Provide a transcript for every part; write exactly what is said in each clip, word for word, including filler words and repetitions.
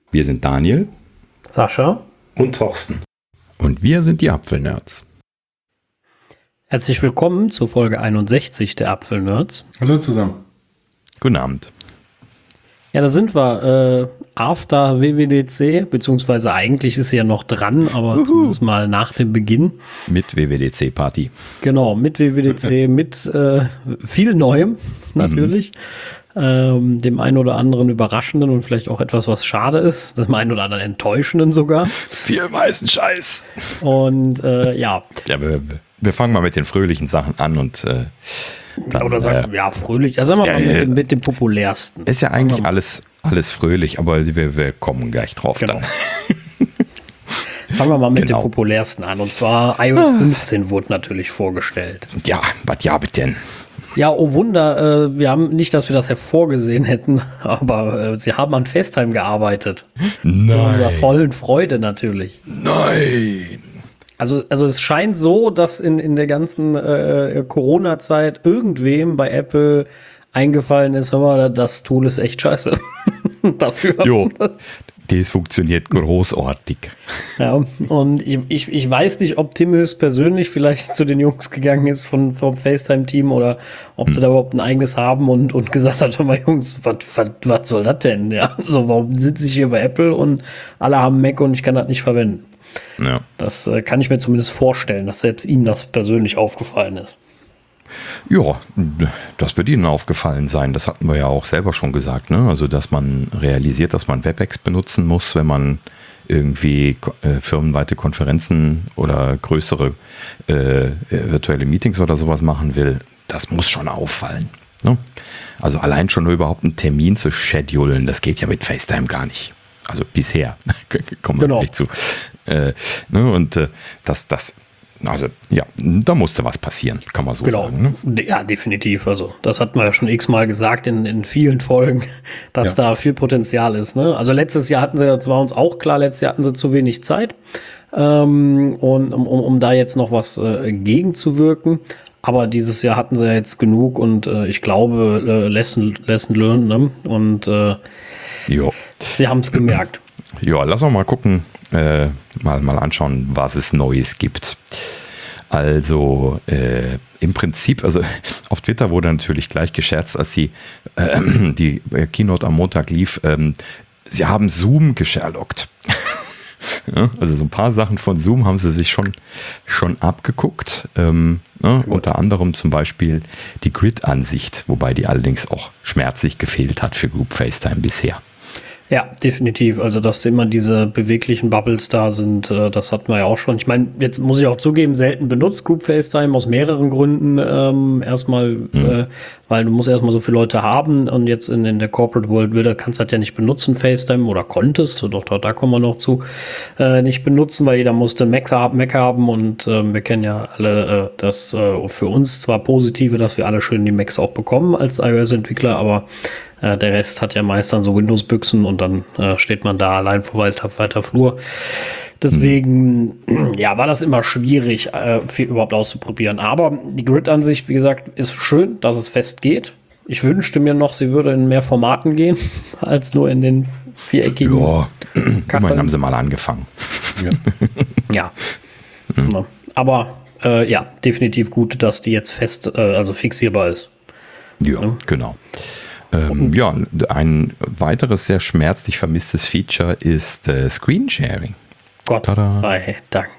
Wir sind Daniel, Sascha und Thorsten. Und wir sind die Apfelnerds. Herzlich willkommen zur Folge einundsechzig der Apfelnerds. Hallo zusammen. Guten Abend. Ja, da sind wir äh, after W W D C, beziehungsweise eigentlich ist sie ja noch dran, aber Uhu. zumindest mal nach dem Beginn. Mit W W D C-Party. Genau, mit W W D C, mit äh, viel Neuem natürlich. Mhm. Ähm, dem einen oder anderen Überraschenden und vielleicht auch etwas, was schade ist, dem einen oder anderen Enttäuschenden sogar. Viel weißen Scheiß. Und äh, ja. Ja, wir, wir fangen mal mit den fröhlichen Sachen an und äh, dann, oder sagen, äh, ja, fröhlich. Also sagen wir ja, mal mit, äh, dem, mit dem populärsten. Ist ja eigentlich alles, alles fröhlich, aber wir, wir kommen gleich drauf genau. dann. Fangen wir mal mit genau. dem populärsten an. Und zwar iOS fünfzehn wurde natürlich vorgestellt. Ja, was ja denn? Ja, oh Wunder, äh, wir haben nicht, dass wir das hervorgesehen hätten, aber äh, sie haben an FaceTime gearbeitet. Nein. Zu unserer vollen Freude natürlich. Nein. Also, also es scheint so, dass in, in der ganzen äh, Corona-Zeit irgendwem bei Apple eingefallen ist, hör mal, das Tool ist echt scheiße. Dafür. Jo, das funktioniert großartig. Ja, und ich, ich, ich weiß nicht, ob Tim Höchst persönlich vielleicht zu den Jungs gegangen ist von, vom FaceTime-Team oder ob hm. sie da überhaupt ein eigenes haben und, und gesagt hat, hör mal Jungs, was soll das denn? Ja, so, warum sitze ich hier bei Apple und alle haben Mac und ich kann das nicht verwenden? Ja. Das äh, kann ich mir zumindest vorstellen, dass selbst ihm das persönlich aufgefallen ist. Ja, das wird Ihnen aufgefallen sein. Das hatten wir ja auch selber schon gesagt, ne? Also, dass man realisiert, dass man WebEx benutzen muss, wenn man irgendwie äh, firmenweite Konferenzen oder größere äh, virtuelle Meetings oder sowas machen will. Das muss schon auffallen. Ne? Also allein schon nur überhaupt einen Termin zu schedulen, das geht ja mit FaceTime gar nicht. Also bisher, kommen wir genau. gleich zu. Äh, ne? Und äh, das, das Also ja, da musste was passieren, kann man so genau. sagen. Ne? Ja, definitiv. Also das hatten wir ja schon x-mal gesagt in, in vielen Folgen, dass ja. da viel Potenzial ist. Ne? Also letztes Jahr hatten sie, das war uns auch klar, letztes Jahr hatten sie zu wenig Zeit, ähm, und um, um, um da jetzt noch was äh, gegenzuwirken. Aber dieses Jahr hatten sie ja jetzt genug und äh, ich glaube, äh, Lesson, Lesson learned. Ne? Und äh, jo. sie haben es gemerkt. Ja, lass uns mal gucken, äh, mal, mal anschauen, was es Neues gibt. Also äh, im Prinzip, also auf Twitter wurde natürlich gleich gescherzt, als die, äh, die Keynote am Montag lief, ähm, sie haben Zoom gesherlockt. Ja, also so ein paar Sachen von Zoom haben sie sich schon, schon abgeguckt. Ähm, ne? Unter anderem zum Beispiel die Grid-Ansicht, wobei die allerdings auch schmerzlich gefehlt hat für Group FaceTime bisher. Ja, definitiv. Also, dass immer diese beweglichen Bubbles da sind, äh, das hatten wir ja auch schon. Ich meine, jetzt muss ich auch zugeben, selten benutzt Group FaceTime aus mehreren Gründen. Ähm, erstmal, mhm. äh, weil du musst erstmal so viele Leute haben und jetzt in, in der Corporate World will, kannst du das ja nicht benutzen, FaceTime, oder konntest, doch, doch da kommen wir noch zu, äh, nicht benutzen, weil jeder musste Mac haben, Mac haben und äh, wir kennen ja alle äh, das äh, für uns zwar Positive, dass wir alle schön die Macs auch bekommen als iOS-Entwickler, aber Äh, der Rest hat ja meist dann so Windows-Büchsen und dann äh, steht man da allein vor weiter, weiter Flur. Deswegen, mhm. ja, war das immer schwierig, äh, viel überhaupt auszuprobieren. Aber die Grid-Ansicht, wie gesagt, ist schön, dass es fest geht. Ich wünschte mir noch, sie würde in mehr Formaten gehen, als nur in den viereckigen Ja, immerhin haben sie mal angefangen. Ja. ja. Mhm. Aber äh, ja, definitiv gut, dass die jetzt fest, äh, also fixierbar ist. Ja, ja. genau. Ähm, ja, ein weiteres sehr schmerzlich vermisstes Feature ist äh, Screensharing. Gott Tada. sei Dank.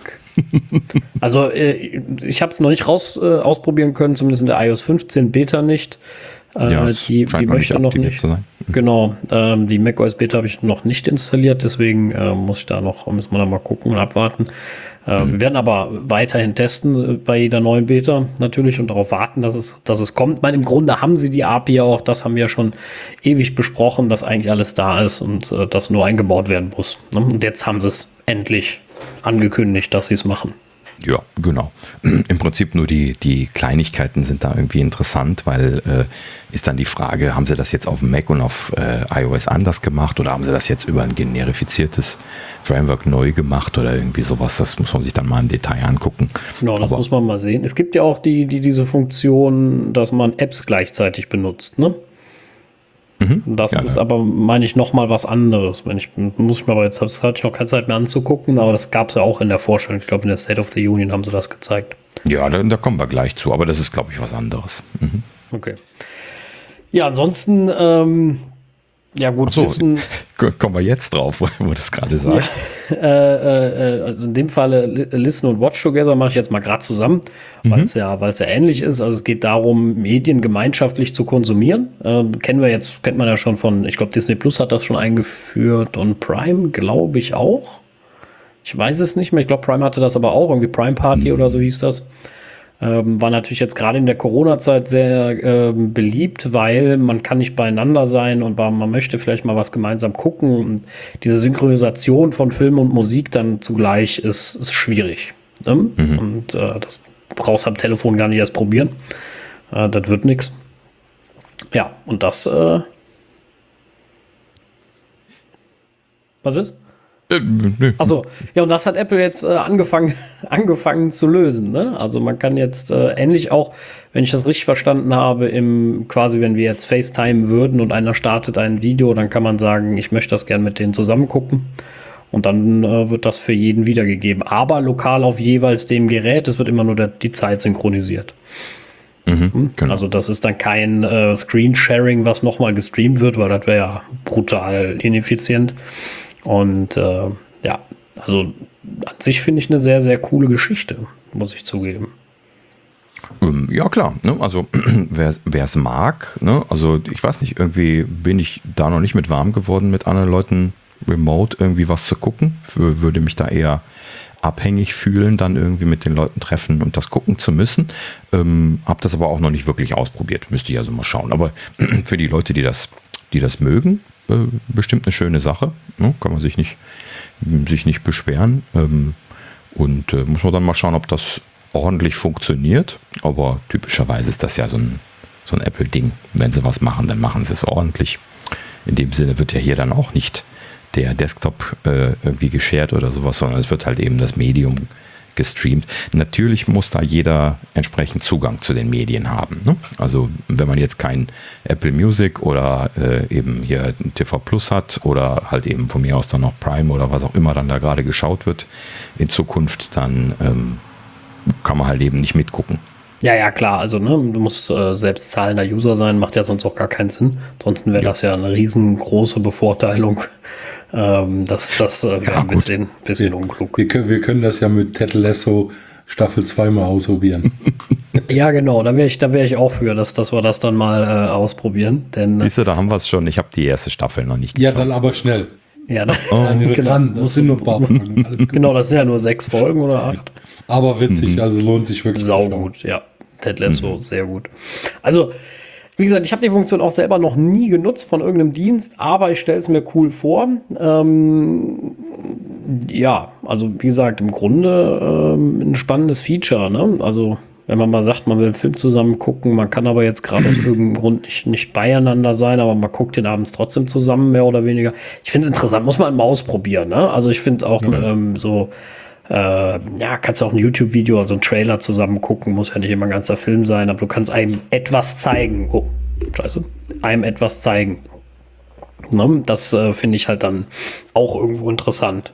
Also äh, ich habe es noch nicht raus äh, ausprobieren können, zumindest in der iOS fünfzehn Beta nicht. Äh, ja, die die möchte noch nicht. Zu sein. Genau, ähm, die macOS Beta habe ich noch nicht installiert, deswegen äh, muss ich da noch, müssen wir da mal gucken und abwarten. Äh, mhm. Wir werden aber weiterhin testen äh, bei jeder neuen Beta natürlich und darauf warten, dass es, dass es kommt. Ich meine, im Grunde haben sie die A P I auch, das haben wir schon ewig besprochen, dass eigentlich alles da ist und äh, das nur eingebaut werden muss. Ne? Und jetzt haben sie es endlich angekündigt, dass sie es machen. Ja, genau. Im Prinzip nur die, die Kleinigkeiten sind da irgendwie interessant, weil äh, ist dann die Frage, haben sie das jetzt auf dem Mac und auf äh, iOS anders gemacht oder haben sie das jetzt über ein generifiziertes Framework neu gemacht oder irgendwie sowas? Das muss man sich dann mal im Detail angucken. Genau, das Aber, muss man mal sehen. Es gibt ja auch die, die diese Funktion, dass man Apps gleichzeitig benutzt, ne? Mhm. Mhm. Das ja, ist ja. aber, meine ich, noch mal was anderes. Wenn ich, muss ich mir aber jetzt, das hatte ich noch keine Zeit mehr anzugucken, aber das gab es ja auch in der Vorstellung. Ich glaube, in der State of the Union haben sie das gezeigt. Ja, da, da kommen wir gleich zu, aber das ist, glaube ich, was anderes. Mhm. Okay. Ja, ansonsten, ähm, ja gut, so, wissen, kommen wir jetzt drauf, wo du das gerade sagst. Ja, äh, äh, also in dem Falle Listen und Watch Together mache ich jetzt mal gerade zusammen, mhm. weil es ja, weil es ja ähnlich ist. Also es geht darum, Medien gemeinschaftlich zu konsumieren. Ähm, kennen wir jetzt, kennt man ja schon von, ich glaube Disney Plus hat das schon eingeführt und Prime, glaube ich auch. Ich weiß es nicht mehr. Ich glaube Prime hatte das aber auch, irgendwie Prime Party mhm. oder so hieß das. Ähm, war natürlich jetzt gerade in der Corona-Zeit sehr ähm, beliebt, weil man kann nicht beieinander sein und man möchte vielleicht mal was gemeinsam gucken. Und diese Synchronisation von Film und Musik dann zugleich ist, ist schwierig. Ne? Mhm. Und äh, das brauchst du am Telefon gar nicht erst probieren. Äh, das wird nichts. Ja, und das äh Was ist? Also ja, und das hat Apple jetzt äh, angefangen, angefangen zu lösen. Ne? Also man kann jetzt äh, ähnlich auch, wenn ich das richtig verstanden habe, im quasi, wenn wir jetzt FaceTime würden und einer startet ein Video, dann kann man sagen, ich möchte das gerne mit denen zusammen gucken. Und dann äh, wird das für jeden wiedergegeben. Aber lokal auf jeweils dem Gerät, es wird immer nur der, die Zeit synchronisiert. Mhm, genau. Also das ist dann kein äh, Screen-Sharing, was nochmal gestreamt wird, weil das wäre ja brutal ineffizient. Und äh, ja, also an sich finde ich eine sehr, sehr coole Geschichte, muss ich zugeben. Ja, klar. Ne? Also wer es mag, ne? Also ich weiß nicht, irgendwie bin ich da noch nicht mit warm geworden, mit anderen Leuten remote irgendwie was zu gucken. Für, würde mich da eher abhängig fühlen, dann irgendwie mit den Leuten treffen und das gucken zu müssen. Ähm, hab das aber auch noch nicht wirklich ausprobiert. Müsste ich also mal schauen. Aber für die Leute, die das, die das mögen, bestimmt eine schöne Sache, ne? Kann man sich nicht, sich nicht beschweren, ähm, und äh, muss man dann mal schauen, ob das ordentlich funktioniert, aber typischerweise ist das ja so ein, so ein Apple-Ding, wenn sie was machen, dann machen sie es ordentlich. In dem Sinne wird ja hier dann auch nicht der Desktop äh, irgendwie geshared oder sowas, sondern es wird halt eben das Medium gestreamt. Natürlich muss da jeder entsprechend Zugang zu den Medien haben. Ne? Also wenn man jetzt kein Apple Music oder äh, eben hier T V Plus hat oder halt eben von mir aus dann noch Prime oder was auch immer dann da gerade geschaut wird in Zukunft, dann ähm, kann man halt eben nicht mitgucken. Ja, ja, klar. Also ne, du musst äh, selbst zahlender User sein, macht ja sonst auch gar keinen Sinn. Ansonsten wäre ja. das ja eine riesengroße Bevorteilung. Ähm, das das äh, wäre ja, ein bisschen, bisschen unklug. Wir können, wir können das ja mit Ted Lasso Staffel zwei mal ausprobieren. Ja, genau. Da wäre ich, da wäre ich auch für, dass, dass wir das dann mal äh, ausprobieren. Denn, Siehst du, da haben wir es schon. Ich habe die erste Staffel noch nicht geschaut. Ja, dann aber schnell. Ja, dann, oh, Nein, genau. Ran, das sind nur ein paar Folgen. Alles genau, das sind ja nur sechs Folgen oder acht. Aber witzig, mhm. also lohnt sich wirklich. Saugut, ja. Ted Lasso, mhm. sehr gut. Also, wie gesagt, ich habe die Funktion auch selber noch nie genutzt von irgendeinem Dienst, aber ich stelle es mir cool vor. Ähm, ja, also wie gesagt, im Grunde ähm, ein spannendes Feature. Ne? Also wenn man mal sagt, man will einen Film zusammen gucken, man kann aber jetzt gerade aus irgendeinem Grund nicht, nicht beieinander sein, aber man guckt den abends trotzdem zusammen, mehr oder weniger. Ich finde es interessant, muss man mal ausprobieren. Ne? Also ich finde auch ja. ähm, so, äh, ja, kannst du auch ein YouTube-Video, also einen Trailer zusammen gucken, muss ja nicht immer ein ganzer Film sein, aber du kannst einem etwas zeigen. Oh, scheiße. Einem etwas zeigen. Ne? Das äh, finde ich halt dann auch irgendwo interessant.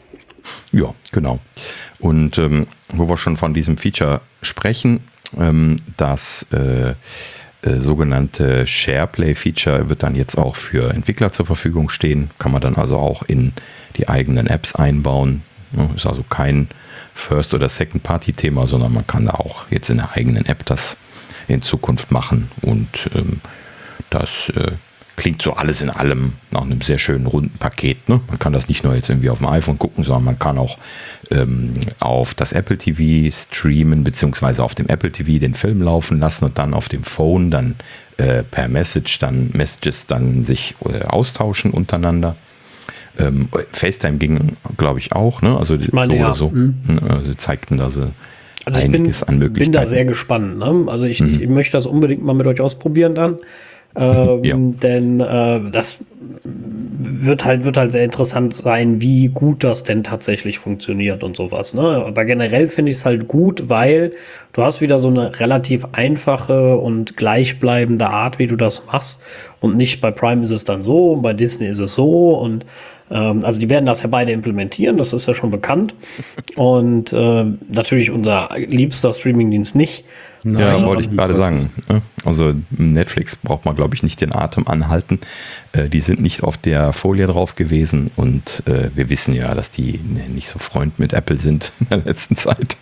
Ja, genau. Und ähm, wo wir schon von diesem Feature sprechen, ähm, das äh, äh, sogenannte SharePlay-Feature wird dann jetzt auch für Entwickler zur Verfügung stehen. Kann man dann also auch in die eigenen Apps einbauen. Ja, ist also kein First- oder Second-Party-Thema, sondern man kann da auch jetzt in der eigenen App das in Zukunft machen. Und ähm, das äh, klingt so alles in allem nach einem sehr schönen runden Paket. Ne? Man kann das nicht nur jetzt irgendwie auf dem iPhone gucken, sondern man kann auch ähm, auf das Apple T V streamen, beziehungsweise auf dem Apple T V den Film laufen lassen und dann auf dem Phone dann äh, per Message dann Messages dann sich äh, austauschen untereinander. Ähm, FaceTime ging, glaube ich, auch, ne? Also ich meine, so ja. oder so. Mhm. Also zeigten da so also ich einiges bin, an Möglichkeiten. bin da sehr gespannt. Ne? Also ich, mhm. ich möchte das unbedingt mal mit euch ausprobieren dann. Ähm, ja. Denn äh, das wird halt, wird halt sehr interessant sein, wie gut das denn tatsächlich funktioniert und sowas. Ne? Aber generell finde ich es halt gut, weil du hast wieder so eine relativ einfache und gleichbleibende Art, wie du das machst. Und nicht bei Prime ist es dann so, und bei Disney ist es so. Und ähm, also die werden das ja beide implementieren, das ist ja schon bekannt. Und äh, natürlich unser liebster Streamingdienst nicht. Nein, ja, wollte ich gerade sagen. Also Netflix braucht man, glaube ich, nicht den Atem anhalten. Äh, die sind nicht auf der Folie drauf gewesen und äh, wir wissen ja, dass die nicht so Freund mit Apple sind in der letzten Zeit.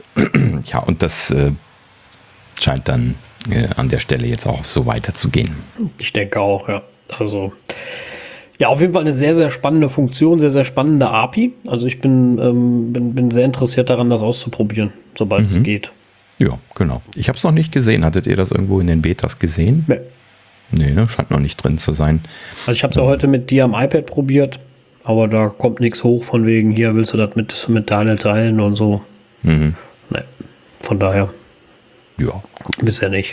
Ja, und das äh, scheint dann äh, an der Stelle jetzt auch so weiterzugehen. Ich denke auch, ja. Also ja, auf jeden Fall eine sehr, sehr spannende Funktion, sehr, sehr spannende A P I. Also ich bin, ähm, bin, bin sehr interessiert daran, das auszuprobieren, sobald mhm. es geht. Ja, genau. Ich habe es noch nicht gesehen. Hattet ihr das irgendwo in den Betas gesehen? Nee. Nee, ne? Scheint noch nicht drin zu sein. Also ich habe es ja ähm. heute mit dir am iPad probiert, aber da kommt nichts hoch von wegen, hier willst du das mit, mit Daniel teilen und so. Mhm. Nee, von daher. Ja. Bisher nicht.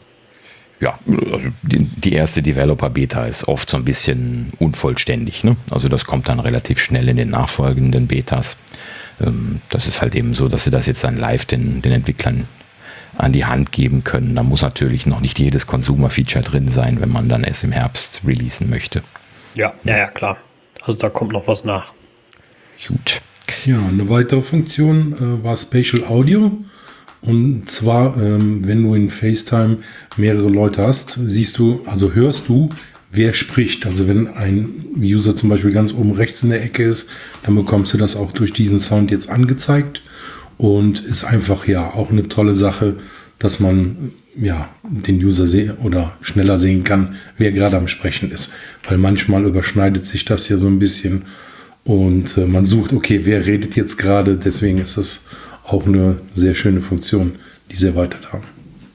Ja, die, die erste Developer-Beta ist oft so ein bisschen unvollständig. Ne? Also das kommt dann relativ schnell in den nachfolgenden Betas. Das ist halt eben so, dass sie das jetzt dann live den, den Entwicklern an die Hand geben können. Da muss natürlich noch nicht jedes Consumer-Feature drin sein, wenn man dann es im Herbst releasen möchte. Ja, ja, ja, klar. Also da kommt noch was nach. Gut. Ja, eine weitere Funktion äh, war Spatial Audio. Und zwar, ähm, wenn du in FaceTime mehrere Leute hast, siehst du, also hörst du, wer spricht. Also wenn ein User zum Beispiel ganz oben rechts in der Ecke ist, dann bekommst du das auch durch diesen Sound jetzt angezeigt und ist einfach ja auch eine tolle Sache, dass man ja den User sehen oder schneller sehen kann, wer gerade am Sprechen ist. Weil manchmal überschneidet sich das ja so ein bisschen und äh, man sucht, okay, wer redet jetzt gerade. Deswegen ist das auch eine sehr schöne Funktion, die sie erweitert haben.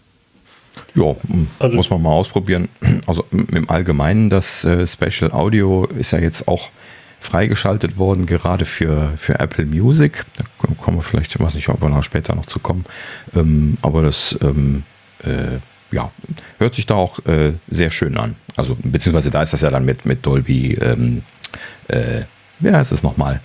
Ja, also, muss man mal ausprobieren. Also im Allgemeinen, das äh, Spatial Audio ist ja jetzt auch freigeschaltet worden, gerade für, für Apple Music. Da kommen wir vielleicht, ich weiß nicht, ob wir noch später noch zu kommen. Ähm, aber das ähm, äh, ja, hört sich da auch äh, sehr schön an. Also beziehungsweise da ist das ja dann mit, mit Dolby, ähm, äh, wie heißt es nochmal?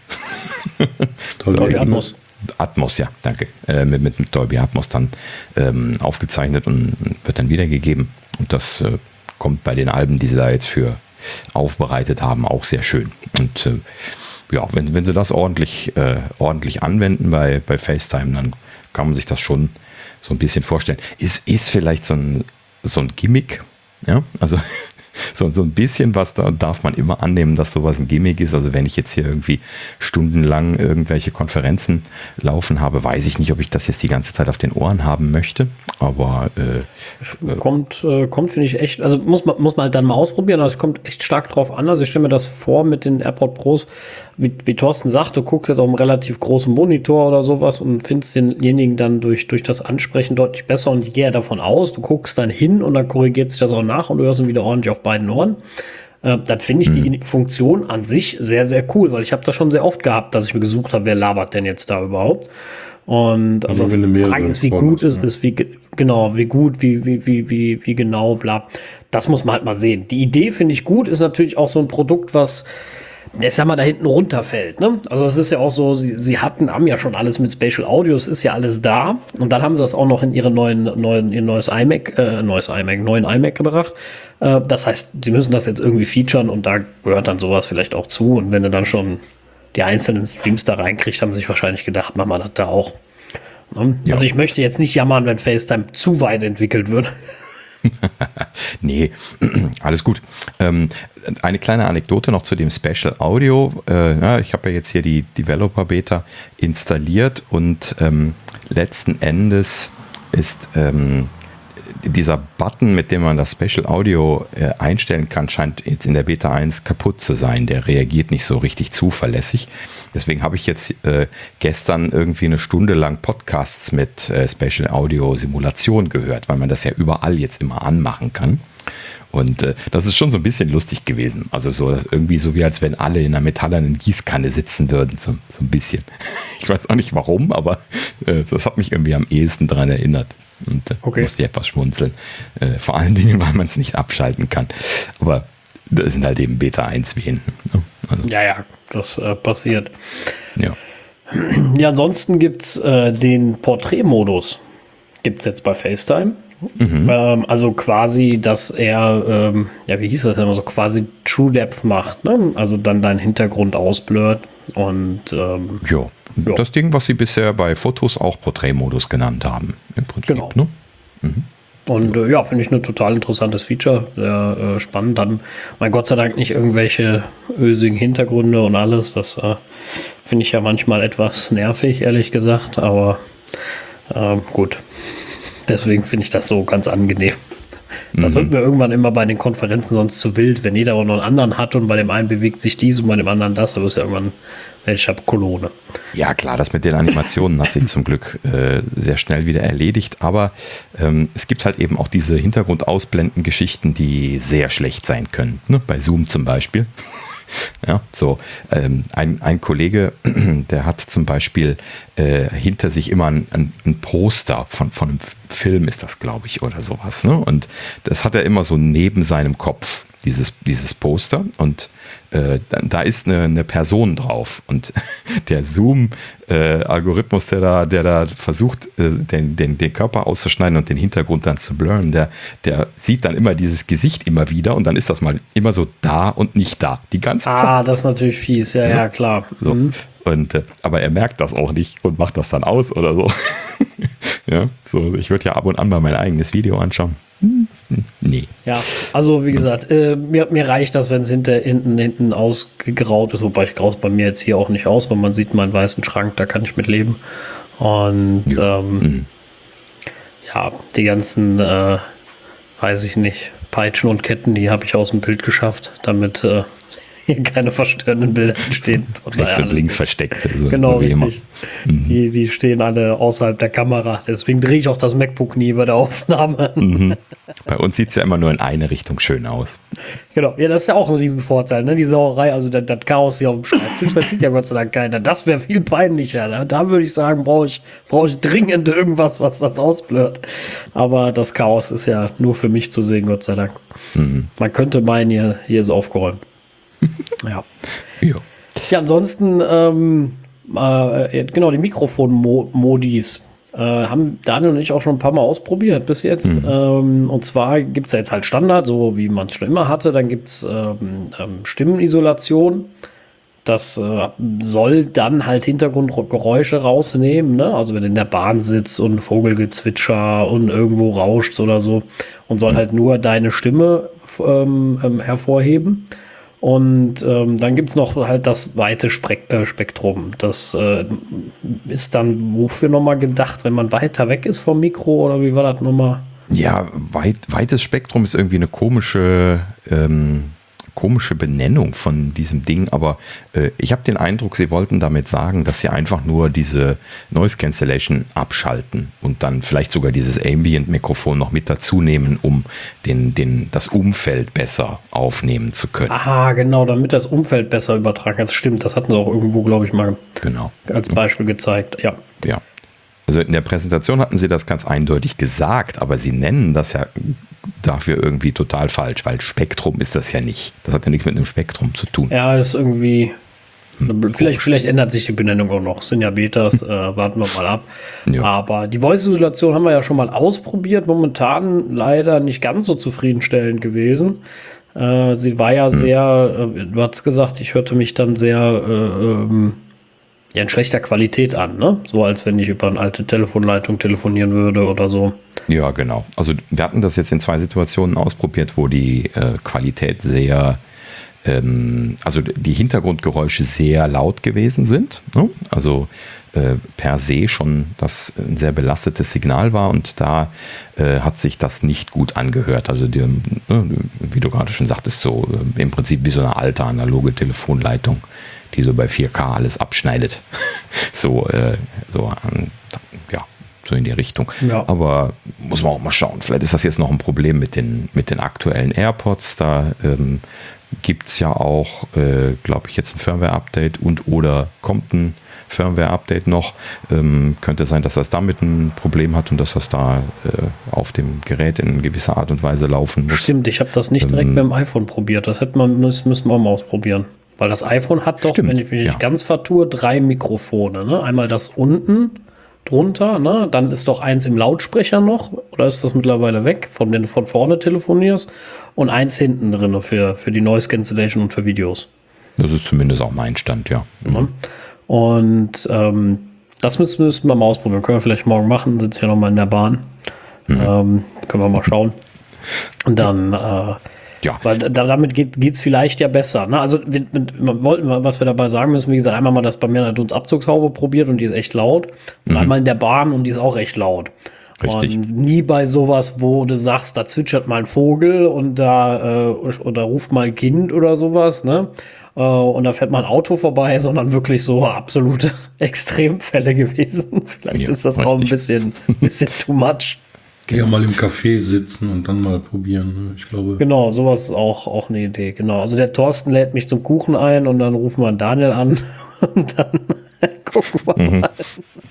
Dolby Atmos. Atmos, ja, danke. Äh, mit, mit, mit Dolby Atmos dann ähm, aufgezeichnet und wird dann wiedergegeben. Und das äh, kommt bei den Alben, die sie da jetzt für aufbereitet haben, auch sehr schön. Und äh, ja, wenn, wenn sie das ordentlich, äh, ordentlich anwenden bei, bei FaceTime, dann kann man sich das schon so ein bisschen vorstellen. Ist, ist vielleicht so ein, so ein Gimmick, ja, also So, so ein bisschen was, da darf man immer annehmen, dass sowas ein Gimmick ist. Also wenn ich jetzt hier irgendwie stundenlang irgendwelche Konferenzen laufen habe, weiß ich nicht, ob ich das jetzt die ganze Zeit auf den Ohren haben möchte. Aber äh, kommt, äh, kommt finde ich echt, also muss man, muss man halt dann mal ausprobieren, aber es kommt echt stark drauf an. Also ich stelle mir das vor mit den AirPods Pros, wie, wie Thorsten sagt, du guckst jetzt auf einen relativ großen Monitor oder sowas und findest denjenigen dann durch, durch das Ansprechen deutlich besser, und ich gehe davon aus, du guckst dann hin und dann korrigiert sich das auch nach und du hörst ihn wieder ordentlich auf beiden Ohren. Äh, dann finde ich mhm. die Funktion an sich sehr, sehr cool, weil ich habe das schon sehr oft gehabt, dass ich mir gesucht habe, wer labert denn jetzt da überhaupt? Und also, also die Frage ist, wie gut es ist, wie genau, wie gut, wie, wie, wie, wie, wie genau, bla. Das muss man halt mal sehen. Die Idee finde ich gut, ist natürlich auch so ein Produkt, was, ich sag mal, da hinten runterfällt. Ne? Also es ist ja auch so, sie, sie hatten, haben ja schon alles mit Spatial Audio, es ist ja alles da. Und dann haben sie das auch noch in ihre neuen, neuen, ihr neues iMac, äh, neues iMac, neuen iMac gebracht. Äh, das heißt, sie müssen das jetzt irgendwie featuren und da gehört dann sowas vielleicht auch zu. Und wenn du dann schon die einzelnen Streams da reinkriegt, haben sie sich wahrscheinlich gedacht, machen wir das da auch. Ne? Ja. Also ich möchte jetzt nicht jammern, wenn FaceTime zu weit entwickelt wird. Nee, alles gut. Ähm, eine kleine Anekdote noch zu dem Spatial Audio. Äh, ja, ich habe ja jetzt hier die Developer Beta installiert und ähm, letzten Endes ist ähm, dieser Button, mit dem man das Spatial Audio äh, einstellen kann, scheint jetzt in der Beta eins kaputt zu sein. Der reagiert nicht so richtig zuverlässig. Deswegen habe ich jetzt äh, gestern irgendwie eine Stunde lang Podcasts mit äh, Spatial Audio Simulation gehört, weil man das ja überall jetzt immer anmachen kann. Und äh, das ist schon so ein bisschen lustig gewesen. Also so dass irgendwie so wie als wenn alle in einer metallernen Gießkanne sitzen würden, so, so ein bisschen. Ich weiß auch nicht warum, aber äh, das hat mich irgendwie am ehesten daran erinnert. Und äh, okay. musste etwas schmunzeln. Äh, vor allen Dingen, weil man es nicht abschalten kann. Aber das sind halt eben Beta eins Wehen. Ne? Also, ja, ja, das äh, passiert. ja. Ja, ansonsten gibt es äh, den Porträtmodus. Gibt es jetzt bei FaceTime. Mhm. Ähm, also quasi, dass er, ähm, ja, wie hieß das denn, also quasi True Depth macht, ne? Also dann deinen Hintergrund ausblurrt und ähm, ja. ja, das Ding, was sie bisher bei Fotos auch Porträtmodus genannt haben, im Prinzip. Genau. Ne? Mhm. Und äh, ja, finde ich ein total interessantes Feature, sehr äh, spannend. Dann, mein Gott sei Dank nicht irgendwelche ösigen Hintergründe und alles. Das äh, finde ich ja manchmal etwas nervig, ehrlich gesagt. Aber äh, gut, deswegen finde ich das so ganz angenehm. Das mhm. wird mir irgendwann immer bei den Konferenzen sonst zu wild, wenn jeder auch noch einen anderen hat und bei dem einen bewegt sich dies und bei dem anderen das. Aber ist ja irgendwann, ich habe Kolone. Ja klar, das mit den Animationen hat sich zum Glück äh, sehr schnell wieder erledigt, aber ähm, es gibt halt eben auch diese Hintergrundausblenden-Geschichten, die sehr schlecht sein können, ne? Bei Zoom zum Beispiel. Ja, so ähm, ein, ein Kollege, der hat zum Beispiel äh, hinter sich immer ein, ein, ein Poster von, von einem Film, ist das, glaube ich, oder sowas, ne? Und das hat er immer so neben seinem Kopf, dieses, dieses Poster, und äh, da, da ist eine, eine Person drauf und der Zoom-Algorithmus, äh, der da, der da versucht, äh, den, den, den Körper auszuschneiden und den Hintergrund dann zu blurren, der, der sieht dann immer dieses Gesicht immer wieder und dann ist das mal immer so da und nicht da, die ganze Zeit. Ah, das ist natürlich fies, ja, ja, ja klar. So. Mhm. Und, äh, aber er merkt das auch nicht und macht das dann aus oder so. Ja, so, ich würde ja ab und an mal mein eigenes Video anschauen. Nee. Ja, also wie gesagt, äh, mir, mir reicht das, wenn es hinter, hinten, hinten ausgegraut ist, wobei ich graue es bei mir jetzt hier auch nicht aus, weil man sieht meinen weißen Schrank, da kann ich mit leben. Und ja, ähm, mhm. ja die ganzen, äh, weiß ich nicht, Peitschen und Ketten, die habe ich aus dem Bild geschafft, damit äh, hier keine verstörenden Bilder entstehen. Rechts und links versteckt. Also, genau, so richtig. Mhm. Die, die stehen alle außerhalb der Kamera. Deswegen drehe ich auch das MacBook nie bei der Aufnahme. Mhm. Bei uns sieht es ja immer nur in eine Richtung schön aus. Genau, ja, das ist ja auch ein Riesenvorteil, ne? Die Sauerei, also das, das Chaos hier auf dem Schreibtisch, das sieht ja Gott sei Dank keiner. Das wäre viel peinlicher. Ne? Da würde ich sagen, brauche ich, brauch ich dringend irgendwas, was das ausblurrt. Aber das Chaos ist ja nur für mich zu sehen, Gott sei Dank. Mhm. Man könnte meinen, hier, hier ist aufgeräumt. Ja. Ja. Ja, ansonsten, ähm, äh, genau, die Mikrofon-Modis äh, haben Daniel und ich auch schon ein paar Mal ausprobiert bis jetzt. Mhm. Ähm, und zwar gibt es ja jetzt halt Standard, so wie man es schon immer hatte. Dann gibt es ähm, ähm, Stimmenisolation. Das äh, soll dann halt Hintergrundgeräusche rausnehmen. Ne? Also wenn du in der Bahn sitzt und Vogelgezwitscher und irgendwo rauscht oder so. Und soll mhm. halt nur deine Stimme ähm, ähm, hervorheben. Und ähm, dann gibt es noch halt das weite Spek- äh, Spektrum. Das äh, ist dann wofür nochmal gedacht, wenn man weiter weg ist vom Mikro, oder wie war das nochmal? Ja, weit, weites Spektrum ist irgendwie eine komische, ähm, komische Benennung von diesem Ding, aber äh, ich habe den Eindruck, sie wollten damit sagen, dass sie einfach nur diese Noise Cancellation abschalten und dann vielleicht sogar dieses Ambient-Mikrofon noch mit dazu nehmen, um den, den, das Umfeld besser aufnehmen zu können. Ah, genau, damit das Umfeld besser übertragen kann. Das stimmt, das hatten sie auch irgendwo, glaube ich, mal genau. als Beispiel gezeigt. Ja. Ja. Also in der Präsentation hatten sie das ganz eindeutig gesagt, aber sie nennen das ja dafür irgendwie total falsch, weil Spektrum ist das ja nicht. Das hat ja nichts mit einem Spektrum zu tun. Ja, das ist irgendwie, hm, vielleicht, vielleicht ändert sich die Benennung auch noch. Es sind ja Betas, äh, warten wir mal ab. Ja. Aber die Voice-Isolation haben wir ja schon mal ausprobiert. Momentan leider nicht ganz so zufriedenstellend gewesen. Äh, sie war ja hm. sehr, äh, du hast gesagt, ich hörte mich dann sehr äh, ähm, ja, in schlechter Qualität an, ne? So als wenn ich über eine alte Telefonleitung telefonieren würde oder so. Ja, genau. Also wir hatten das jetzt in zwei Situationen ausprobiert, wo die äh, Qualität sehr, ähm, also die Hintergrundgeräusche sehr laut gewesen sind. Ne? Also äh, per se schon das ein sehr belastetes Signal war und da äh, hat sich das nicht gut angehört. Also die, ne, wie du gerade schon sagtest, so äh, im Prinzip wie so eine alte analoge Telefonleitung, die so bei vier K alles abschneidet. so, äh, so, ähm, ja, so in die Richtung. Ja. Aber muss man auch mal schauen. Vielleicht ist das jetzt noch ein Problem mit den, mit den aktuellen AirPods. Da ähm, gibt es ja auch, äh, glaube ich, jetzt ein Firmware-Update und oder kommt ein Firmware-Update noch. Ähm, könnte sein, dass das damit ein Problem hat und dass das da äh, auf dem Gerät in gewisser Art und Weise laufen muss. Stimmt, ich habe das nicht direkt ähm, mit dem iPhone probiert. Das hätte man, müssen, müssen wir mal ausprobieren. Weil das iPhone hat doch, stimmt, wenn ich mich ja. nicht ganz vertue, drei Mikrofone. Ne? Einmal das unten drunter, ne? Dann ist doch eins im Lautsprecher noch, oder ist das mittlerweile weg, von den von vorne telefonierst, und eins hinten drin für, für die Noise Cancellation und für Videos. Das ist zumindest auch mein Stand, ja. Mhm. Ja. Und ähm, das müssen, müssen wir mal ausprobieren. Können wir vielleicht morgen machen, sitze ich ja nochmal in der Bahn. Mhm. Ähm, können wir mal schauen. Und dann äh, ja. Weil da, damit geht es vielleicht ja besser. Ne? Also, wir, wir wollten, was wir dabei sagen müssen, wie gesagt, einmal mal das bei mir in der Dunstabzugshaube probiert und die ist echt laut. Und mhm. einmal in der Bahn und die ist auch echt laut. Richtig. Und nie bei sowas, wo du sagst, da zwitschert mal ein Vogel und da, äh, oder ruft mal ein Kind oder sowas, ne? Äh, und da fährt mal ein Auto vorbei, sondern wirklich so absolute Extremfälle gewesen. Vielleicht ja, ist das richtig. Auch ein bisschen, bisschen too much. Geh ja mal im Café sitzen und dann mal probieren. Ich glaube. Genau, sowas ist auch, auch eine Idee. Genau. Also der Thorsten lädt mich zum Kuchen ein und dann rufen wir Daniel an und dann gucken wir mhm. mal.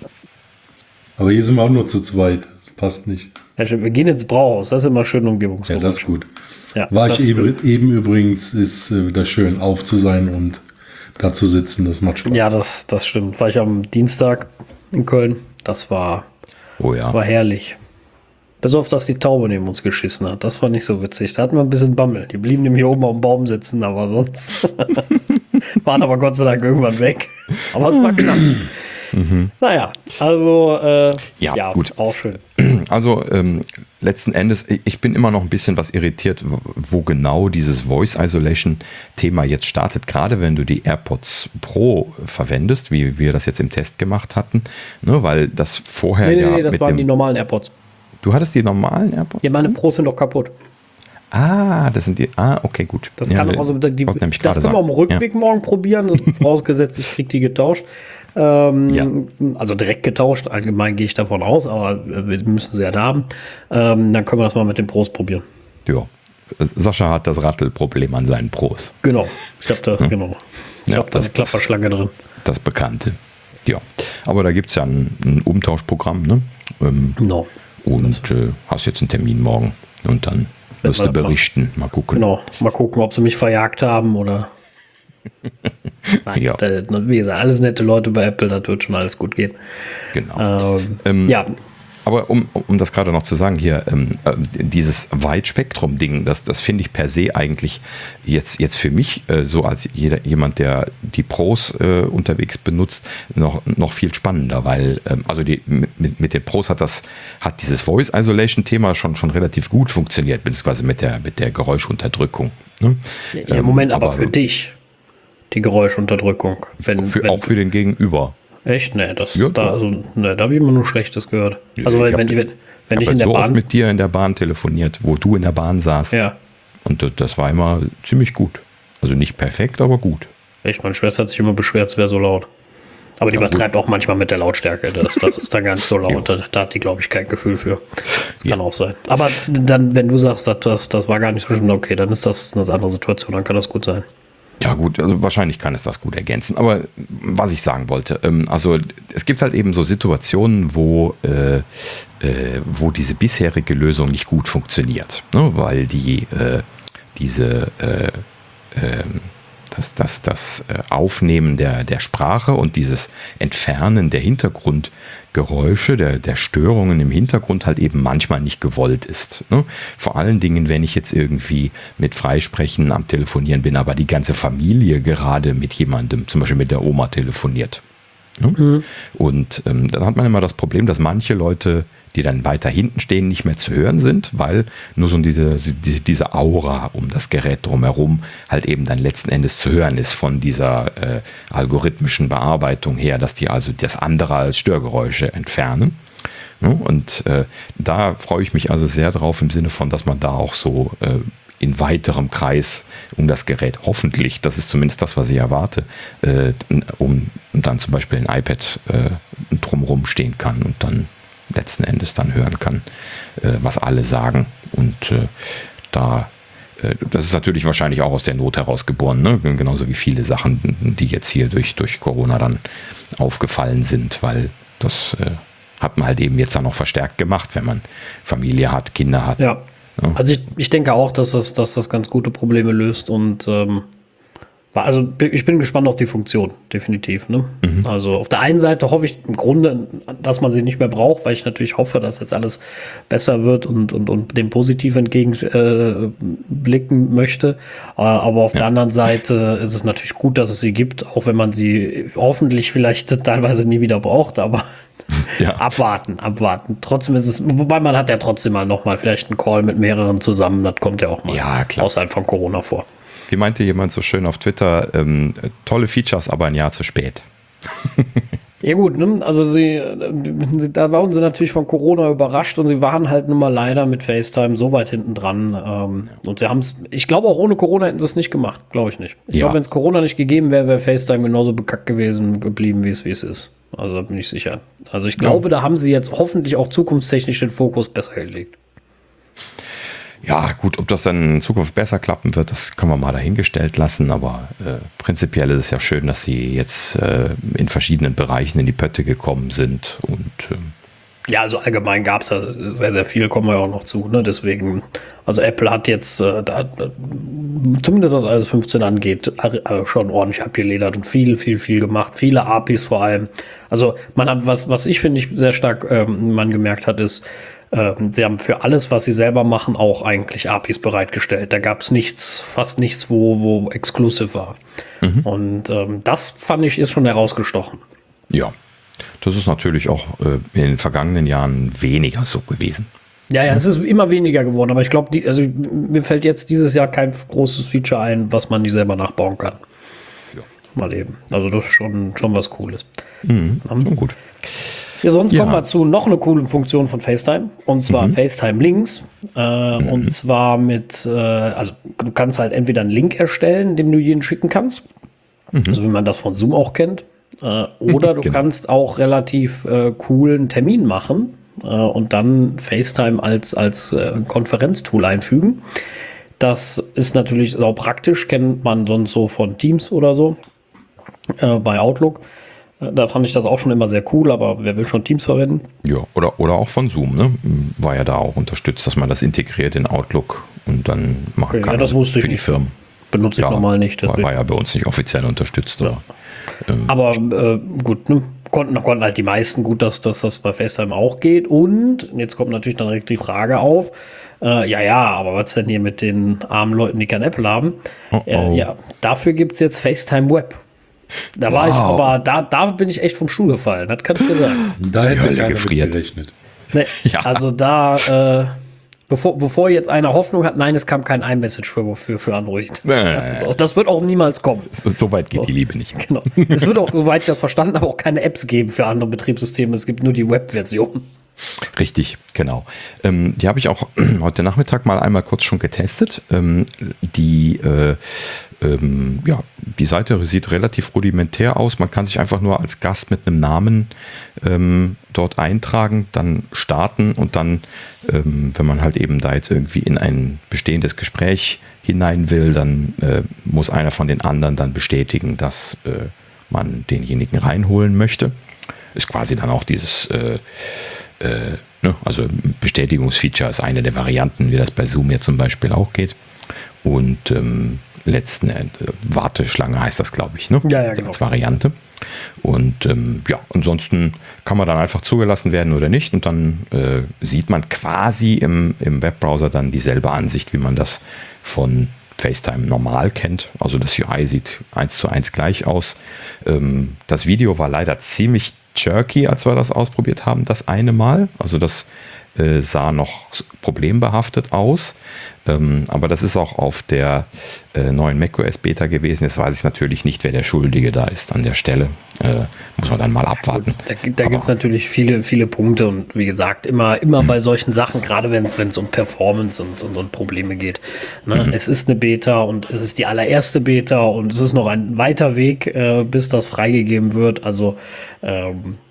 Aber hier sind wir auch nur zu zweit. Das passt nicht. Ja, stimmt. Wir gehen ins Brauhaus. Das ist immer schön Umgebungsgeräusch. Ja, das ist gut. Ja, War ich eben, eben übrigens, ist äh, wieder schön auf zu sein und da zu sitzen. Das macht Spaß. Ja, das, das stimmt. War ich am Dienstag in Köln. Das war, oh ja. war herrlich. Bis auf, dass die Taube neben uns geschissen hat. Das war nicht so witzig. Da hatten wir ein bisschen Bammel. Die blieben nämlich oben auf dem Baum sitzen, aber sonst waren aber Gott sei Dank irgendwann weg. Aber es war knapp. Mhm. Naja, also äh, ja, ja, gut. Auch schön. Also ähm, letzten Endes, ich bin immer noch ein bisschen was irritiert, wo genau dieses Voice Isolation Thema jetzt startet, gerade wenn du die AirPods Pro verwendest, wie wir das jetzt im Test gemacht hatten, ne, weil das vorher nee, nee, ja nee, das mit waren dem, die normalen AirPods. Du hattest die normalen AirPods? Ja, meine Pros sind doch kaputt. Ah, das sind die. Ah, okay, gut. Das ja, kann also die, das können wir sagen. am Rückweg ja. morgen probieren, vorausgesetzt, ich kriege die getauscht. Ähm, ja. Also direkt getauscht, allgemein gehe ich davon aus, aber wir müssen sie ja da haben. Ähm, dann können wir das mal mit den Pros probieren. Ja. Sascha hat das Rattelproblem an seinen Pros. Genau. Ich habe da, ja. genau. Ich ja, habe da eine Klapperschlange drin. Das Bekannte. Ja. Aber da gibt es ja ein, ein Umtauschprogramm, ne? Ähm, no. Und äh, hast jetzt einen Termin morgen und dann wirst du berichten. Mal gucken. Genau, mal gucken, ob sie mich verjagt haben oder. Nein, ja. da, wie gesagt, alles nette Leute bei Apple, das wird schon alles gut gehen. Genau. Ähm, ähm, ja. Aber um, um das gerade noch zu sagen, hier, ähm, äh, dieses Weitspektrum-Ding, das, das finde ich per se eigentlich jetzt, jetzt für mich, äh, so als jeder, jemand, der die Pros äh, unterwegs benutzt, noch, noch viel spannender, weil, ähm, also die, mit, mit den Pros hat das, hat dieses Voice-Isolation-Thema schon, schon relativ gut funktioniert, beziehungsweise mit der, mit der Geräuschunterdrückung. Ne? Ja, im Moment ähm, aber, aber für dich, die Geräuschunterdrückung. Wenn, für, wenn auch für den Gegenüber. Echt? Nee, das, ja, da, also, nee, da habe ich immer nur Schlechtes gehört. Also, ich wenn, hab, wenn, wenn ich, ich in der so Bahn. oft mit dir in der Bahn telefoniert, wo du in der Bahn saßt. Ja. Und das, das war immer ziemlich gut. Also nicht perfekt, aber gut. Echt, meine Schwester hat sich immer beschwert, es wäre so laut. Aber die ja, übertreibt gut. auch manchmal mit der Lautstärke. Das, das ist dann gar nicht so laut. da, da hat die, glaube ich, kein Gefühl für. Das kann ja. auch sein. Aber dann, wenn du sagst, das, das war gar nicht so schlimm, okay, dann ist das eine andere Situation, dann kann das gut sein. Ja gut, also wahrscheinlich kann es das gut ergänzen. Aber was ich sagen wollte, ähm, also es gibt halt eben so Situationen, wo, äh, äh, wo diese bisherige Lösung nicht gut funktioniert, ne? Weil die äh, diese äh, äh, das, das, das Aufnehmen der, der Sprache und dieses Entfernen der Hintergrundgeräusche, der, der Störungen im Hintergrund halt eben manchmal nicht gewollt ist. Ne? Vor allen Dingen, wenn ich jetzt irgendwie mit Freisprechen am Telefonieren bin, aber die ganze Familie gerade mit jemandem, zum Beispiel mit der Oma telefoniert. Ne? Mhm. Und ähm, dann hat man immer das Problem, dass manche Leute, die dann weiter hinten stehen, nicht mehr zu hören sind, weil nur so diese, diese Aura um das Gerät drumherum halt eben dann letzten Endes zu hören ist von dieser äh, algorithmischen Bearbeitung her, dass die also das andere als Störgeräusche entfernen. Ja, und äh, da freue ich mich also sehr drauf im Sinne von, dass man da auch so äh, in weiterem Kreis um das Gerät, hoffentlich, das ist zumindest das, was ich erwarte, äh, um dann zum Beispiel ein iPad äh, drumherum stehen kann und dann letzten Endes dann hören kann, äh, was alle sagen. Und äh, da äh, das ist natürlich wahrscheinlich auch aus der Not heraus geboren, ne? Genauso wie viele Sachen, die jetzt hier durch, durch Corona dann aufgefallen sind, weil das äh, hat man halt eben jetzt dann noch verstärkt gemacht, wenn man Familie hat, Kinder hat. Ja, ja. Also ich, ich denke auch, dass das, dass das ganz gute Probleme löst und ähm, also ich bin gespannt auf die Funktion, definitiv. Ne? Mhm. Also auf der einen Seite hoffe ich im Grunde, dass man sie nicht mehr braucht, weil ich natürlich hoffe, dass jetzt alles besser wird und, und, und dem positiv entgegenblicken äh, möchte. Äh, aber auf ja. der anderen Seite ist es natürlich gut, dass es sie gibt, auch wenn man sie hoffentlich vielleicht teilweise nie wieder braucht, aber ja. abwarten, abwarten. Trotzdem ist es, wobei man hat ja trotzdem mal nochmal vielleicht einen Call mit mehreren zusammen, das kommt ja auch mal ja, klar. außerhalb von Corona vor. Wie meinte jemand so schön auf Twitter, ähm, tolle Features, aber ein Jahr zu spät. Ja gut, ne? Also sie, da waren sie natürlich von Corona überrascht und sie waren halt nun mal leider mit FaceTime so weit hinten dran. Ähm, ja. Und sie haben es, ich glaube auch ohne Corona hätten sie es nicht gemacht, glaube ich nicht. Ich ja. glaube, wenn es Corona nicht gegeben wäre, wäre FaceTime genauso bekackt gewesen, geblieben, wie es wie es ist. Also da bin ich sicher. Also ich glaube, ja. da haben sie jetzt hoffentlich auch zukunftstechnisch den Fokus besser gelegt. Ja, gut, ob das dann in Zukunft besser klappen wird, das können wir mal dahingestellt lassen, aber äh, prinzipiell ist es ja schön, dass sie jetzt äh, in verschiedenen Bereichen in die Pötte gekommen sind und ähm, ja, also allgemein gab es ja sehr, sehr viel, kommen wir ja auch noch zu, ne? Deswegen, also Apple hat jetzt, äh, da, zumindest was alles fünfzehn angeht, äh, schon ordentlich abgeledert und viel, viel, viel gemacht, viele A P Is vor allem. Also man hat, was, was ich finde ich sehr stark ähm, man gemerkt hat, ist, ähm, sie haben für alles, was sie selber machen, auch eigentlich A P Is bereitgestellt. Da gab es nichts, fast nichts, wo, wo exclusive war. Mhm. Und ähm, das fand ich ist schon herausgestochen. Ja. Das ist natürlich auch äh, in den vergangenen Jahren weniger so gewesen. Ja, ja, es ist immer weniger geworden, aber ich glaube, also mir fällt jetzt dieses Jahr kein großes Feature ein, was man nicht selber nachbauen kann. Ja. Mal eben. Also das ist schon, schon was Cooles. Mhm, schon gut. Ja, sonst ja. kommen wir zu noch eine coole Funktion von FaceTime, und zwar mhm. FaceTime Links. Äh, mhm. Und zwar mit, äh, also du kannst halt entweder einen Link erstellen, den du jeden schicken kannst, mhm. so wie man das von Zoom auch kennt. Äh, oder du genau. kannst auch relativ äh, coolen Termin machen äh, und dann FaceTime als, als äh, Konferenztool einfügen. Das ist natürlich auch praktisch, kennt man sonst so von Teams oder so äh, bei Outlook. Äh, da fand ich das auch schon immer sehr cool, aber wer will schon Teams verwenden? Ja, oder, oder auch von Zoom, ne? War ja da auch unterstützt, dass man das integriert in Outlook und dann machen okay, kann ja, das wusste für ich die Firmen. Benutze ich ja, normal nicht. War, war ja bei uns nicht offiziell unterstützt. Ja. Aber, ähm, aber äh, gut, ne? konnten, konnten halt die meisten gut, dass, dass das bei FaceTime auch geht. Und jetzt kommt natürlich dann direkt die Frage auf, äh, ja, ja, aber was denn hier mit den armen Leuten, die kein Apple haben? Oh, oh. Äh, ja, dafür gibt es jetzt FaceTime Web. Da war wow. ich, aber da, da bin ich echt vom Stuhl gefallen, das kann ich dir sagen. Da hätte ich gefriert. Gerechnet. Nee, ja. Also da... Äh, Bevor, bevor jetzt einer Hoffnung hat, nein, es kam kein iMessage für, für, für Android. Nee. Also, das wird auch niemals kommen. So weit geht so. Die Liebe nicht. Genau. Es wird auch, soweit ich das verstanden habe, auch keine Apps geben für andere Betriebssysteme. Es gibt nur die Web-Version. Richtig, genau. Ähm, die habe ich auch heute Nachmittag mal einmal kurz schon getestet. Ähm, die, äh, ähm, ja, die Seite sieht relativ rudimentär aus. Man kann sich einfach nur als Gast mit einem Namen ähm, dort eintragen, dann starten und dann, ähm, wenn man halt eben da jetzt irgendwie in ein bestehendes Gespräch hinein will, dann äh, muss einer von den anderen dann bestätigen, dass äh, man denjenigen reinholen möchte. Ist quasi dann auch dieses äh, Äh, ne, also Bestätigungsfeature ist eine der Varianten, wie das bei Zoom jetzt zum Beispiel auch geht. Und ähm, letzten Endes, äh, Warteschlange heißt das, glaube ich, ne? Ja, ja, genau. Als Variante. Und ähm, ja, ansonsten kann man dann einfach zugelassen werden oder nicht. Und dann äh, sieht man quasi im, im Webbrowser dann dieselbe Ansicht, wie man das von FaceTime normal kennt. Also das U I sieht eins zu eins gleich aus. Ähm, das Video war leider ziemlich jerky, als wir das ausprobiert haben, das eine Mal. Also das äh, sah noch problembehaftet aus. Ähm, aber das ist auch auf der äh, neuen macOS Beta gewesen. Jetzt weiß ich natürlich nicht, wer der Schuldige da ist an der Stelle. Äh, muss man dann mal abwarten. Ja, gut, da da gibt es natürlich viele, viele Punkte und wie gesagt, immer, immer bei solchen Sachen, gerade wenn es um Performance und, und, und Probleme geht. Ne? Mhm. Es ist eine Beta und es ist die allererste Beta und es ist noch ein weiter Weg, äh, bis das freigegeben wird. Also ähm,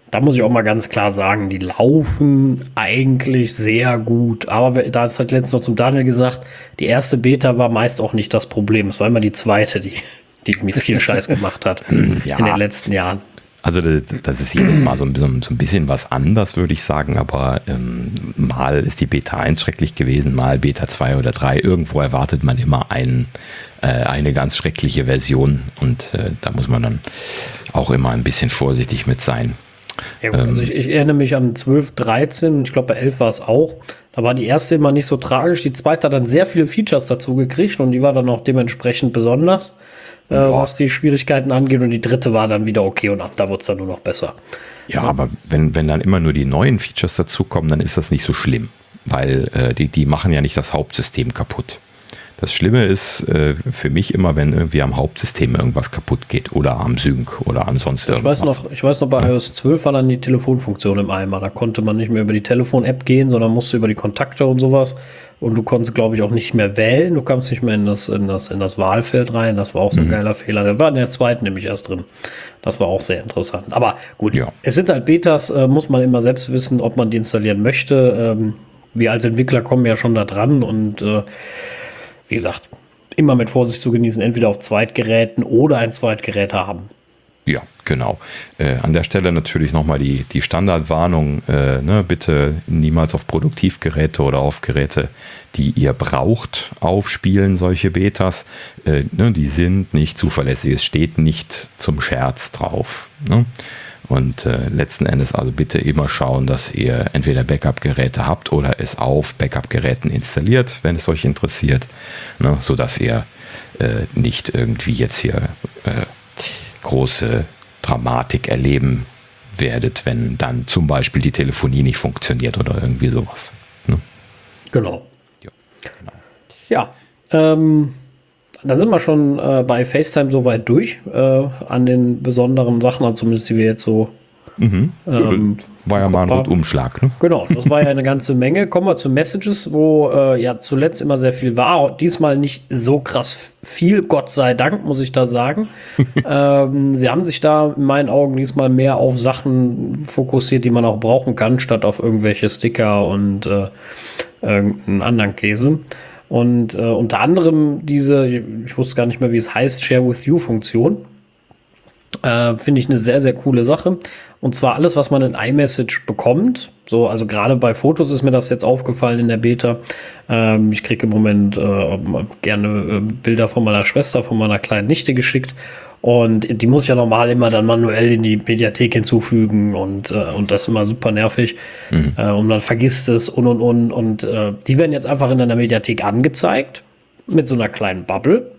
da muss ich auch mal ganz klar sagen, die laufen eigentlich sehr gut. Aber da ist halt letztens noch zum Daniel gesagt, die erste Beta war meist auch nicht das Problem. Es war immer die zweite, die, die mir viel Scheiß gemacht hat Ja. in den letzten Jahren. Also das ist jedes Mal so ein bisschen, so ein bisschen was anders, würde ich sagen, aber ähm, mal ist die Beta eins schrecklich gewesen, mal Beta zwei oder drei. Irgendwo erwartet man immer ein, äh, eine ganz schreckliche Version und äh, da muss man dann auch immer ein bisschen vorsichtig mit sein. Ja, gut, also ich, ich erinnere mich an zwölf, dreizehn und ich glaube bei elf war es auch. Da war die erste immer nicht so tragisch, die zweite hat dann sehr viele Features dazu gekriegt und die war dann auch dementsprechend besonders. Äh, was die Schwierigkeiten angeht und die dritte war dann wieder okay und ab da wurde es dann nur noch besser. Ja, ja, aber wenn, wenn dann immer nur die neuen Features dazukommen, dann ist das nicht so schlimm, weil äh, die, die machen ja nicht das Hauptsystem kaputt. Das Schlimme ist äh, für mich immer, wenn irgendwie am Hauptsystem irgendwas kaputt geht oder am Sync oder an sonst irgendwas. Ich weiß noch, ich weiß noch bei ja. iOS zwölf war dann die Telefonfunktion im Eimer. Da konnte man nicht mehr über die Telefon-App gehen, sondern musste über die Kontakte und sowas. Und du konntest, glaube ich, auch nicht mehr wählen. Du kamst nicht mehr in das, in das, in das Wahlfeld rein. Das war auch so ein mhm. geiler Fehler. Der war in der zweiten nämlich erst drin. Das war auch sehr interessant. Aber gut, ja. es sind halt Betas, äh, muss man immer selbst wissen, ob man die installieren möchte. Ähm, wir als Entwickler kommen ja schon da dran und äh, wie gesagt, immer mit Vorsicht zu genießen, entweder auf Zweitgeräten oder ein Zweitgerät haben. Ja, genau. Äh, an der Stelle natürlich nochmal die, die Standardwarnung, äh, ne, bitte niemals auf Produktivgeräte oder auf Geräte, die ihr braucht, aufspielen, solche Betas. Äh, ne, die sind nicht zuverlässig, es steht nicht zum Scherz drauf. Ne? Und äh, letzten Endes also bitte immer schauen, dass ihr entweder Backup-Geräte habt oder es auf Backup-Geräten installiert, wenn es euch interessiert, ne, sodass ihr äh, nicht irgendwie jetzt hier äh, große Dramatik erleben werdet, wenn dann zum Beispiel die Telefonie nicht funktioniert oder irgendwie sowas. Ne? Genau. Ja, genau. ja ähm, dann sind wir schon äh, bei FaceTime soweit durch äh, an den besonderen Sachen, also zumindest die wir jetzt so mhm. ähm, war ja mal ein Rundumschlag. Ne? Genau, das war ja eine ganze Menge. Kommen wir zu Messages, wo äh, ja zuletzt immer sehr viel war. Diesmal nicht so krass viel, Gott sei Dank, muss ich da sagen. ähm, sie haben sich da in meinen Augen diesmal mehr auf Sachen fokussiert, die man auch brauchen kann, statt auf irgendwelche Sticker und äh, irgendeinen anderen Käse. Und äh, unter anderem diese, ich wusste gar nicht mehr, wie es heißt, Share with You Funktion. Äh, finde ich eine sehr, sehr coole Sache. Und zwar alles, was man in iMessage bekommt. So, also gerade bei Fotos ist mir das jetzt aufgefallen in der Beta. Ähm, ich kriege im Moment äh, gerne äh, Bilder von meiner Schwester, von meiner kleinen Nichte geschickt. Und die muss ich ja normal immer dann manuell in die Mediathek hinzufügen und, äh, und das ist immer super nervig. Mhm. Äh, und man vergisst es und und und. Und äh, die werden jetzt einfach in deiner Mediathek angezeigt mit so einer kleinen Bubble.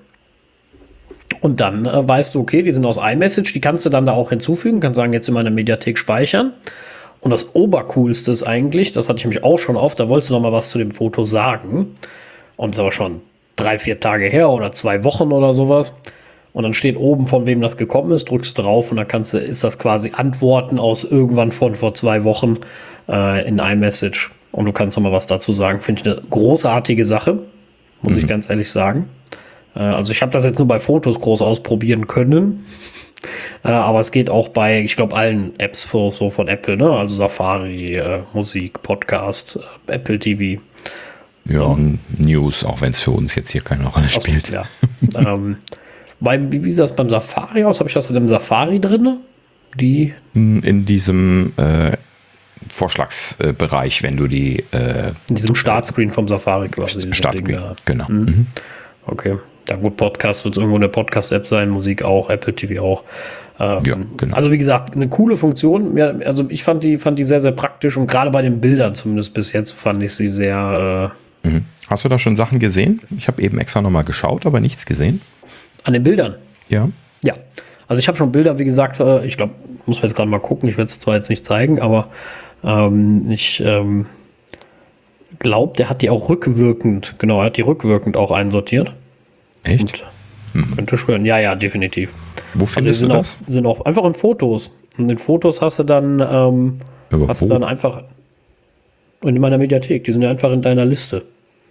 Und dann äh, weißt du, okay, die sind aus iMessage, die kannst du dann da auch hinzufügen, kannst sagen, jetzt in meiner Mediathek speichern. Und das Obercoolste ist eigentlich, das hatte ich mich auch schon oft, da wolltest du noch mal was zu dem Foto sagen. Und es ist aber schon drei, vier Tage her oder zwei Wochen oder sowas. Und dann steht oben, von wem das gekommen ist, drückst drauf und dann kannst du, ist das quasi Antworten aus irgendwann von vor zwei Wochen äh, in iMessage. Und du kannst noch mal was dazu sagen. Finde ich eine großartige Sache, muss mhm. ich ganz ehrlich sagen. Äh, also ich habe das jetzt nur bei Fotos groß ausprobieren können. äh, aber es geht auch bei, ich glaube, allen Apps für, so von Apple, ne? Also Safari, äh, Musik, Podcast, äh, Apple T V. Ja, und News, auch wenn es für uns jetzt hier keine Rolle spielt. Ja. ähm, Bei, wie sieht das beim Safari aus? Habe ich das in dem Safari drin? Die? In diesem äh, Vorschlagsbereich, wenn du die. Äh, in diesem Startscreen vom Safari quasi. Startscreen, genau. Mhm. Mhm. Okay. Ja, gut, Podcast wird es irgendwo eine Podcast-App sein, Musik auch, Apple T V auch. Ähm, ja, genau. Also, wie gesagt, eine coole Funktion. Ja, also, ich fand die, fand die sehr, sehr praktisch und gerade bei den Bildern, zumindest bis jetzt, fand ich sie sehr. Äh, mhm. Hast du da schon Sachen gesehen? Ich habe eben extra nochmal geschaut, aber nichts gesehen. An den Bildern? Ja. Ja. Also ich habe schon Bilder, wie gesagt, ich glaube, muss man jetzt gerade mal gucken, ich werde es zwar jetzt nicht zeigen, aber ähm, ich ähm, glaube, der hat die auch rückwirkend, genau, er hat die rückwirkend auch einsortiert. Echt? Mhm. Könnte schwören, ja, ja, definitiv. Wo findest also du das? Auch, sind auch einfach in Fotos. Und in Fotos hast du dann, ähm, hast du dann einfach in meiner Mediathek, die sind ja einfach in deiner Liste.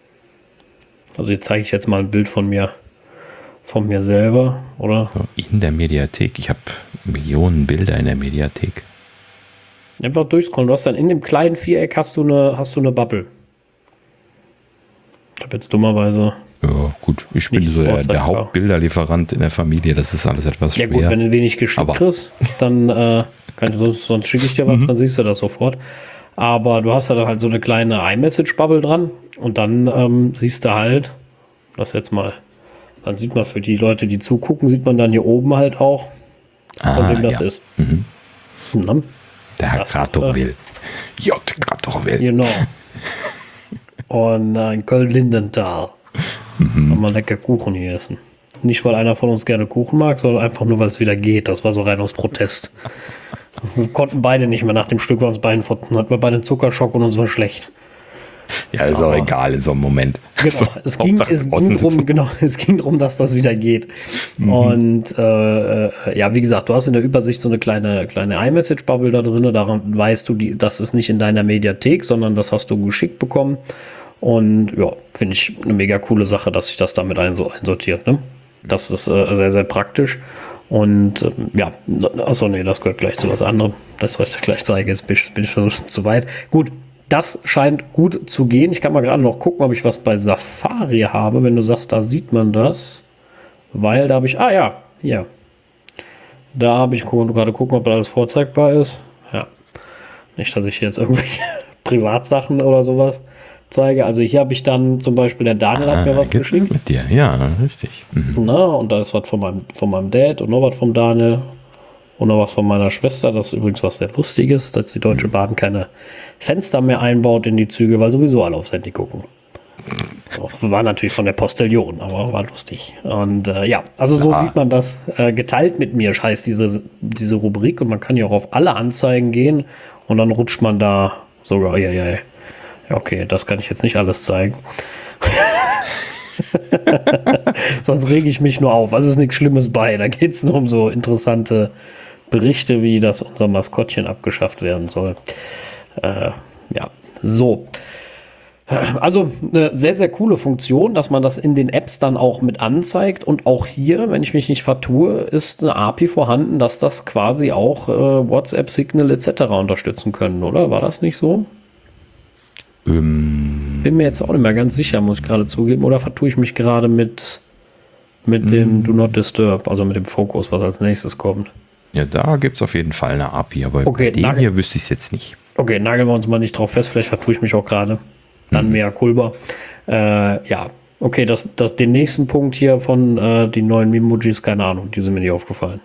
Also jetzt zeige ich jetzt mal ein Bild von mir. Von mir selber, oder? So, in der Mediathek. Ich habe Millionen Bilder in der Mediathek. Einfach durchscrollen. Du hast dann in dem kleinen Viereck hast du eine, hast du eine Bubble. Ich habe jetzt dummerweise. Ja, gut. Ich bin so der, der Hauptbilderlieferant in der Familie. Das ist alles etwas schwer. Ja gut, wenn du wenig geschickt kriegst, dann äh, kann ich, sonst, sonst schicke ich dir was, mhm. dann siehst du das sofort. Aber du hast ja dann halt so eine kleine iMessage-Bubble dran und dann ähm, siehst du halt, das jetzt mal, dann sieht man für die Leute, die zugucken, sieht man dann hier oben halt auch, ah, von wem das ja. ist. Mhm. Na, der Herr Kratorwill. J. Kratorwill. Genau. Und äh, in Köln-Lindenthal. Mhm. Haben wir lecker Kuchen hier essen. Nicht, weil einer von uns gerne Kuchen mag, sondern einfach nur, weil es wieder geht. Das war so rein aus Protest. Wir konnten beide nicht mehr. Nach dem Stück waren es beiden, hatten wir beide einen Zuckerschock und uns war schlecht. Ja, ist auch egal in so einem Moment. Genau, so, es, ging, es, ging drum, genau es ging darum, dass das wieder geht. Mhm. Und äh, ja, wie gesagt, du hast in der Übersicht so eine kleine, kleine iMessage-Bubble da drin. Daran weißt du, die, das ist nicht in deiner Mediathek, sondern das hast du geschickt bekommen. Und ja, finde ich eine mega coole Sache, dass sich das damit ein, so einsortiert. Ne? Das ist äh, sehr, sehr praktisch. Und ähm, ja, achso, nee, das gehört gleich zu was anderem. Das, was ich gleich zeige, jetzt bin ich, bin ich schon zu weit. Gut, das scheint gut zu gehen. Ich kann mal gerade noch gucken, ob ich was bei Safari habe. Wenn du sagst, da sieht man das. Weil da habe ich, ah ja, hier. Da habe ich gerade gucken, ob da alles vorzeigbar ist. Ja. Nicht, dass ich jetzt irgendwelche Privatsachen oder sowas zeige. Also hier habe ich dann zum Beispiel, der Daniel ah, hat mir was geschickt. Mit dir, ja, richtig. Mhm. Na, und da ist was von meinem, von meinem Dad und noch was vom Daniel und noch was von meiner Schwester. Das ist übrigens was sehr Lustiges, dass die Deutsche Bahn keine Fenster mehr einbaut in die Züge, weil sowieso alle aufs Handy gucken. So, war natürlich von der Postillion, aber war lustig. Und äh, ja, also so ah. sieht man das. Äh, geteilt mit mir heißt diese, diese Rubrik und man kann ja auch auf alle Anzeigen gehen und dann rutscht man da sogar, ja, ja, ja. Ja, okay, das kann ich jetzt nicht alles zeigen. Sonst rege ich mich nur auf. Also ist nichts Schlimmes bei. Da geht es nur um so interessante Berichte, wie dass unser Maskottchen abgeschafft werden soll. Äh, ja, so. Also eine sehr, sehr coole Funktion, dass man das in den Apps dann auch mit anzeigt. Und auch hier, wenn ich mich nicht vertue, ist eine A P I vorhanden, dass das quasi auch äh, WhatsApp, Signal et cetera unterstützen können, oder? War das nicht so? Ähm, Bin mir jetzt auch nicht mehr ganz sicher, muss ich gerade zugeben. Oder vertue ich mich gerade mit, mit ähm, dem Do Not Disturb, also mit dem Fokus, was als nächstes kommt? Ja, da gibt es auf jeden Fall eine A P I, aber okay, bei dem nagel- hier wüsste ich es jetzt nicht. Okay, nageln wir uns mal nicht drauf fest, vielleicht vertue ich mich auch gerade. Dann mehr Kulber. Äh, ja, okay, das, das, den nächsten Punkt hier von äh, die neuen Memojis, keine Ahnung, die sind mir nicht aufgefallen.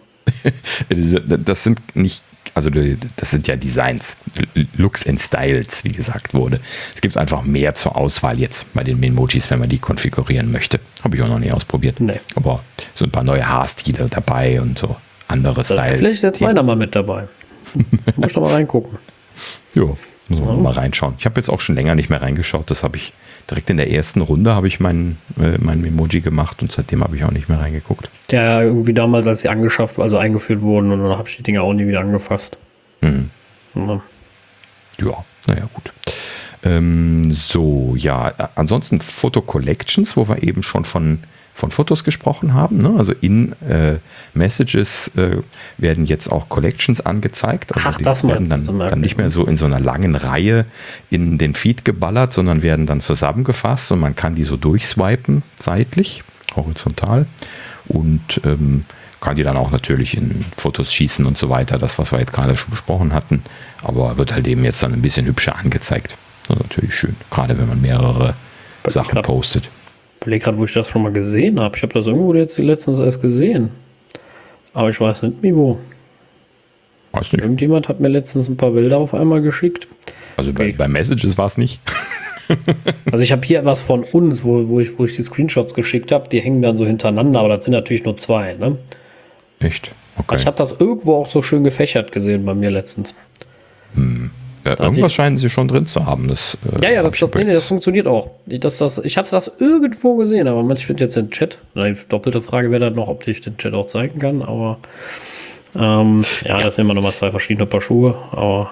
Das sind nicht, also das sind ja Designs, Looks and Styles, wie gesagt wurde. Es gibt einfach mehr zur Auswahl jetzt bei den Memojis, wenn man die konfigurieren möchte. Habe ich auch noch nie ausprobiert. Nee. Aber so ein paar neue Haarstile dabei und so andere Styles. Vielleicht ist jetzt meiner mal mit dabei. Muss doch mal reingucken. Jo. Muss man oh. mal reinschauen. Ich habe jetzt auch schon länger nicht mehr reingeschaut. Das habe ich direkt in der ersten Runde habe ich mein, äh, mein Memoji gemacht und seitdem habe ich auch nicht mehr reingeguckt. Ja, irgendwie damals, als sie angeschafft, also eingeführt wurden und dann habe ich die Dinger auch nie wieder angefasst. Mhm. Ja, ja, naja, gut. Ähm, so, ja, ansonsten Photo Collections, wo wir eben schon von von Fotos gesprochen haben. Ne? Also in äh, Messages äh, werden jetzt auch Collections angezeigt. Also Ach, die das werden dann, dann nicht mehr so in so einer langen Reihe in den Feed geballert, sondern werden dann zusammengefasst und man kann die so durchswipen, seitlich, horizontal und ähm, kann die dann auch natürlich in Fotos schießen und so weiter. Das, was wir jetzt gerade schon besprochen hatten, aber wird halt eben jetzt dann ein bisschen hübscher angezeigt. Das ist natürlich schön, gerade wenn man mehrere Sachen postet. Ich überlege gerade, wo ich das schon mal gesehen habe. Ich habe das irgendwo jetzt letztens erst gesehen. Aber ich weiß nicht mehr wo. Weiß nicht. Irgendjemand hat mir letztens ein paar Bilder auf einmal geschickt. Also okay. bei, bei Messages war es nicht. Also ich habe hier was von uns, wo, wo, ich, wo ich die Screenshots geschickt habe. Die hängen dann so hintereinander, aber das sind natürlich nur zwei. Ne? Echt? Okay. Ich habe das irgendwo auch so schön gefächert gesehen bei mir letztens. Hm. Ja, irgendwas ich, scheinen sie schon drin zu haben. Das, äh, ja, ja, das, das, nee, nee, das funktioniert auch. Ich, das, das, ich hatte das irgendwo gesehen, aber ich finde jetzt den Chat, die doppelte Frage wäre dann noch, ob ich den Chat auch zeigen kann, aber ähm, ja, ja, das sind immer noch mal zwei verschiedene Paar Schuhe, aber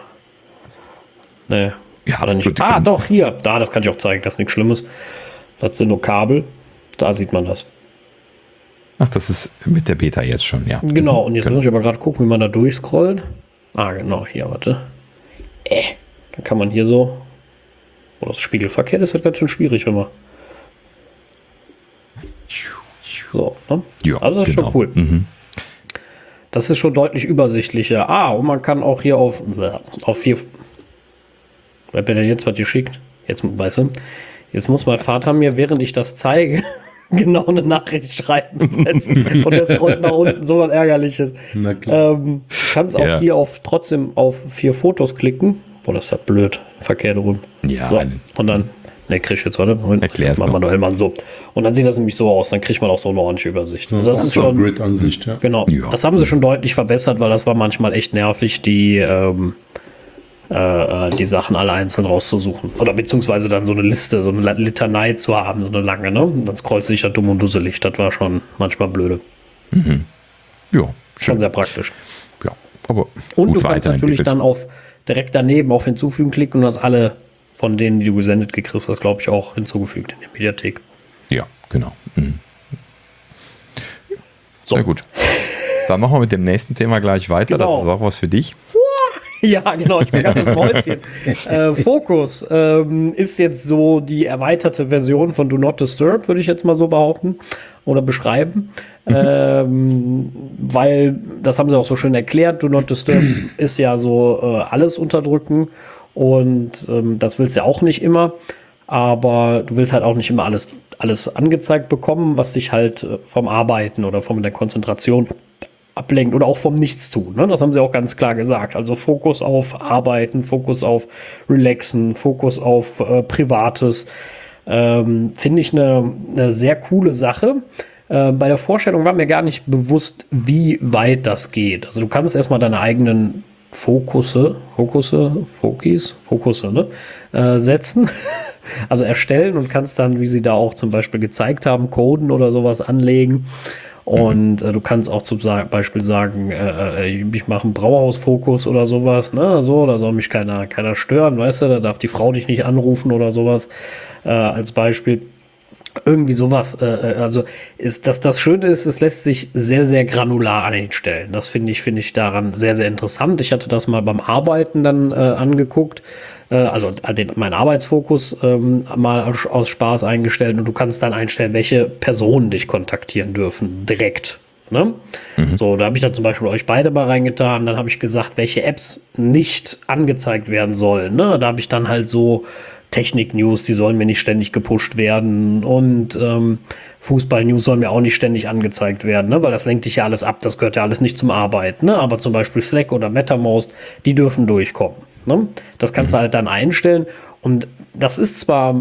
nee, ja, oder nicht. Gut, ah, doch, hier, da, das kann ich auch zeigen, das ist nichts Schlimmes. Das sind nur Kabel, da sieht man das. Ach, das ist mit der Beta jetzt schon, ja. Genau, und jetzt genau. muss ich aber gerade gucken, wie man da durchscrollt. Ah, genau, hier, warte. Äh, dann kann man hier so, oh, das spiegelverkehrt ist halt ganz schön schwierig, wenn man so, ne? Ja, also das ist genau. schon cool. Mhm. Das ist schon deutlich übersichtlicher. Ah, und man kann auch hier auf, auf vier. Wer hat mir denn jetzt was geschickt? Jetzt, weißt du, jetzt muss mein Vater mir, während ich das zeige, genau eine Nachricht schreiben. Und das rollt nach unten, so was Ärgerliches. Na klar. Ähm, kannst auch Ja. hier auf, trotzdem auf vier Fotos klicken. Boah, das ist ja blöd. Verkehrt rum. Ja, So. ein- Und dann, ne, krieg ich jetzt, warte. Erklär's Mal noch. manuell mal so. Und dann sieht das nämlich so aus. Dann kriegt man auch so eine ordentliche Übersicht. So, Also das ist so schon. Grid-Ansicht, ja. Genau, Ja. das haben sie schon deutlich verbessert, weil das war manchmal echt nervig, die, ähm, äh, die Sachen alle einzeln rauszusuchen. Oder beziehungsweise dann so eine Liste, so eine Litanei zu haben, so eine lange, ne? Dann scrollst du dich da dumm und dusselig. Das war schon manchmal blöde. Ja, Schon schön. sehr praktisch. Ja, aber Und gut du kannst natürlich weiterentwickelt. dann auf direkt daneben auf Hinzufügen klicken und hast alle von denen, die du gesendet gekriegt hast, glaube ich, auch hinzugefügt in der Mediathek. Ja, genau. Mhm. So. Sehr gut. Dann machen wir mit dem nächsten Thema gleich weiter. Genau. Das ist auch was für dich. Ja, genau, ich bin ganz das Mäuschen. äh, Focus ähm, ist jetzt so die erweiterte Version von Do Not Disturb, würde ich jetzt mal so behaupten oder beschreiben. ähm, weil, das haben sie auch so schön erklärt, Do Not Disturb ist ja so äh, alles unterdrücken und ähm, das willst du ja auch nicht immer. Aber du willst halt auch nicht immer alles, alles angezeigt bekommen, was dich halt äh, vom Arbeiten oder von der Konzentration ablenkt oder auch vom Nichtstun. Ne? Das haben sie auch ganz klar gesagt. Also Fokus auf Arbeiten, Fokus auf Relaxen, Fokus auf äh, Privates. Ähm, finde ich eine, eine sehr coole Sache. Äh, bei der Vorstellung war mir gar nicht bewusst, wie weit das geht. Also du kannst erstmal deine eigenen Fokusse, Fokusse, Fokis, Fokusse, ne? äh, setzen. Also erstellen und kannst dann, wie sie da auch zum Beispiel gezeigt haben, Coden oder sowas anlegen. Und äh, du kannst auch zum Sa- Beispiel sagen, äh, äh, ich mache einen Brauhausfokus oder sowas, ne, so, da soll mich keiner, keiner stören, weißt du, da darf die Frau dich nicht anrufen oder sowas, äh, als Beispiel. Irgendwie sowas, äh, also ist das, das Schöne ist, es lässt sich sehr, sehr granular einstellen. Das finde ich, finde ich daran sehr, sehr interessant. Ich hatte das mal beim Arbeiten dann äh, angeguckt, äh, also den, meinen Arbeitsfokus ähm, mal aus, aus Spaß eingestellt und du kannst dann einstellen, welche Personen dich kontaktieren dürfen, direkt. Ne? Mhm. So, da habe ich dann zum Beispiel euch beide mal reingetan, dann habe ich gesagt, welche Apps nicht angezeigt werden sollen. Ne? Da habe ich dann halt so Technik-News, die sollen mir nicht ständig gepusht werden und ähm, Fußball-News sollen mir auch nicht ständig angezeigt werden, ne? Weil das lenkt dich ja alles ab, das gehört ja alles nicht zum Arbeiten, ne? Aber zum Beispiel Slack oder MetaMost, die dürfen durchkommen, ne? Das kannst mhm. du halt dann einstellen und das ist zwar,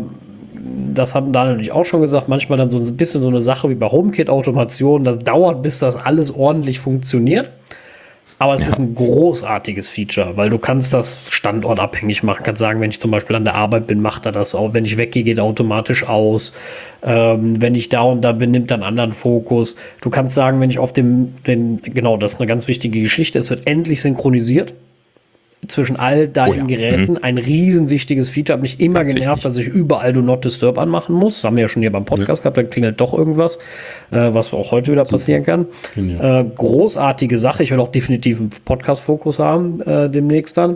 das haben Daniel und ich auch schon gesagt, manchmal dann so ein bisschen so eine Sache wie bei HomeKit-Automation, das dauert, bis das alles ordentlich funktioniert. Aber es ja. ist ein großartiges Feature, weil du kannst das standortabhängig machen. Kannst sagen, wenn ich zum Beispiel an der Arbeit bin, macht er das auch. Wenn ich weggehe, geht er automatisch aus. Ähm, wenn ich da und da bin, nimmt er einen anderen Fokus. Du kannst sagen, wenn ich auf dem, dem, genau, das ist eine ganz wichtige Geschichte, es wird endlich synchronisiert zwischen all deinen oh ja. Geräten. Mhm. Ein riesen wichtiges Feature. Hat mich immer ganz genervt, wichtig. Dass ich überall Do Not Disturb anmachen muss. Das haben wir ja schon hier beim Podcast ja. gehabt. Da klingelt doch irgendwas, äh, was auch heute wieder Super. passieren kann. Äh, großartige Sache. Ich will auch definitiv einen Podcast-Fokus haben äh, demnächst dann.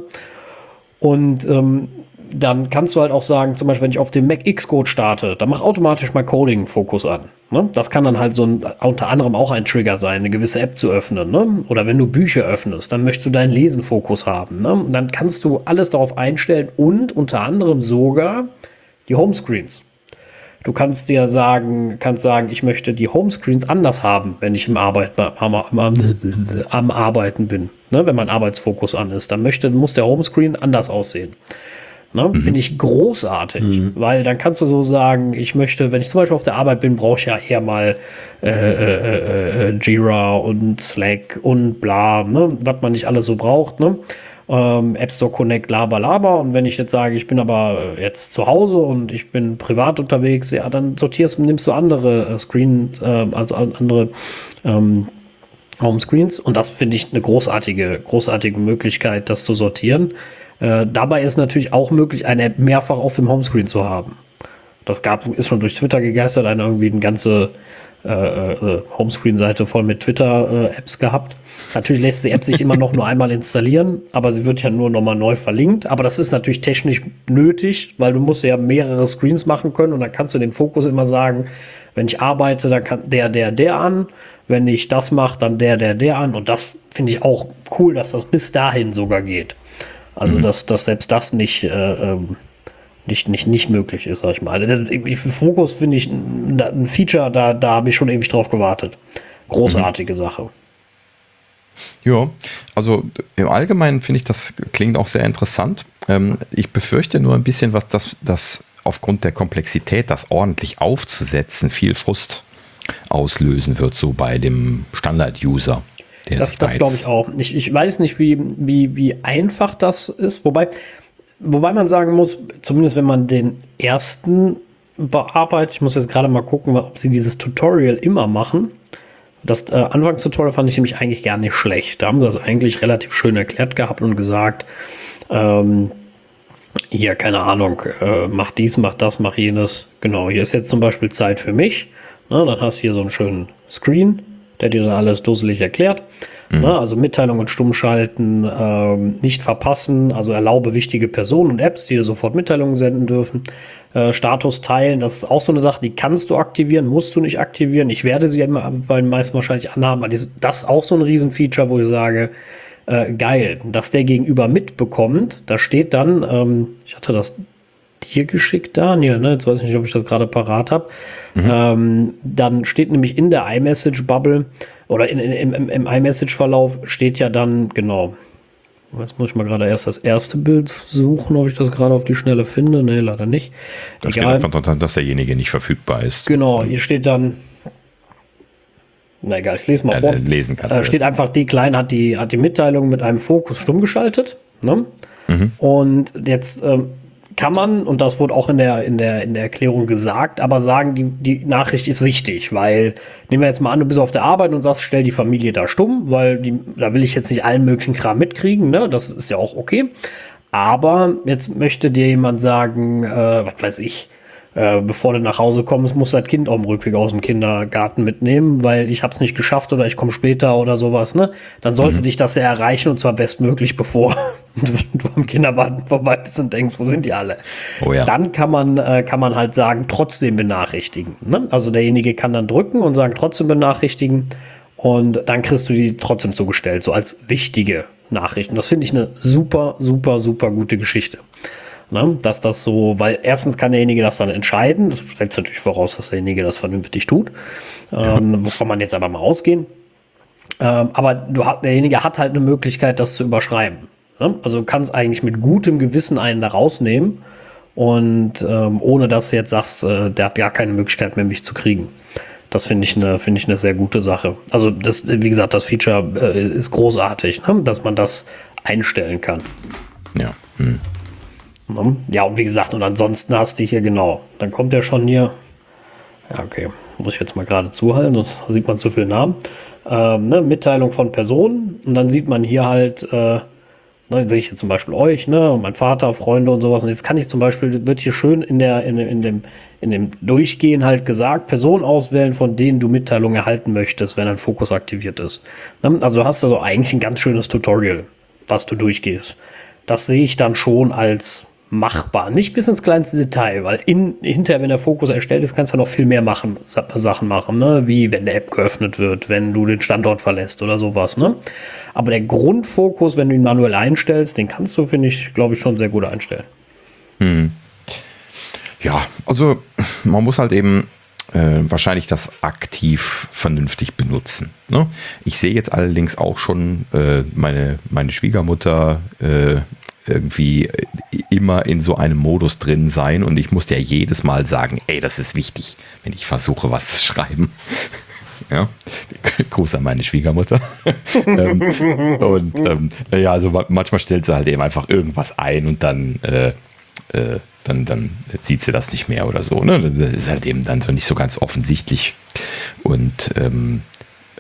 Und ähm, dann kannst du halt auch sagen, zum Beispiel, wenn ich auf dem Mac Xcode starte, dann mach automatisch mal Coding-Fokus an. Ne? Das kann dann halt so ein, unter anderem auch ein Trigger sein, eine gewisse App zu öffnen. Ne? Oder wenn du Bücher öffnest, dann möchtest du deinen Lesen-Fokus haben. Ne? Dann kannst du alles darauf einstellen und unter anderem sogar die Homescreens. Du kannst dir sagen, kannst sagen, ich möchte die Homescreens anders haben, wenn ich im Arbeit, am, am, am Arbeiten bin. Ne? Wenn mein Arbeitsfokus an ist, dann möchte, muss der Homescreen anders aussehen. Ne? Mhm. Finde ich großartig, mhm. weil dann kannst du so sagen, ich möchte, wenn ich zum Beispiel auf der Arbeit bin, brauche ich ja eher mal äh, äh, äh, Jira und Slack und bla, ne? Was man nicht alles so braucht, ne? Ähm, App Store Connect, laber, laber. Und wenn ich jetzt sage, ich bin aber jetzt zu Hause und ich bin privat unterwegs, ja, dann sortierst, nimmst du andere äh, Screen, äh, also andere ähm, Homescreens. Und das finde ich eine großartige, großartige Möglichkeit, das zu sortieren. Äh, dabei ist natürlich auch möglich, eine App mehrfach auf dem Homescreen zu haben. Das gab, ist schon durch Twitter gegeistert, eine irgendwie eine ganze äh, äh, Homescreen-Seite voll mit Twitter-Apps gehabt. Natürlich lässt die App sich immer noch nur einmal installieren, aber sie wird ja nur nochmal neu verlinkt. Aber das ist natürlich technisch nötig, weil du musst ja mehrere Screens machen können und dann kannst du den Fokus immer sagen, wenn ich arbeite, dann kann der, der, der an. Wenn ich das mache, dann der, der, der an. Und das finde ich auch cool, dass das bis dahin sogar geht. Also, mhm. dass, dass selbst das nicht, äh, nicht, nicht, nicht möglich ist, sag ich mal. Also, das, Fokus finde ich ein, ein Feature, da, da habe ich schon ewig drauf gewartet. Großartige mhm. Sache. Ja, also im Allgemeinen finde ich, das klingt auch sehr interessant. Ähm, ich befürchte nur ein bisschen, was das, das aufgrund der Komplexität, das ordentlich aufzusetzen, viel Frust auslösen wird, so bei dem Standard-User. Der das das glaube ich auch. Ich, ich weiß nicht, wie, wie, wie einfach das ist, wobei, wobei man sagen muss, zumindest wenn man den ersten bearbeitet, ich muss jetzt gerade mal gucken, ob sie dieses Tutorial immer machen. Das äh, Anfangstutorial fand ich nämlich eigentlich gar nicht schlecht. Da haben sie das eigentlich relativ schön erklärt gehabt und gesagt, ähm, hier, keine Ahnung, äh, mach dies, mach das, mach jenes. Genau, hier ist jetzt zum Beispiel Zeit für mich. Na, dann hast du hier so einen schönen Screen, der dir dann alles dusselig erklärt. Mhm. Na, also Mitteilungen stumm schalten, ähm, nicht verpassen, also erlaube wichtige Personen und Apps, die dir sofort Mitteilungen senden dürfen. Äh, Status teilen, das ist auch so eine Sache, die kannst du aktivieren, musst du nicht aktivieren. Ich werde sie immer bei den meisten wahrscheinlich anhaben, weil das ist auch so ein Riesenfeature, wo ich sage, äh, geil, dass der Gegenüber mitbekommt. Da steht dann, ähm, ich hatte das dir geschickt, Daniel, ne? Jetzt weiß ich nicht, ob ich das gerade parat habe. Mhm. Ähm, dann steht nämlich in der iMessage-Bubble oder in, in, im, im iMessage-Verlauf steht ja dann, genau, jetzt muss ich mal gerade erst das erste Bild suchen, ob ich das gerade auf die Schnelle finde. Nee, leider nicht. Da steht einfach dran, dass derjenige nicht verfügbar ist. Genau, hier steht dann, na egal, ich lese mal ja, vor. Lesen kannst äh, steht du. einfach, D Klein hat die, hat die Mitteilung mit einem Fokus stumm geschaltet. Ne? Mhm. Und jetzt ähm, kann man, und das wurde auch in der, in der, in der Erklärung gesagt, aber sagen, die, die Nachricht ist wichtig, weil, nehmen wir jetzt mal an, du bist auf der Arbeit und sagst, stell die Familie da stumm, weil die, da will ich jetzt nicht allen möglichen Kram mitkriegen, ne? Das ist ja auch okay. Aber jetzt möchte dir jemand sagen, äh, was weiß ich, äh, bevor du nach Hause kommst, musst du das Kind auf dem Rückweg aus dem Kindergarten mitnehmen, weil ich habe es nicht geschafft oder ich komme später oder sowas, ne? Dann sollte mhm. dich das ja erreichen und zwar bestmöglich, bevor du am Kindergarten vorbei bist und denkst, wo sind die alle? Oh ja. Dann kann man, äh, kann man halt sagen, trotzdem benachrichtigen. Ne? Also derjenige kann dann drücken und sagen, trotzdem benachrichtigen und dann kriegst du die trotzdem zugestellt, so als wichtige Nachrichten. Das finde ich eine super, super, super gute Geschichte. Ne? Dass das so, weil erstens kann derjenige das dann entscheiden, das setzt natürlich voraus, dass derjenige das vernünftig tut. Ähm, wovon man jetzt aber mal ausgehen. Ähm, aber du hat, derjenige hat halt eine Möglichkeit, das zu überschreiben. Ne? Also du kannst eigentlich mit gutem Gewissen einen da rausnehmen und ähm, ohne dass du jetzt sagst, äh, der hat gar keine Möglichkeit mehr, mich zu kriegen. Das finde ich eine finde ich eine sehr gute Sache. Also das, wie gesagt, das Feature äh, ist großartig, ne? Dass man das einstellen kann. Ja. Hm. Ja, und wie gesagt, und ansonsten hast du hier genau, dann kommt der schon hier, ja, okay, muss ich jetzt mal gerade zuhalten, sonst sieht man zu viel Namen, ähm, ne, Mitteilung von Personen und dann sieht man hier halt, äh, ne, sehe ich hier zum Beispiel euch, ne, und mein Vater, Freunde und sowas und jetzt kann ich zum Beispiel, wird hier schön in der, in, in dem, in dem Durchgehen halt gesagt, Personen auswählen, von denen du Mitteilungen erhalten möchtest, wenn ein Fokus aktiviert ist. Ne? Also du hast also eigentlich ein ganz schönes Tutorial, was du durchgehst. Das sehe ich dann schon als machbar. Nicht bis ins kleinste Detail, weil in, hinterher, wenn der Fokus erstellt ist, kannst du noch viel mehr machen, Sachen machen, ne? Wie wenn der App geöffnet wird, wenn du den Standort verlässt oder sowas. Ne? Aber der Grundfokus, wenn du ihn manuell einstellst, den kannst du, finde ich, glaube ich, schon sehr gut einstellen. Hm. Ja, also man muss halt eben äh, wahrscheinlich das aktiv vernünftig benutzen. Ne? Ich sehe jetzt allerdings auch schon äh, meine, meine Schwiegermutter äh, irgendwie immer in so einem Modus drin sein und ich muss ja jedes Mal sagen, ey, das ist wichtig, wenn ich versuche, was zu schreiben. Ja, Gruß an meine Schwiegermutter. ähm, und ähm, ja, also manchmal stellt sie halt eben einfach irgendwas ein und dann, äh, äh, dann, dann sieht sie das nicht mehr oder so. Ne? Das ist halt eben dann so nicht so ganz offensichtlich. Und ähm,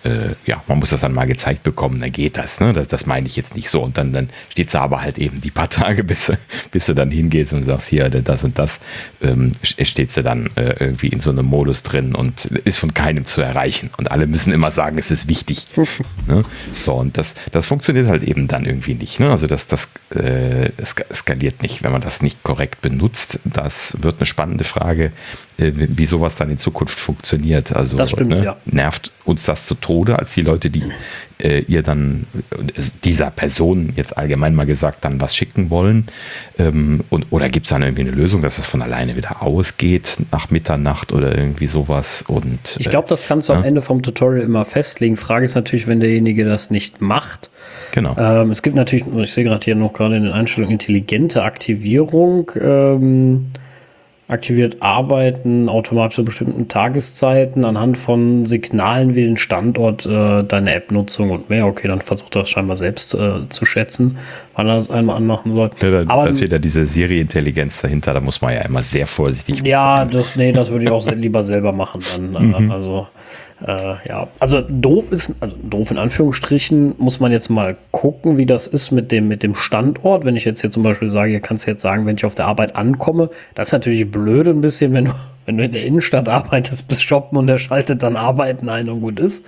äh, ja, man muss das dann mal gezeigt bekommen, dann geht das, ne? Das, das meine ich jetzt nicht so. Und dann, dann steht sie aber halt eben die paar Tage, bis, bis du dann hingehst und sagst, hier, das und das, ähm, steht sie dann äh, irgendwie in so einem Modus drin und ist von keinem zu erreichen. Und alle müssen immer sagen, es ist wichtig. Ne? So, und das, das funktioniert halt eben dann irgendwie nicht. Ne? Also das, das äh, skaliert nicht, wenn man das nicht korrekt benutzt. Das wird eine spannende Frage, äh, wie sowas dann in Zukunft funktioniert. Also das stimmt, ne, ja. nervt uns das zu Tode, als die Leute, die äh, ihr dann dieser Person jetzt allgemein mal gesagt dann was schicken wollen. Ähm, und, oder gibt es dann irgendwie eine Lösung, dass es von alleine wieder ausgeht nach Mitternacht oder irgendwie sowas? Und, ich glaube, das kannst du äh, am Ende vom Tutorial immer festlegen. Frage ist natürlich, wenn derjenige das nicht macht. Genau. Ähm, es gibt natürlich, ich sehe gerade hier noch gerade in den Einstellungen, intelligente Aktivierung. Ähm, aktiviert Arbeiten automatisch zu bestimmten Tageszeiten anhand von Signalen wie den Standort, äh, deine App-Nutzung und mehr. Okay, dann versucht er das scheinbar selbst äh, zu schätzen, wann er das einmal anmachen soll. Ja, da, aber da ist wieder diese Serie-Intelligenz dahinter, da muss man ja immer sehr vorsichtig ja, sein. das, nee, das würde ich auch lieber selber machen dann. Mhm. Also Äh, ja, also doof ist, also doof in Anführungsstrichen, muss man jetzt mal gucken, wie das ist mit dem, mit dem Standort. Wenn ich jetzt hier zum Beispiel sage, hier kannst du jetzt sagen, wenn ich auf der Arbeit ankomme, das ist natürlich blöd ein bisschen, wenn du, wenn du in der Innenstadt arbeitest, bis shoppen und der schaltet dann Arbeiten ein und gut ist.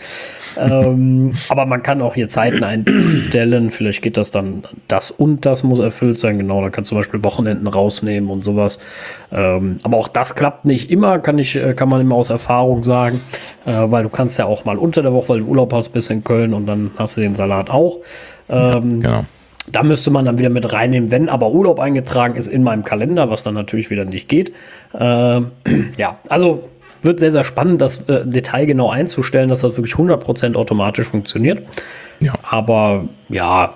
ähm, aber man kann auch hier Zeiten einstellen, vielleicht geht das dann, das und das muss erfüllt sein, genau, da kannst du zum Beispiel Wochenenden rausnehmen und sowas. Ähm, aber auch das klappt nicht immer, kann ich, kann man immer aus Erfahrung sagen, äh, weil du kannst ja auch mal unter der Woche, weil du Urlaub hast, bis in Köln und dann hast du den Salat auch. Ähm, ja, genau. Da müsste man dann wieder mit reinnehmen, wenn aber Urlaub eingetragen ist in meinem Kalender, was dann natürlich wieder nicht geht. Ähm, ja, also wird sehr, sehr spannend, das äh, detailgenau einzustellen, dass das wirklich hundert Prozent automatisch funktioniert. Ja. Aber ja,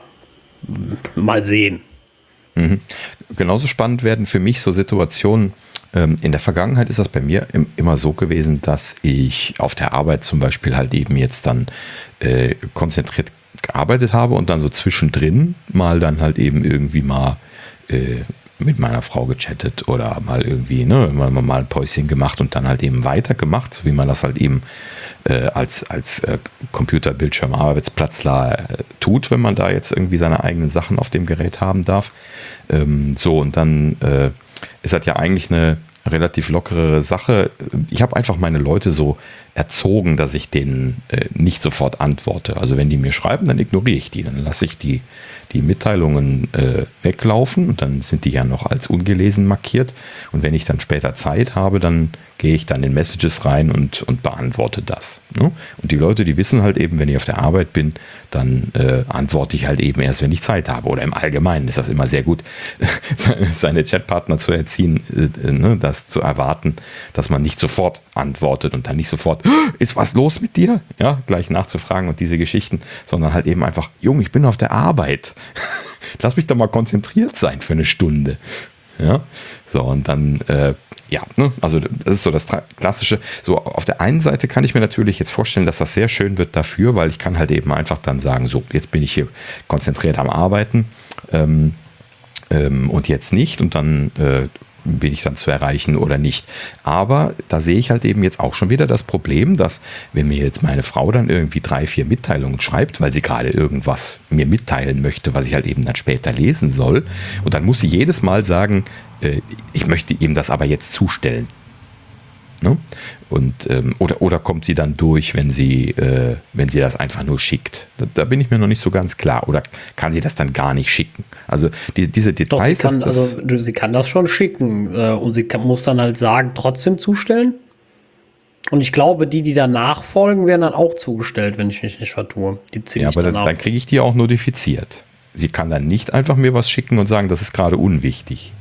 mal sehen. Mhm. Genauso spannend werden für mich so Situationen. Ähm, in der Vergangenheit ist das bei mir im, immer so gewesen, dass ich auf der Arbeit zum Beispiel halt eben jetzt dann äh, konzentriert gearbeitet habe und dann so zwischendrin mal dann halt eben irgendwie mal äh, mit meiner Frau gechattet oder mal irgendwie, ne, mal, mal ein Päuschen gemacht und dann halt eben weitergemacht, so wie man das halt eben äh, als, als äh, Computerbildschirm-Arbeitsplatzler äh, tut, wenn man da jetzt irgendwie seine eigenen Sachen auf dem Gerät haben darf. Ähm, so, und dann äh, ist das ja eigentlich eine relativ lockere Sache. Ich habe einfach meine Leute so erzogen, dass ich denen äh, nicht sofort antworte. Also wenn die mir schreiben, dann ignoriere ich die. Dann lasse ich die, die Mitteilungen äh, weglaufen und dann sind die ja noch als ungelesen markiert. Und wenn ich dann später Zeit habe, dann gehe ich dann in Messages rein und, und beantworte das. Ne? Und die Leute, die wissen halt eben, wenn ich auf der Arbeit bin, dann äh, antworte ich halt eben erst, wenn ich Zeit habe. Oder im Allgemeinen ist das immer sehr gut, seine Chatpartner zu erziehen, äh, ne? das zu erwarten, dass man nicht sofort antwortet und dann nicht sofort, ist was los mit dir? Ja, gleich nachzufragen und diese Geschichten, sondern halt eben einfach, Junge, ich bin auf der Arbeit. Lass mich doch mal konzentriert sein für eine Stunde. Ja, so und dann, äh, ja, ne, also das ist so das Klassische. So, auf der einen Seite kann ich mir natürlich jetzt vorstellen, dass das sehr schön wird dafür, weil ich kann halt eben einfach dann sagen, so, jetzt bin ich hier konzentriert am Arbeiten ähm, ähm, und jetzt nicht und dann äh, bin ich dann zu erreichen oder nicht. Aber da sehe ich halt eben jetzt auch schon wieder das Problem, dass wenn mir jetzt meine Frau dann irgendwie drei, vier Mitteilungen schreibt, weil sie gerade irgendwas mir mitteilen möchte, was ich halt eben dann später lesen soll, und dann muss sie jedes Mal sagen, äh, ich möchte ihm das aber jetzt zustellen. Ne? Und, ähm, oder, oder kommt sie dann durch, wenn sie, äh, wenn sie das einfach nur schickt? Da, da bin ich mir noch nicht so ganz klar. Oder kann sie das dann gar nicht schicken? Also die, diese Details. Doch, sie kann, das, also, du, sie kann das schon schicken äh, und sie kann, muss dann halt sagen, trotzdem zustellen. Und ich glaube, die, die danach folgen, werden dann auch zugestellt, wenn ich mich nicht vertue. Die ja, aber dann, dann kriege ich die auch notifiziert. Sie kann dann nicht einfach mir was schicken und sagen, das ist gerade unwichtig.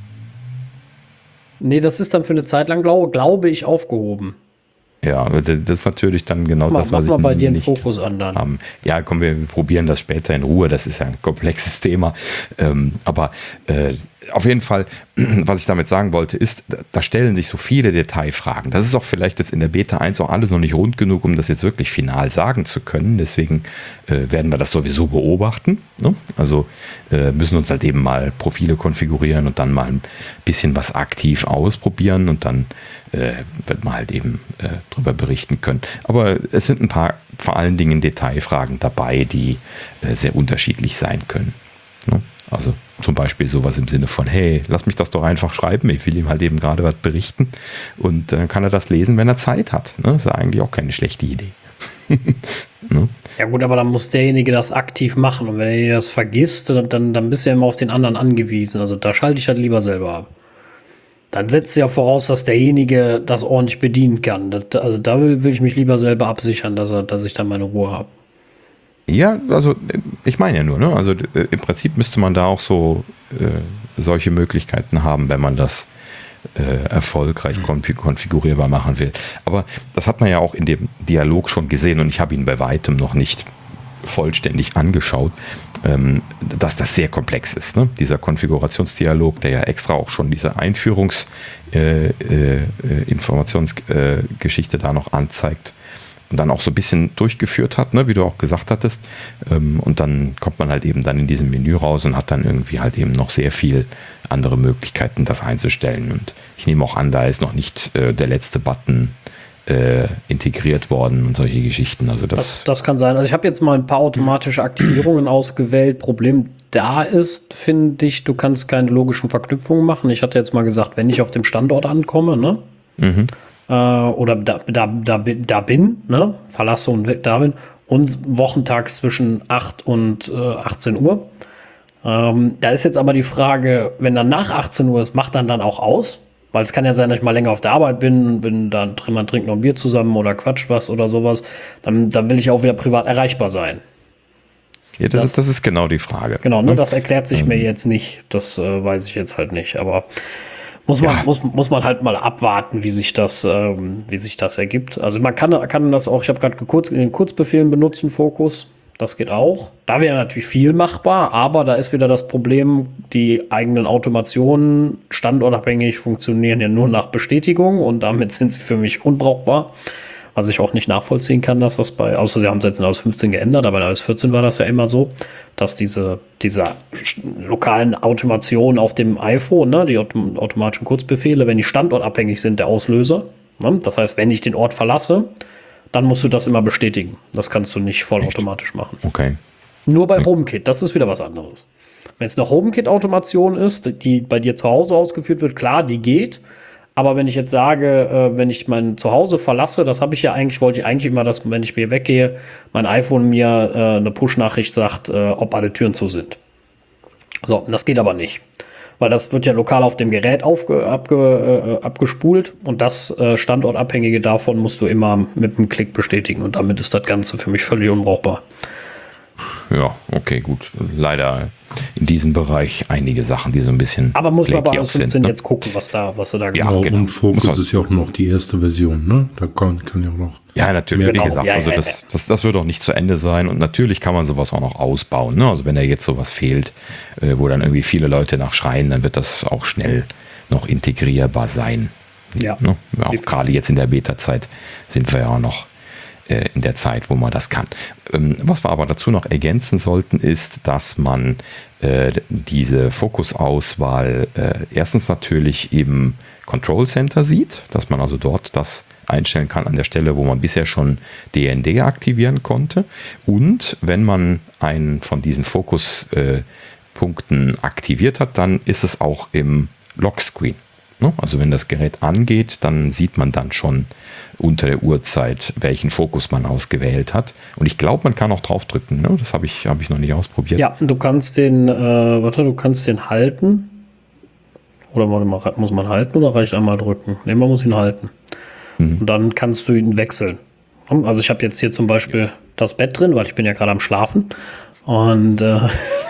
Nee, das ist dann für eine Zeit lang, glaube, glaube ich, aufgehoben. Ja, das ist natürlich dann genau Mach, das, was mach ich mal bei dir einen nicht Fokus an dann. haben. Ja, komm, wir probieren das später in Ruhe. Das ist ja ein komplexes Thema. Ähm, aber äh, auf jeden Fall, was ich damit sagen wollte, ist, da stellen sich so viele Detailfragen. Das ist auch vielleicht jetzt in der Beta eins auch alles noch nicht rund genug, um das jetzt wirklich final sagen zu können. Deswegen äh, werden wir das sowieso beobachten. Ne? Also äh, müssen uns halt eben mal Profile konfigurieren und dann mal ein bisschen was aktiv ausprobieren und dann äh, wird man halt eben äh, drüber berichten können. Aber es sind ein paar, vor allen Dingen Detailfragen dabei, die äh, sehr unterschiedlich sein können. Ne? Also zum Beispiel sowas im Sinne von, hey, lass mich das doch einfach schreiben, ich will ihm halt eben gerade was berichten und dann äh, kann er das lesen, wenn er Zeit hat. Ne? Das ist eigentlich auch keine schlechte Idee. Ne? Ja gut, aber dann muss derjenige das aktiv machen und wenn er das vergisst, dann, dann bist du ja immer auf den anderen angewiesen. Also da schalte ich halt lieber selber ab. Dann setzt du ja voraus, dass derjenige das ordentlich bedienen kann. Das, also da will, will ich mich lieber selber absichern, dass, er, dass ich dann meine Ruhe habe. Ja, also ich meine ja nur, ne? Also äh, im Prinzip müsste man da auch so äh, solche Möglichkeiten haben, wenn man das äh, erfolgreich konfig- konfigurierbar machen will. Aber das hat man ja auch in dem Dialog schon gesehen und ich habe ihn bei weitem noch nicht vollständig angeschaut, ähm, dass das sehr komplex ist. Ne? Dieser Konfigurationsdialog, der ja extra auch schon diese Einführungsinformationsgeschichte äh, äh, da noch anzeigt. Und dann auch so ein bisschen durchgeführt hat, ne, wie du auch gesagt hattest. Ähm, und dann kommt man halt eben dann in diesem Menü raus und hat dann irgendwie halt eben noch sehr viel andere Möglichkeiten, das einzustellen. Und ich nehme auch an, da ist noch nicht äh, der letzte Button äh, integriert worden und solche Geschichten. Also das, das, das kann sein. Also ich habe jetzt mal ein paar automatische Aktivierungen ausgewählt. Problem da ist, finde ich, du kannst keine logischen Verknüpfungen machen. Ich hatte jetzt mal gesagt, wenn ich auf dem Standort ankomme, ne? Mhm. oder da, da, da, da bin, ne? Verlasse und weg da bin und wochentags zwischen acht und äh, achtzehn Uhr. Ähm, da ist jetzt aber die Frage, wenn dann nach achtzehn Uhr ist, macht dann dann auch aus? Weil es kann ja sein, dass ich mal länger auf der Arbeit bin, bin dann man trinkt noch ein Bier zusammen oder quatscht was oder sowas. Dann, dann will ich auch wieder privat erreichbar sein. Ja, das, das, ist, das ist genau die Frage. Genau, ne? Das erklärt sich ähm. mir jetzt nicht. Das äh, weiß ich jetzt halt nicht, aber Muss man, ja. muss, muss man halt mal abwarten, wie sich das, ähm, wie sich das ergibt. Also man kann, kann das auch, ich habe gerade kurz in den Kurzbefehlen benutzen, Fokus. Das geht auch. Da wäre natürlich viel machbar, aber da ist wieder das Problem, die eigenen Automationen standortabhängig funktionieren ja nur nach Bestätigung und damit sind sie für mich unbrauchbar. Was ich auch nicht nachvollziehen kann, dass das bei, außer sie haben es jetzt in iOS fünfzehn geändert, aber in iOS vierzehn war das ja immer so, dass diese, diese lokalen Automationen auf dem iPhone, ne, die autom- automatischen Kurzbefehle, wenn die standortabhängig sind, der Auslöser. Ne, das heißt, wenn ich den Ort verlasse, dann musst du das immer bestätigen. Das kannst du nicht vollautomatisch machen. Okay. Nur bei HomeKit, das ist wieder was anderes. Wenn es eine HomeKit-Automation ist, die bei dir zu Hause ausgeführt wird, klar, die geht. Aber wenn ich jetzt sage, äh, wenn ich mein Zuhause verlasse, das habe ich ja eigentlich, wollte ich eigentlich immer, dass, wenn ich mir weggehe, mein iPhone mir äh, eine Push-Nachricht sagt, äh, ob alle Türen zu sind. So, das geht aber nicht. Weil das wird ja lokal auf dem Gerät aufge, abge, äh, abgespult und das äh, Standortabhängige davon musst du immer mit einem Klick bestätigen und damit ist das Ganze für mich völlig unbrauchbar. Ja, okay, gut. Leider in diesem Bereich einige Sachen, die so ein bisschen. Aber muss man bei iOS fünfzehn ne? jetzt gucken, was da, was da ja, gemacht genau. Und Focus ist ja auch noch die erste Version, ne? Da kann, kann ja auch noch. Ja, natürlich, genau. wie gesagt, ja, also ja, das, ja. das, das wird auch nicht zu Ende sein und natürlich kann man sowas auch noch ausbauen. Ne? Also wenn da jetzt sowas fehlt, äh, wo dann irgendwie viele Leute nachschreien, dann wird das auch schnell noch integrierbar sein. Ja. Ne? Auch gerade jetzt in der Beta-Zeit sind wir ja auch noch in der Zeit, wo man das kann. Was wir aber dazu noch ergänzen sollten, ist, dass man äh, diese Fokusauswahl äh, erstens natürlich im Control Center sieht, dass man also dort das einstellen kann an der Stelle, wo man bisher schon D N D aktivieren konnte. Und wenn man einen von diesen Fokuspunkten äh, aktiviert hat, dann ist es auch im Lockscreen. Also wenn das Gerät angeht, dann sieht man dann schon unter der Uhrzeit, welchen Fokus man ausgewählt hat. Und ich glaube, man kann auch draufdrücken. Ne? Das habe ich, hab ich noch nicht ausprobiert. Ja, du kannst den, äh, warte, du kannst den halten. Oder warte mal, muss man halten oder reicht einmal drücken? Ne, man muss ihn halten. Mhm. Und dann kannst du ihn wechseln. Also ich habe jetzt hier zum Beispiel das Bett drin, weil ich bin ja gerade am Schlafen. Und äh,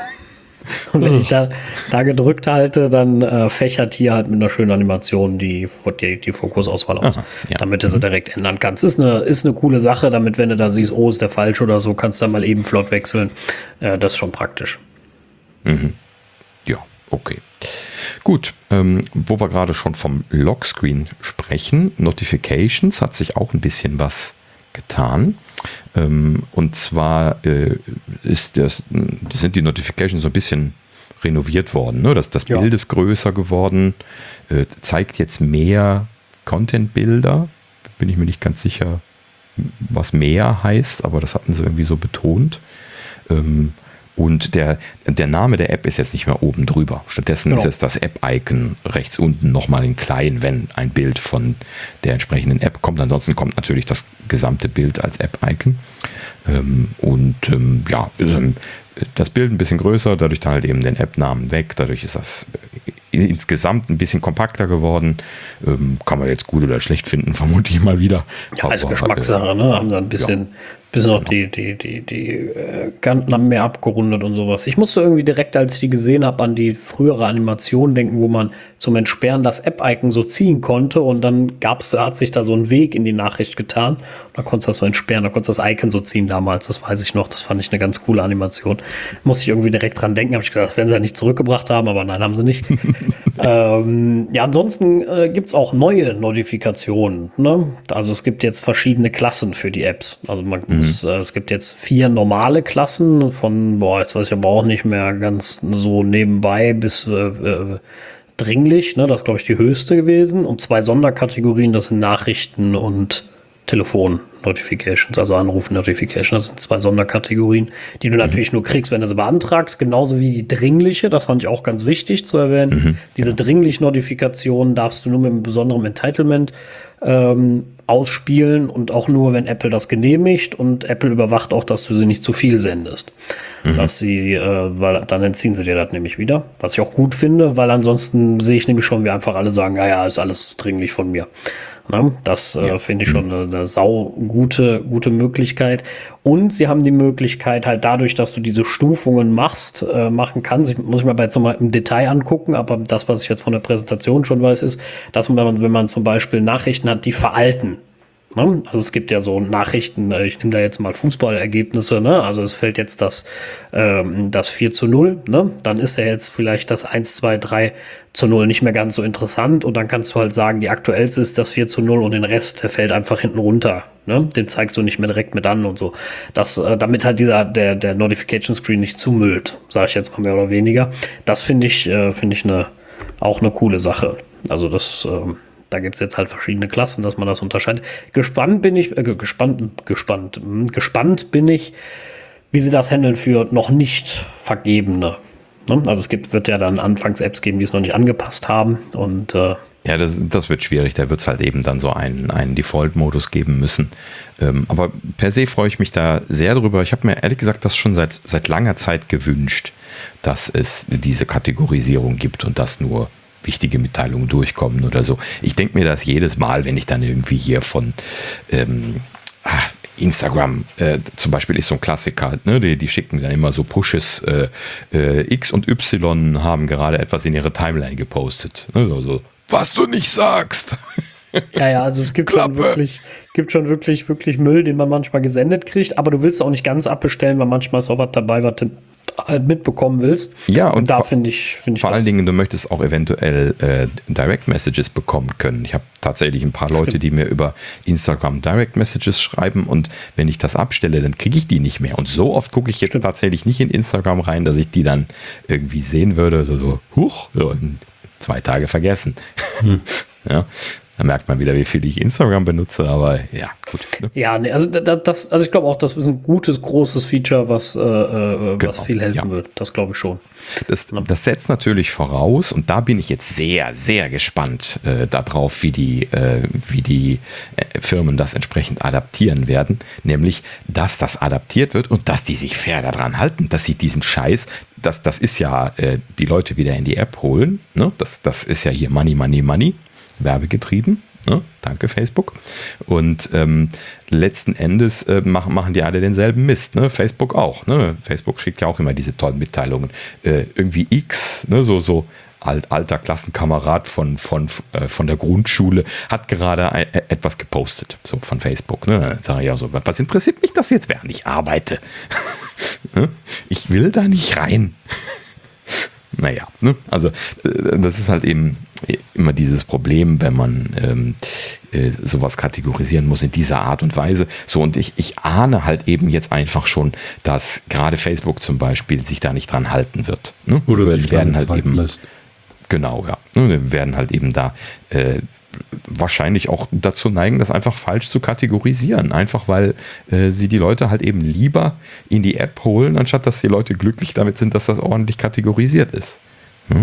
Und wenn ich da, da gedrückt halte, dann äh, fächert hier halt mit einer schönen Animation die, die, die Fokusauswahl aus, Aha, ja. damit du sie direkt ändern kannst. Ist eine, ist eine coole Sache, damit, wenn du da siehst, oh, ist der falsch oder so, kannst du dann mal eben flott wechseln. Äh, das ist schon praktisch. Mhm. Ja, okay. Gut, ähm, wo wir gerade schon vom Lockscreen sprechen, Notifications hat sich auch ein bisschen was getan. Ähm, und zwar äh, ist das, sind die Notifications so ein bisschen renoviert worden. Ne? Das, das Ja. Bild ist größer geworden, äh, zeigt jetzt mehr Content-Bilder. Bin ich mir nicht ganz sicher, was mehr heißt, aber das hatten sie irgendwie so betont. Ähm, Und der, der Name der App ist jetzt nicht mehr oben drüber. Stattdessen Genau. ist es das App-Icon rechts unten nochmal in klein, wenn ein Bild von der entsprechenden App kommt. Ansonsten kommt natürlich das gesamte Bild als App-Icon. Ähm, und ähm, ja, ist ein, das Bild ein bisschen größer, dadurch dann halt eben den App-Namen weg. Dadurch ist das insgesamt ein bisschen kompakter geworden. Ähm, kann man jetzt gut oder schlecht finden, vermute ich mal wieder. Ja, als Aber, Geschmackssache, äh, ne? Haben da ein bisschen, ja. bisschen noch Genau. die, die, die, die äh, Kanten haben mehr abgerundet und sowas. Ich musste irgendwie direkt, als ich die gesehen habe, an die frühere Animation denken, wo man zum Entsperren das App-Icon so ziehen konnte und dann gab's, hat sich da so ein Weg in die Nachricht getan. Und da konntest du das so entsperren, da konntest du das Icon so ziehen damals, das weiß ich noch. Das fand ich eine ganz coole Animation. Musste ich irgendwie direkt dran denken, habe ich gedacht, das werden sie ja nicht zurückgebracht haben, aber nein, haben sie nicht. ähm, ja, ansonsten äh, gibt es auch neue Notifikationen. Ne? Also es gibt jetzt verschiedene Klassen für die Apps. Also man Mhm. muss, äh, es gibt jetzt vier normale Klassen von, boah, jetzt weiß ich aber auch nicht mehr ganz so nebenbei bis äh, äh, dringlich. Ne? Das ist, glaube ich, die höchste gewesen. Und zwei Sonderkategorien, das sind Nachrichten und Telefon-Notifications, also Anruf-Notifications. Das sind zwei Sonderkategorien, die du natürlich nur kriegst, wenn du sie beantragst. Genauso wie die dringliche, das fand ich auch ganz wichtig zu erwähnen. Mhm. Diese Dringlich-Notifikation darfst du nur mit einem besonderen Entitlement ähm, ausspielen und auch nur, wenn Apple das genehmigt, und Apple überwacht auch, dass du sie nicht zu viel sendest. Dass sie, äh, weil dann entziehen sie dir das nämlich wieder, was ich auch gut finde, weil ansonsten sehe ich nämlich schon, wie einfach alle sagen, ja, ja, ist alles dringlich von mir. Na, das äh, finde ich schon eine, eine sau gute, gute Möglichkeit. Und sie haben die Möglichkeit, halt dadurch, dass du diese Stufungen machst, äh, machen kannst. Ich muss ich mal jetzt nochmal im Detail angucken, aber das, was ich jetzt von der Präsentation schon weiß, ist, dass man, wenn man zum Beispiel Nachrichten hat, die veralten. Ne? Also es gibt ja so Nachrichten, äh, ich nehme da jetzt mal Fußballergebnisse, ne? Also es fällt jetzt das, ähm, das vier zu null, ne? Dann ist ja jetzt vielleicht das eins, zwei, drei zu null nicht mehr ganz so interessant und dann kannst du halt sagen, die aktuellste ist das vier zu null und den Rest, der fällt einfach hinten runter. Ne? Den zeigst du nicht mehr direkt mit an und so. Das, äh, damit halt dieser, der, der Notification Screen nicht zumüllt, sage ich jetzt mal mehr oder weniger. Das finde ich, äh, finde ich eine, auch eine coole Sache. Also das, ähm, da gibt es jetzt halt verschiedene Klassen, dass man das unterscheidet. Gespannt bin ich, äh, gespannt, gespannt, mh, gespannt bin ich, wie sie das handeln für noch nicht vergebene. Ne? Also es gibt, wird ja dann anfangs Apps geben, die es noch nicht angepasst haben. Und äh, Ja, das, das wird schwierig. Da wird es halt eben dann so einen, einen Default-Modus geben müssen. Ähm, aber per se freue ich mich da sehr drüber. Ich habe mir ehrlich gesagt das schon seit, seit langer Zeit gewünscht, dass es diese Kategorisierung gibt und dass nur wichtige Mitteilungen durchkommen oder so. Ich denke mir das jedes Mal, wenn ich dann irgendwie hier von ähm, ach, Instagram äh, zum Beispiel ist so ein Klassiker, ne? die, die schicken dann immer so Pushes, äh, äh, X und Y haben gerade etwas in ihre Timeline gepostet. Ne? So, so, was du nicht sagst. ja, ja, also es gibt schon wirklich, gibt schon wirklich, wirklich Müll, den man manchmal gesendet kriegt, aber du willst auch nicht ganz abbestellen, weil manchmal ist auch was dabei, was du halt mitbekommen willst. Ja, und, und da vor- finde ich, finde ich Vor das- allen Dingen, du möchtest auch eventuell äh, Direct Messages bekommen können. Ich habe tatsächlich ein paar Leute, die mir über Instagram Direct Messages schreiben und wenn ich das abstelle, dann kriege ich die nicht mehr. Und so oft gucke ich jetzt Stimmt. tatsächlich nicht in Instagram rein, dass ich die dann irgendwie sehen würde. So, so huch, so in zwei Tage vergessen. Ja, da merkt man wieder, wie viel ich Instagram benutze, aber ja, gut. Ne? Ja, nee, also da- das, also ich glaube auch, das ist ein gutes, großes Feature, was, äh, äh, was Genau, viel helfen ja. wird. Das glaube ich schon. Das, das setzt natürlich voraus, und da bin ich jetzt sehr, sehr gespannt äh, darauf, wie die, äh, wie die äh, Firmen das entsprechend adaptieren werden, nämlich, dass das adaptiert wird und dass die sich fair daran halten, dass sie diesen Scheiß, das, das ist ja äh, die Leute wieder in die App holen, ne? das, das ist ja hier Money, Money, Money, werbegetrieben. Ne? Danke, Facebook. Und ähm, letzten Endes äh, machen, machen die alle denselben Mist. Ne? Facebook auch. Ne? Facebook schickt ja auch immer diese tollen Mitteilungen. Äh, irgendwie X, ne? so, so alt, alter Klassenkamerad von, von, äh, von der Grundschule, hat gerade ein, äh, etwas gepostet, so von Facebook. Ne? Dann sage ich auch so, was interessiert mich das jetzt, während ich arbeite? Ne? Ich will da nicht rein. naja, ne? Also das ist halt eben immer dieses Problem, wenn man ähm, äh, sowas kategorisieren muss in dieser Art und Weise. So, und ich, ich ahne halt eben jetzt einfach schon, dass gerade Facebook zum Beispiel sich da nicht dran halten wird. Ne? Oder wir sich werden halt eben lässt. Genau, ja. Ne? Wir werden halt eben da äh, wahrscheinlich auch dazu neigen, das einfach falsch zu kategorisieren. Einfach weil äh, sie die Leute halt eben lieber in die App holen, anstatt dass die Leute glücklich damit sind, dass das ordentlich kategorisiert ist. Hm?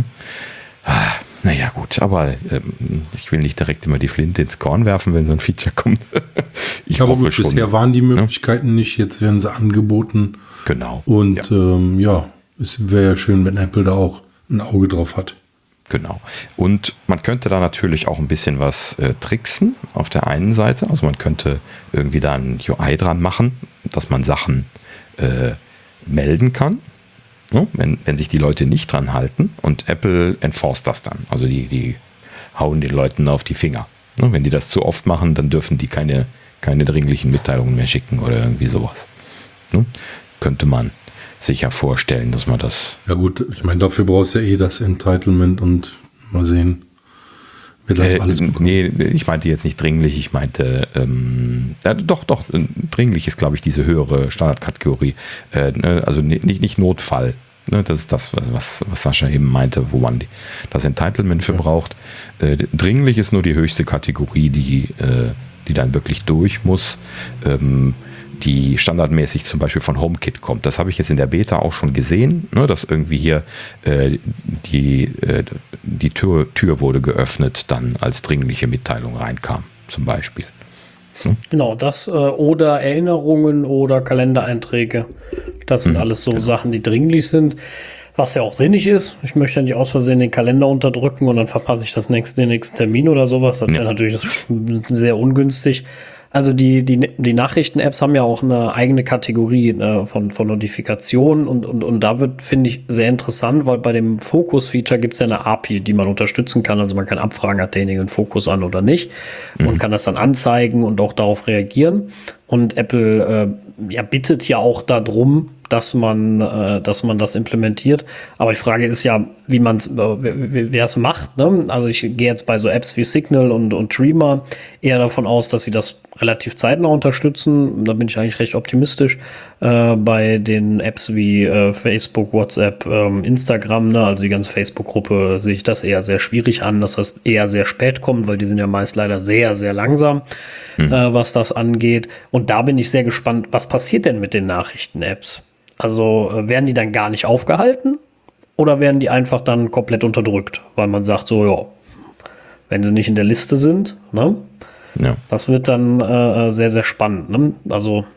Ah, naja, gut, aber ähm, ich will nicht direkt immer die Flinte ins Korn werfen, wenn so ein Feature kommt. ich aber hoffe gut, schon. Bisher waren die Möglichkeiten ja. nicht, jetzt werden sie angeboten. Genau. Und ja, ähm, ja es wäre ja schön, wenn Apple da auch ein Auge drauf hat. Genau. Und man könnte da natürlich auch ein bisschen was äh, tricksen auf der einen Seite. Also man könnte irgendwie da ein U I dran machen, dass man Sachen äh, melden kann, ja, wenn, wenn sich die Leute nicht dran halten. Und Apple enforced das dann. Also die, die hauen den Leuten auf die Finger. Ja, wenn die das zu oft machen, dann dürfen die keine, keine dringlichen Mitteilungen mehr schicken oder irgendwie sowas. Ja, könnte man sicher vorstellen, dass man das... Ja gut, ich meine, dafür brauchst du ja eh das Entitlement und mal sehen, wie das äh, alles bekommt. Nee, ich meinte jetzt nicht dringlich, ich meinte, ähm, äh, doch, doch, dringlich ist, glaube ich, diese höhere Standardkategorie. Äh, ne, also nicht, nicht Notfall. Ne, das ist das, was, was Sascha eben meinte, wo man die, das Entitlement für braucht. Äh, dringlich ist nur die höchste Kategorie, die, äh, die dann wirklich durch muss. Ähm, die standardmäßig zum Beispiel von HomeKit kommt. Das habe ich jetzt in der Beta auch schon gesehen, ne, dass irgendwie hier äh, die, äh, die Tür, Tür wurde geöffnet, dann als dringliche Mitteilung reinkam, zum Beispiel. Ne? Genau, das äh, oder Erinnerungen oder Kalendereinträge. Das sind mhm, alles so genau. Sachen, die dringlich sind. Was ja auch sinnig ist. Ich möchte ja nicht aus Versehen den Kalender unterdrücken und dann verpasse ich das nächste, den nächsten Termin oder sowas. Das wäre ja. natürlich sehr ungünstig. Also die, die, die Nachrichten-Apps haben ja auch eine eigene Kategorie äh, von, von Notifikationen und, und, und da wird, finde ich, sehr interessant, weil bei dem Fokus-Feature gibt es ja eine A P I, die man unterstützen kann. Also man kann abfragen, hat derjenige einen Fokus an oder nicht mhm. und kann das dann anzeigen und auch darauf reagieren. Und Apple äh, ja, bittet ja auch darum, dass man, äh, dass man das implementiert. Aber die Frage ist ja, wie man es, äh, wer es macht. Ne? Also ich gehe jetzt bei so Apps wie Signal und, und Dreamer eher davon aus, dass sie das relativ zeitnah unterstützen. Da bin ich eigentlich recht optimistisch. Äh, bei den Apps wie äh, Facebook, WhatsApp, ähm, Instagram, ne? Also die ganze Facebook-Gruppe, sehe ich das eher sehr schwierig an, dass das eher sehr spät kommt, weil die sind ja meist leider sehr, sehr langsam, mhm. äh, was das angeht. Und da bin ich sehr gespannt, was passiert denn mit den Nachrichten-Apps? Also äh, werden die dann gar nicht aufgehalten oder werden die einfach dann komplett unterdrückt, weil man sagt so, ja, wenn sie nicht in der Liste sind, ne? Ja. Das wird dann äh, sehr, sehr spannend. Ne? Also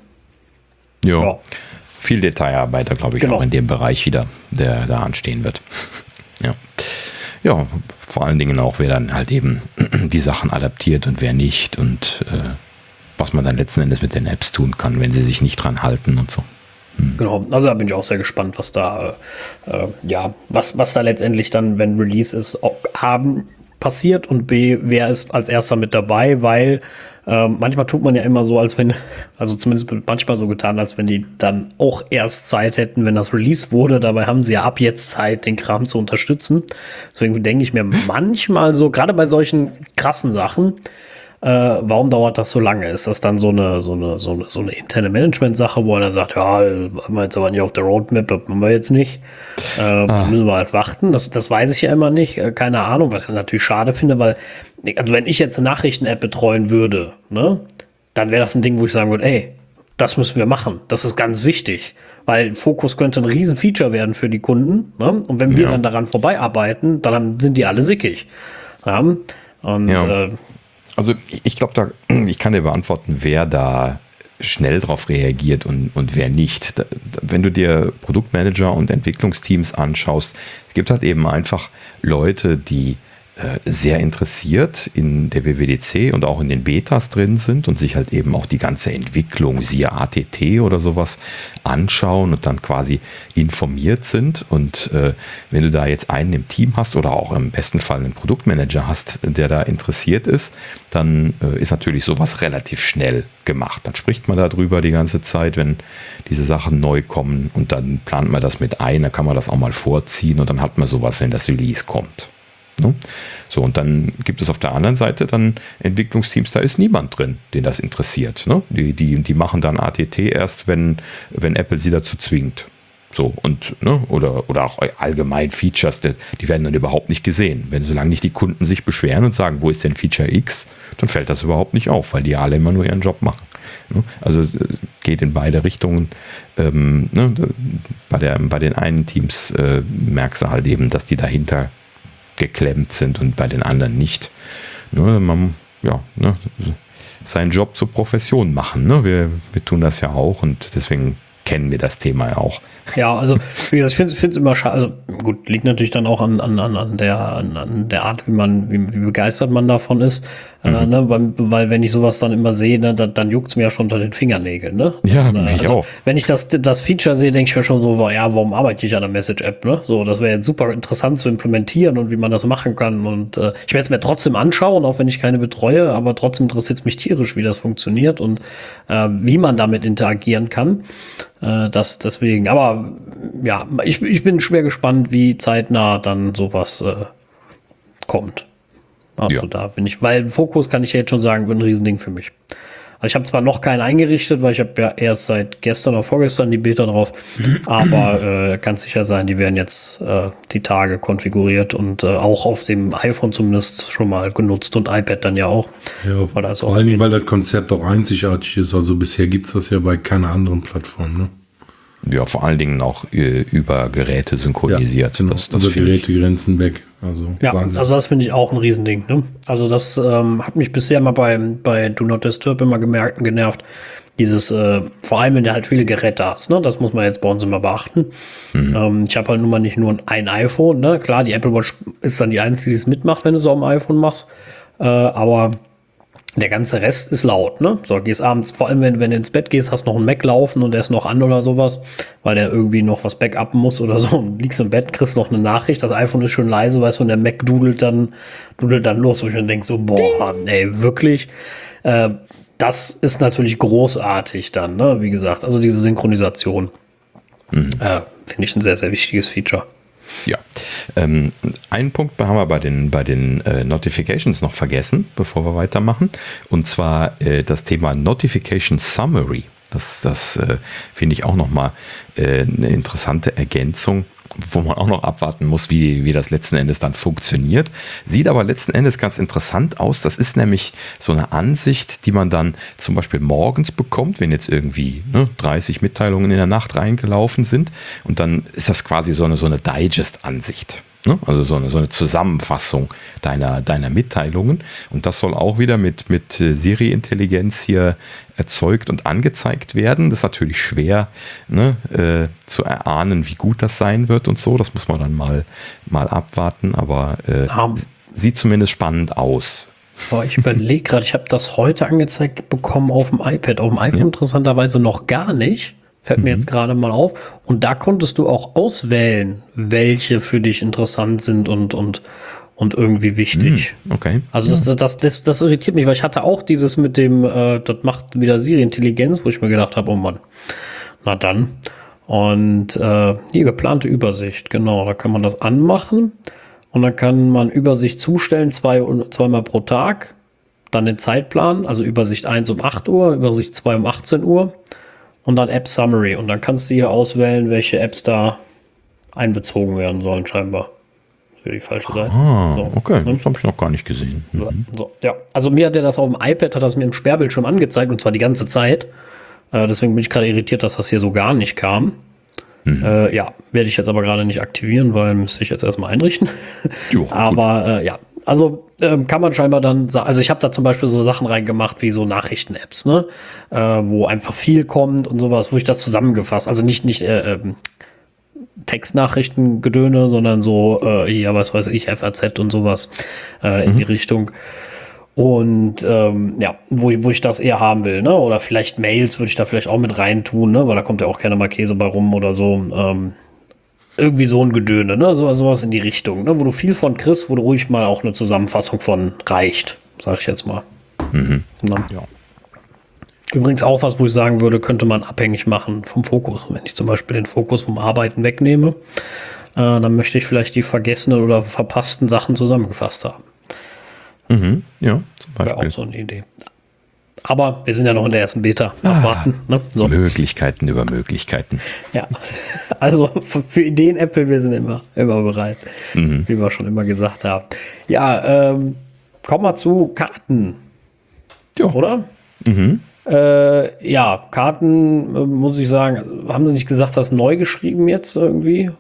jo. ja, viel Detailarbeit, glaube ich, genau. auch in dem Bereich wieder, der da anstehen wird. ja. ja, vor allen Dingen auch, wer dann halt eben die Sachen adaptiert und wer nicht und äh, was man dann letzten Endes mit den Apps tun kann, wenn sie sich nicht dran halten und so. Genau, also da bin ich auch sehr gespannt, was da, äh, ja, was, was da letztendlich dann, wenn Release ist, A, passiert und B, wer ist als erster mit dabei, weil äh, manchmal tut man ja immer so, als wenn, also zumindest manchmal so getan, als wenn die dann auch erst Zeit hätten, wenn das Release wurde. Dabei haben sie ja ab jetzt Zeit, den Kram zu unterstützen. Deswegen denke ich mir manchmal so, gerade bei solchen krassen Sachen, Äh, warum dauert das so lange? Ist das dann so eine, so eine, so eine, so eine interne Management-Sache, wo einer sagt, ja, haben wir jetzt aber nicht auf der Roadmap, das machen wir jetzt nicht. Äh, ah. Müssen wir halt warten. Das, das weiß ich ja immer nicht. Äh, keine Ahnung, was ich natürlich schade finde, weil, also wenn ich jetzt eine Nachrichten-App betreuen würde, ne, dann wäre das ein Ding, wo ich sagen würde, ey, das müssen wir machen. Das ist ganz wichtig. Weil Fokus könnte ein riesen Feature werden für die Kunden. Ne? Und wenn wir ja. dann daran vorbeiarbeiten, dann sind die alle sickig. Ja? Und ja. äh, Also ich glaube, da ich kann dir beantworten, wer da schnell drauf reagiert und, und wer nicht. Da, wenn du dir Produktmanager und Entwicklungsteams anschaust, es gibt halt eben einfach Leute, die äh, sehr interessiert in der W W D C und auch in den Betas drin sind und sich halt eben auch die ganze Entwicklung, siehe A T T oder sowas, anschauen und dann quasi informiert sind. Und äh, wenn du da jetzt einen im Team hast oder auch im besten Fall einen Produktmanager hast, der da interessiert ist, dann äh, ist natürlich sowas relativ schnell gemacht. Dann spricht man darüber die ganze Zeit, wenn diese Sachen neu kommen, und dann plant man das mit ein, dann kann man das auch mal vorziehen und dann hat man sowas, wenn das Release kommt. Ne? So, und dann gibt es auf der anderen Seite dann Entwicklungsteams, da ist niemand drin, den das interessiert. Ne? Die, die, die machen dann A T T erst, wenn, wenn Apple sie dazu zwingt. So, und, ne, oder, oder auch allgemein Features, die, die werden dann überhaupt nicht gesehen. Wenn solange nicht die Kunden sich beschweren und sagen, wo ist denn Feature X, dann fällt das überhaupt nicht auf, weil die alle immer nur ihren Job machen. Ne? Also es geht in beide Richtungen. Ähm, ne? bei, der, bei den einen Teams äh, merkst du halt eben, dass die dahinter geklemmt sind und bei den anderen nicht. Ne? Man, ja, ne? seinen Job zur Profession machen. Ne? Wir, wir tun das ja auch und deswegen kennen wir das Thema ja auch. Ja, also wie gesagt, ich finde es immer schade. Also, gut, liegt natürlich dann auch an, an, an, der, an, an der Art, wie man, wie, wie begeistert man davon ist. Mhm. Äh, ne, weil, weil wenn ich sowas dann immer sehe, ne, dann, dann juckt es mir ja schon unter den Fingernägeln. Ne? Ja, also, ich auch. Wenn ich das, das Feature sehe, denke ich mir schon so, ja, warum arbeite ich an der Message-App? Ne? So, das wäre jetzt super interessant zu implementieren und wie man das machen kann. Und äh, ich werde es mir trotzdem anschauen, auch wenn ich keine betreue, aber trotzdem interessiert es mich tierisch, wie das funktioniert und äh, wie man damit interagieren kann. Äh, das deswegen, aber ja, ich, ich bin schwer gespannt, wie zeitnah dann sowas äh, kommt. Also ja. Da bin ich, weil Fokus kann ich ja jetzt schon sagen, wird ein Riesending für mich. Also ich habe zwar noch keinen eingerichtet, weil ich habe ja erst seit gestern oder vorgestern die Beta drauf, aber äh, kann sicher sein, die werden jetzt äh, die Tage konfiguriert und äh, auch auf dem iPhone zumindest schon mal genutzt und iPad dann ja auch. Ja, weil das vor allen Dingen, weil das Konzept auch einzigartig ist. Also bisher gibt es das ja bei keiner anderen Plattform, ne? Ja, vor allen Dingen auch äh, über Geräte synchronisiert. Ja, genau. das, das über Gerätegrenzen weg. Also ja, Wahnsinn. Also das finde ich auch ein Riesending. Ne? Also das ähm, hat mich bisher mal bei, bei Do Not Disturb immer gemerkt und genervt. Dieses, äh, vor allem wenn du halt viele Geräte hast, ne? Das muss man jetzt bei uns immer beachten. Mhm. Ähm, ich habe halt nun mal nicht nur ein iPhone, ne? Klar, die Apple Watch ist dann die einzige, die es mitmacht, wenn du es auf dem iPhone machst. Äh, aber der ganze Rest ist laut, ne? So, gehst abends, vor allem wenn, wenn du ins Bett gehst, hast noch einen Mac laufen und der ist noch an oder sowas, weil der irgendwie noch was backuppen muss oder so und liegst im Bett, kriegst noch eine Nachricht, das iPhone ist schön leise, weißt du, und der Mac dudelt dann, dudelt dann los, wo ich mir denke so, boah, ey, wirklich? Äh, das ist natürlich großartig dann, ne? Wie gesagt, also diese Synchronisation, mhm. äh, finde ich ein sehr, sehr wichtiges Feature. Ja, ähm, einen Punkt haben wir bei den, bei den äh, Notifications noch vergessen, bevor wir weitermachen, und zwar äh, das Thema Notification Summary. Das, das äh, finde ich auch nochmal äh, eine interessante Ergänzung, wo man auch noch abwarten muss, wie, wie das letzten Endes dann funktioniert. Sieht aber letzten Endes ganz interessant aus. Das ist nämlich so eine Ansicht, die man dann zum Beispiel morgens bekommt, wenn jetzt irgendwie ne, dreißig Mitteilungen in der Nacht reingelaufen sind. Und dann ist das quasi so eine, so eine Digest-Ansicht. Ne? Also so eine, so eine Zusammenfassung deiner, deiner Mitteilungen. Und das soll auch wieder mit, mit Siri-Intelligenz hier erzeugt und angezeigt werden. Das ist natürlich schwer ne, äh, zu erahnen, wie gut das sein wird und so. Das muss man dann mal, mal abwarten. Aber äh, um, sieht zumindest spannend aus. Boah, ich überlege gerade, ich habe das heute angezeigt bekommen auf dem iPad. Auf dem iPhone ja. interessanterweise noch gar nicht. Fällt mir mhm. jetzt gerade mal auf. Und da konntest du auch auswählen, welche für dich interessant sind und, und, und irgendwie wichtig. Mhm. Okay. Also ja. das, das, das, das irritiert mich, weil ich hatte auch dieses mit dem, äh, das macht wieder Siri-Intelligenz, wo ich mir gedacht habe, oh Mann, na dann. Und äh, die geplante Übersicht, genau, da kann man das anmachen. Und dann kann man Übersicht zustellen, zwei, zweimal pro Tag. Dann den Zeitplan, also Übersicht eins um acht Uhr, Übersicht zwei um achtzehn Uhr. Und dann App Summary. Und dann kannst du hier auswählen, welche Apps da einbezogen werden sollen, scheinbar. Für die falsche Seite. Ah, so. Okay, das habe ich noch gar nicht gesehen. Mhm. So, ja. Also mir hat der das auf dem iPad, hat das mir im Sperrbildschirm angezeigt, und zwar die ganze Zeit. Äh, deswegen bin ich gerade irritiert, dass das hier so gar nicht kam. Mhm. Äh, ja, werde ich jetzt aber gerade nicht aktivieren, weil müsste ich jetzt erstmal einrichten. Jo, aber äh, ja, also ähm, kann man scheinbar dann, also ich habe da zum Beispiel so Sachen reingemacht wie so Nachrichten-Apps, ne, äh, wo einfach viel kommt und sowas, wo ich das zusammengefasst, also nicht, nicht, äh, Textnachrichtengedöne, sondern so, äh, ja, was weiß ich, F A Z und sowas äh, in mhm. die Richtung. Und ähm, ja, wo, wo ich das eher haben will, ne? Oder vielleicht Mails würde ich da vielleicht auch mit rein tun, ne? Weil da kommt ja auch keine Markese bei rum oder so. Ähm, irgendwie so ein Gedöne, ne? So, sowas in die Richtung, ne? Wo du viel von kriegst, wo du ruhig mal auch eine Zusammenfassung von reicht, sag ich jetzt mal. Mhm. Ja. Übrigens auch was, wo ich sagen würde, könnte man abhängig machen vom Fokus. Wenn ich zum Beispiel den Fokus vom Arbeiten wegnehme, äh, dann möchte ich vielleicht die vergessenen oder verpassten Sachen zusammengefasst haben. Mhm, ja, zum Beispiel. Wäre auch so eine Idee. Aber wir sind ja noch in der ersten Beta. Abwarten. Ah, ne? So. Möglichkeiten über Möglichkeiten. Ja, also für, für Ideen Apple, wir sind immer, immer bereit, mhm. wie wir schon immer gesagt haben. Ja, ähm, kommen wir zu Karten. Jo. Oder? Mhm. Äh, ja, Karten, äh, muss ich sagen, haben sie nicht gesagt, das neu geschrieben jetzt irgendwie?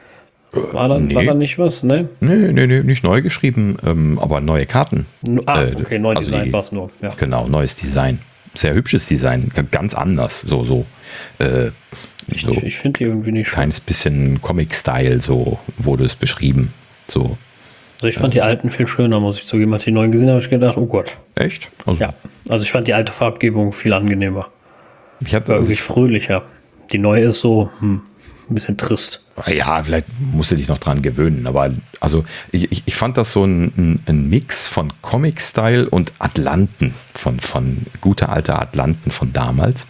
War da, nee. war da nicht was, ne? Nee, nee, nee, nicht neu geschrieben, ähm, aber neue Karten. Ah, okay, neu also Design war es nur. Ja. Genau, neues Design. Sehr hübsches Design, ganz anders, so, so. Äh, ich so ich finde die irgendwie nicht schön. Kleines bisschen Comic-Style, so wurde es beschrieben. So. Also ich fand äh, die alten viel schöner, muss ich zugeben. Als ich die neuen gesehen habe, habe ich gedacht, oh Gott. Echt? Also, ja, also ich fand die alte Farbgebung viel angenehmer. Ich hatte war also wirklich fröhlicher. Die neue ist so, hm, ein bisschen trist. Ja, vielleicht musst du dich noch dran gewöhnen, aber also ich, ich, ich fand das so ein, ein, ein Mix von Comic-Style und Atlanten, von, von guter alter Atlanten von damals,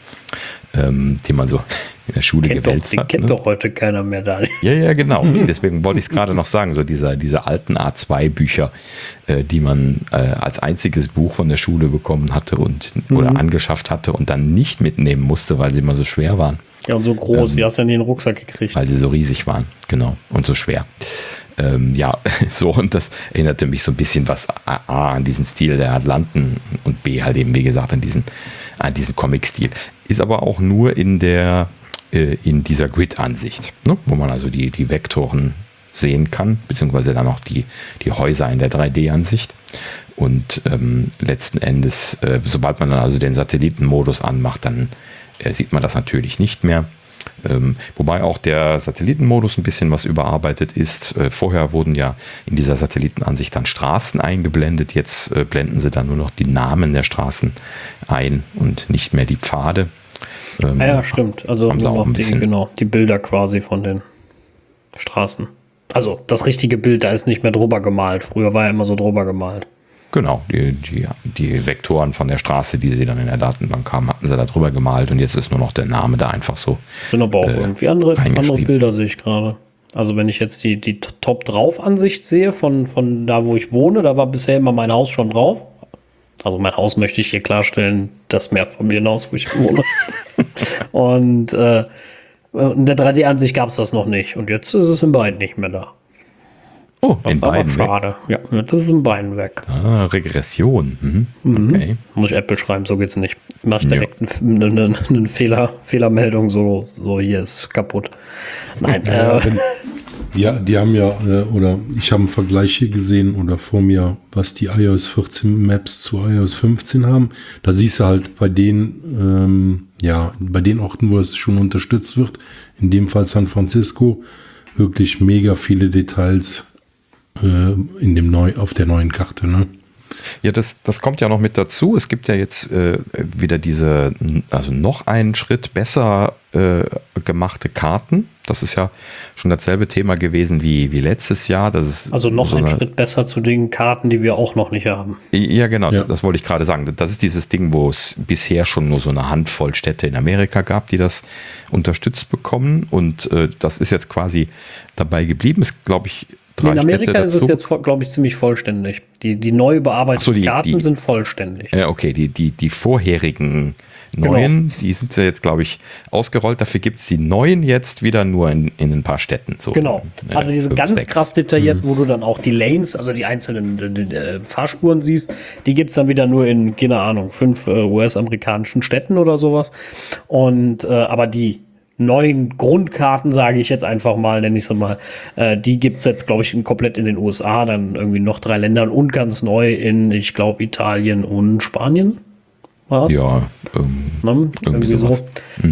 ähm, die man so in der Schule kennt gewälzt doch, hat. Die kennt ne? doch heute keiner mehr, Daniel. Ja, ja, genau. Deswegen wollte ich es gerade noch sagen, so diese, diese alten A zwei Bücher, äh, die man äh, als einziges Buch von der Schule bekommen hatte und mhm. oder angeschafft hatte und dann nicht mitnehmen musste, weil sie immer so schwer waren. Ja, und so groß, ähm, die hast du ja nie in den Rucksack gekriegt. Weil sie so riesig waren, genau, und so schwer. Ähm, ja, so, und das erinnerte mich so ein bisschen was A, an diesen Stil der Atlanten und B, halt eben, wie gesagt, an diesen, an diesen Comic-Stil. Ist aber auch nur in der, äh, in dieser Grid-Ansicht, ne? Wo man also die, die Vektoren sehen kann, beziehungsweise dann auch die, die Häuser in der drei D-Ansicht. Und ähm, letzten Endes, äh, sobald man dann also den Satellitenmodus anmacht, dann äh, sieht man das natürlich nicht mehr. Ähm, wobei auch der Satellitenmodus ein bisschen was überarbeitet ist. Äh, vorher wurden ja in dieser Satellitenansicht dann Straßen eingeblendet. Jetzt äh, blenden sie dann nur noch die Namen der Straßen ein und nicht mehr die Pfade. Ähm, ja, ja, stimmt. Also nur noch die, genau, die Bilder quasi von den Straßen. Also das richtige Bild, da ist nicht mehr drüber gemalt. Früher war ja immer so drüber gemalt. Genau, die, die, die Vektoren von der Straße, die sie dann in der Datenbank haben, hatten sie da drüber gemalt und jetzt ist nur noch der Name da einfach so. Sind aber auch äh, irgendwie andere, andere Bilder, sehe ich gerade. Also wenn ich jetzt die, die Top-Drauf-Ansicht sehe von, von da, wo ich wohne, da war bisher immer mein Haus schon drauf. Also mein Haus möchte ich hier klarstellen, das Mehrfamilienhaus, wo ich wohne. Und äh, in der drei D-Ansicht gab es das noch nicht. Und jetzt ist es in beiden nicht mehr da. Oh, das in beiden schade. Weg. Ja, das ist in beiden weg. Ah, Regression. Mhm. Mhm. Okay. Muss ich Apple schreiben, so geht's nicht. Mach ich direkt ja. eine, eine, eine Fehler, Fehlermeldung, so, so hier ist kaputt. Nein. Ja, äh, wenn, ja, die haben ja, oder ich habe einen Vergleich hier gesehen oder vor mir, was die i O S vierzehn Maps zu i O S fünfzehn haben. Da siehst du halt bei den, ähm, ja, bei den Orten, wo es schon unterstützt wird, in dem Fall San Francisco, wirklich mega viele Details in dem neu, auf der neuen Karte, ne? Ja, das, das kommt ja noch mit dazu. Es gibt ja jetzt äh, wieder diese, also noch einen Schritt besser äh, gemachte Karten. Das ist ja schon dasselbe Thema gewesen wie, wie letztes Jahr. Das ist also noch so einen eine, Schritt besser zu den Karten, die wir auch noch nicht haben. Ja, genau, ja. Das wollte ich gerade sagen. Das ist dieses Ding, wo es bisher schon nur so eine Handvoll Städte in Amerika gab, die das unterstützt bekommen. Und äh, das ist jetzt quasi dabei geblieben. Ist, glaube ich, in Amerika ist es jetzt, glaube ich, ziemlich vollständig. Die, die neu überarbeiteten so, die, Karten die, sind vollständig. Ja, okay, die, die, die vorherigen neuen, genau. Die sind ja jetzt, glaube ich, ausgerollt. Dafür gibt es die neuen jetzt wieder nur in, in ein paar Städten. So, genau, äh, also diese fünf, ganz sechs. krass detailliert, mhm. wo du dann auch die Lanes, also die einzelnen die, die, äh, Fahrspuren siehst, die gibt es dann wieder nur in, keine Ahnung, fünf äh, U S-amerikanischen Städten oder sowas. Und, äh, aber die neuen Grundkarten, sage ich jetzt einfach mal, nenne ich sie mal, äh, die gibt es jetzt, glaube ich, in, komplett in den U S A, dann irgendwie noch drei Ländern und ganz neu in, ich glaube, Italien und Spanien. War's? Ja, ähm, ne? irgendwie, irgendwie so. Mhm.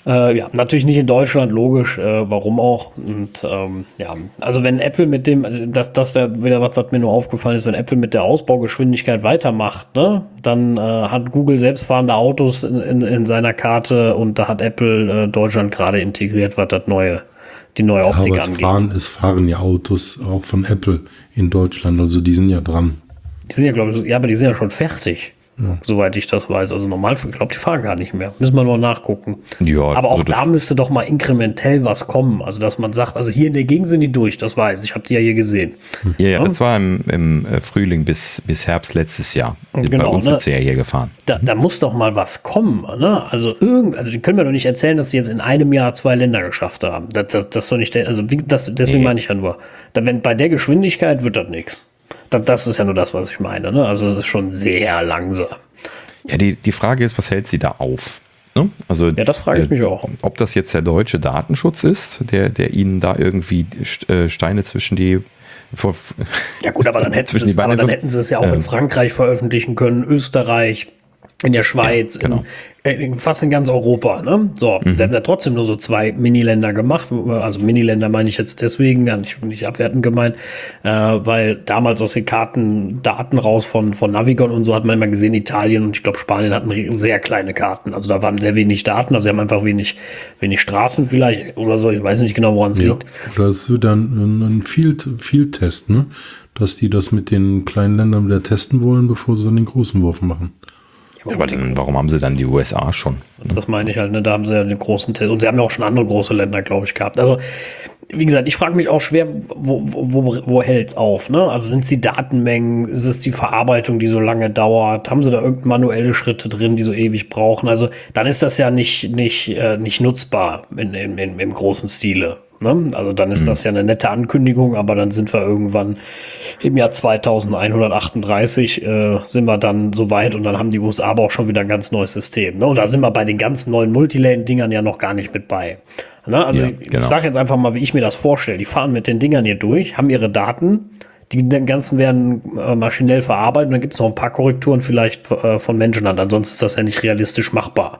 Äh, ja, natürlich nicht in Deutschland, logisch, äh, warum auch. Und ähm, ja, also wenn Apple mit dem, also das, das da wieder was, was mir nur aufgefallen ist, wenn Apple mit der Ausbaugeschwindigkeit weitermacht, ne, dann äh, hat Google selbstfahrende Autos in, in, in seiner Karte und da hat Apple äh, Deutschland gerade integriert, was das neue, die neue Optik aber es angeht. fahren, es fahren ja Autos auch von Apple in Deutschland, also die sind ja dran. Die sind ja, glaube ich, ja, aber die sind ja schon fertig. Ja. Soweit ich das weiß. Also normal, ich glaube, die fahren gar nicht mehr. Müssen wir nur nachgucken. Ja, aber auch also da müsste doch mal inkrementell was kommen. Also dass man sagt, also hier in der Gegend sind die durch, das weiß ich. Ich habe die ja hier gesehen. Ja, ja, das war im, im Frühling bis, bis Herbst letztes Jahr. Genau, bei uns ne? sind sie ja hier gefahren. Da, da muss doch mal was kommen. Ne? Also irgend, also die können mir doch nicht erzählen, dass sie jetzt in einem Jahr zwei Länder geschafft haben. Das, das, das soll nicht, also wie, das, deswegen nee. meine ich ja nur. Da, wenn, bei der Geschwindigkeit wird das nichts. Das, das ist ja nur das, was ich meine. Ne? Also es ist schon sehr langsam. Ja, die, die Frage ist, was hält sie da auf? Ne? Also, ja, das frage ich mich auch. Ob das jetzt der deutsche Datenschutz ist, der, der ihnen da irgendwie Steine zwischen die... Vor, ja gut, aber dann hätten, es, aber dann hätten sie es ja auch ähm, in Frankreich veröffentlichen können, Österreich, in der Schweiz, ja, genau. in, in, fast in ganz Europa. Ne? So, mhm. der hat ja trotzdem nur so zwei Miniländer gemacht. Also Miniländer meine ich jetzt deswegen, gar nicht, nicht abwertend gemeint, äh, weil damals aus den Karten Daten raus von, von Navigon und so hat man immer gesehen, Italien und ich glaube Spanien hatten sehr kleine Karten. Also da waren sehr wenig Daten, also sie haben einfach wenig, wenig Straßen vielleicht oder so. Ich weiß nicht genau, woran es ja, liegt. Das ist dann ein Field, Field-Test, ne? Dass die das mit den kleinen Ländern wieder testen wollen, bevor sie dann den großen Wurf machen. Ja, aber dann, warum haben sie dann die U S A schon? Das meine ich halt, ne? Da haben sie ja den großen Test. Und sie haben ja auch schon andere große Länder, glaube ich, gehabt. Also, wie gesagt, ich frage mich auch schwer, wo, wo, wo hält es auf? Ne? Also sind es die Datenmengen? Ist es die Verarbeitung, die so lange dauert? Haben sie da irgendeine manuelle Schritte drin, die so ewig brauchen? Also dann ist das ja nicht, nicht, äh, nicht nutzbar in, in, in, im großen Stile. Ne? Also dann ist mhm. das ja eine nette Ankündigung, aber dann sind wir irgendwann im Jahr zweitausendeinhundertachtunddreißig äh, sind wir dann so weit und dann haben die U S A aber auch schon wieder ein ganz neues System. Ne? Und da sind wir bei den ganzen neuen Multilane-Dingern ja noch gar nicht mit bei. Ne? Also ja, ich, genau. ich sage jetzt einfach mal, wie ich mir das vorstelle. Die fahren mit den Dingern hier durch, haben ihre Daten, die ganzen werden äh, maschinell verarbeitet und dann gibt es noch ein paar Korrekturen vielleicht äh, von Menschenhand. Ansonsten ist das ja nicht realistisch machbar.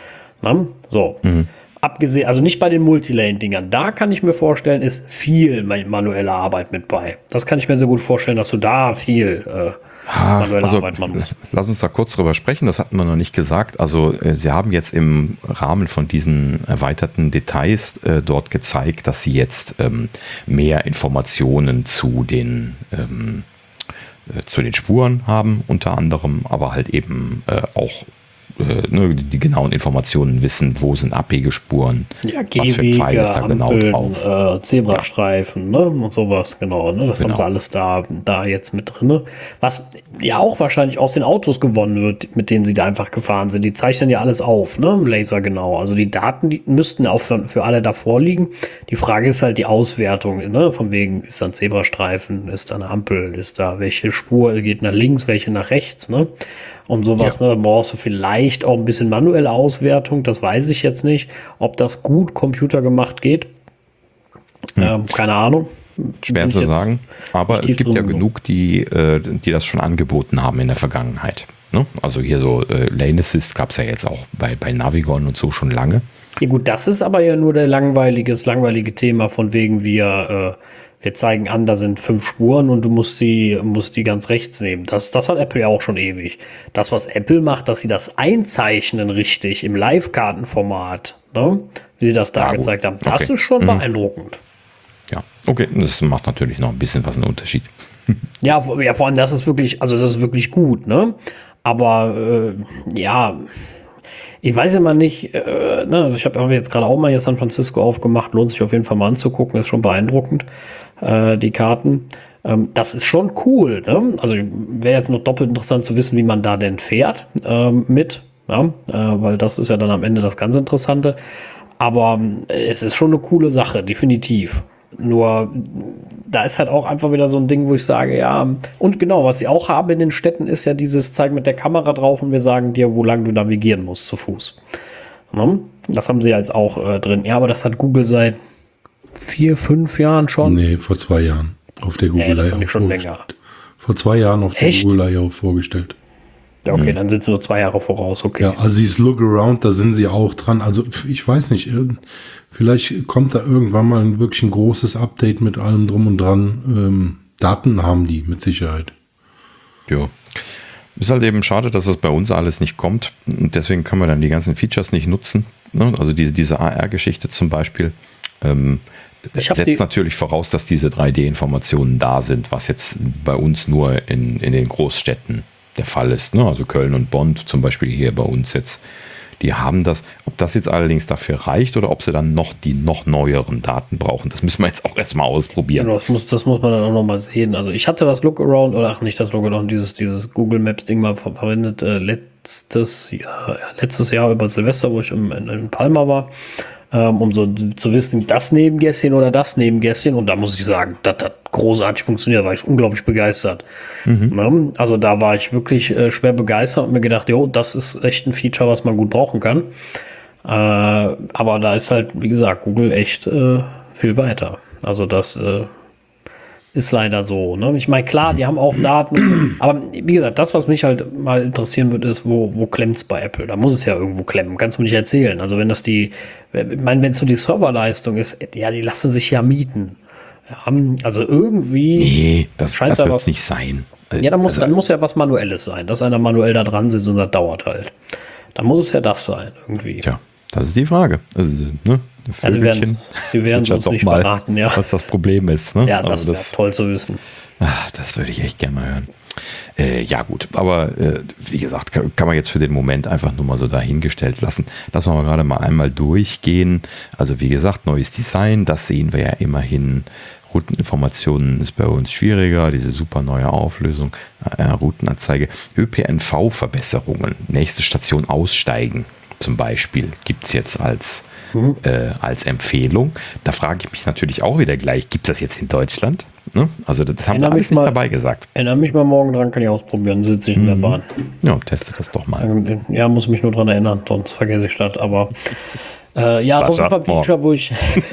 Ne? So. Mhm. Abgesehen, also nicht bei den Multilane-Dingern. Da kann ich mir vorstellen, ist viel manuelle Arbeit mit bei. Das kann ich mir sehr gut vorstellen, dass du da viel äh, manuelle also, Arbeit machen musst. Lass uns da kurz drüber sprechen, das hatten wir noch nicht gesagt. Also äh, sie haben jetzt im Rahmen von diesen erweiterten Details äh, dort gezeigt, dass sie jetzt ähm, mehr Informationen zu den ähm, äh, zu den Spuren haben, unter anderem, aber halt eben äh, auch Ne, die genauen Informationen wissen, wo sind Abwegespuren, ja, was für ein Pfeil ist da Ampeln, genau drauf. Äh, Zebrastreifen, ja. ne, und sowas, genau. Ne, das genau. haben sie alles da, da jetzt mit drin. Was ja auch wahrscheinlich aus den Autos gewonnen wird, mit denen sie da einfach gefahren sind. Die zeichnen ja alles auf, ne, Laser genau. Also die Daten, die müssten auch für, für alle davor liegen. Die Frage ist halt die Auswertung, ne, von wegen, ist da ein Zebrastreifen, ist da eine Ampel, ist da welche Spur geht nach links, welche nach rechts, ne? Und sowas, ja. ne, da brauchst du vielleicht auch ein bisschen manuelle Auswertung, das weiß ich jetzt nicht, ob das gut computergemacht geht. Hm. Ähm, keine Ahnung. Schwer zu sagen, aber es gibt ja genug, die, äh, die das schon angeboten haben in der Vergangenheit. Ne? Also hier so äh, Lane Assist gab es ja jetzt auch bei, bei Navigon und so schon lange. Ja gut, das ist aber ja nur der langweiliges, langweilige Thema von wegen wir, äh, wir zeigen an, da sind fünf Spuren und du musst die, musst die ganz rechts nehmen. Das, das hat Apple ja auch schon ewig. Das, was Apple macht, dass sie das einzeichnen richtig im Live-Kartenformat, ne? Wie sie das da ja, gezeigt haben, das okay. ist schon mhm. beeindruckend. Ja, okay, das macht natürlich noch ein bisschen was einen Unterschied. Ja, ja, vor allem, das ist wirklich, also das ist wirklich gut, ne? Aber äh, ja, ich weiß immer nicht, äh, ne, also ich habe jetzt gerade auch mal hier San Francisco aufgemacht, lohnt sich auf jeden Fall mal anzugucken, ist schon beeindruckend, äh, die Karten. Ähm, das ist schon cool, ne? Also wäre jetzt noch doppelt interessant zu wissen, wie man da denn fährt ähm, mit, ja? äh, weil das ist ja dann am Ende das ganz Interessante. Aber äh, es ist schon eine coole Sache, definitiv. Nur, da ist halt auch einfach wieder so ein Ding, wo ich sage, ja, und genau, was sie auch haben in den Städten, ist ja dieses Zeigen mit der Kamera drauf und wir sagen dir, wo lang du navigieren musst zu Fuß. Ne? Das haben sie jetzt auch äh, drin. Ja, aber das hat Google seit vier, fünf Jahren schon. Nee, vor zwei Jahren auf der Google nee, I O schon länger. Vor zwei Jahren auf der Echt? Google I O vorgestellt. Ja, okay, hm. dann sind sie nur zwei Jahre voraus, okay. Ja, also dieses Look Around, da sind sie auch dran. Also ich weiß nicht, vielleicht kommt da irgendwann mal ein wirklich ein großes Update mit allem drum und dran. Ähm, Daten haben die mit Sicherheit. Ja. Ist halt eben schade, dass es bei uns alles nicht kommt. Und deswegen kann man dann die ganzen Features nicht nutzen. Ne? Also diese, diese A R-Geschichte zum Beispiel ähm, setzt natürlich voraus, dass diese drei D-Informationen da sind, was jetzt bei uns nur in, in den Großstädten der Fall ist. Ne? Also Köln und Bonn zum Beispiel hier bei uns jetzt. Die haben das. Ob das jetzt allerdings dafür reicht oder ob sie dann noch die noch neueren Daten brauchen, das müssen wir jetzt auch erstmal ausprobieren. Ja, das, muss, das muss man dann auch nochmal sehen. Also ich hatte das Lookaround, oder ach nicht das Lookaround, dieses, dieses Google Maps Ding mal ver verwendet äh, letztes Jahr, letztes Jahr über Silvester, wo ich in, in, in Palma war, ähm, um so zu wissen, das Nebengässchen oder das Nebengässchen. Und da muss ich sagen, das hat großartig funktioniert, da war ich unglaublich begeistert. Mhm. Also da war ich wirklich äh, schwer begeistert und mir gedacht, jo, das ist echt ein Feature, was man gut brauchen kann. Äh, aber da ist halt, wie gesagt, Google echt äh, viel weiter. Also das äh, ist leider so. Ne? Ich meine, klar, die haben auch Daten, aber wie gesagt, das, was mich halt mal interessieren würde, ist, wo, wo klemmt es bei Apple? Da muss es ja irgendwo klemmen, kannst du mir nicht erzählen. Also wenn das die, ich meine, wenn es so die Serverleistung ist, ja, die lassen sich ja mieten. Ja, also irgendwie. Nee, das, das da wird es nicht sein. Ja, dann muss, also, dann muss ja was Manuelles sein, dass einer manuell da dran sitzt und das dauert halt. Dann muss es ja das sein, irgendwie. Tja, das ist die Frage. Also, ne, also wir werden wir werden uns nicht mal verraten, ja. Was das Problem ist. Ne? Ja, das also wäre das, toll zu wissen. Ach, das würde ich echt gerne mal hören. Äh, ja gut, aber äh, wie gesagt, kann, kann man jetzt für den Moment einfach nur mal so dahingestellt lassen. Lassen wir mal gerade mal einmal durchgehen. Also wie gesagt, neues Design, das sehen wir ja immerhin. Routeninformationen ist bei uns schwieriger, diese super neue Auflösung, äh, Routenanzeige. Ö P N V-Verbesserungen, nächste Station aussteigen zum Beispiel, gibt es jetzt als, mhm. äh, als Empfehlung. Da frage ich mich natürlich auch wieder gleich, gibt es das jetzt in Deutschland? Ne? Also das haben sie alles nicht mal, dabei gesagt. Erinnere mich mal morgen dran, kann ich ausprobieren, sitze ich in der Bahn. Ja, teste das doch mal. Ja, muss mich nur dran erinnern, sonst vergesse ich das, aber Äh, ja, das ist auf jeden Fall ein Feature, wo ich,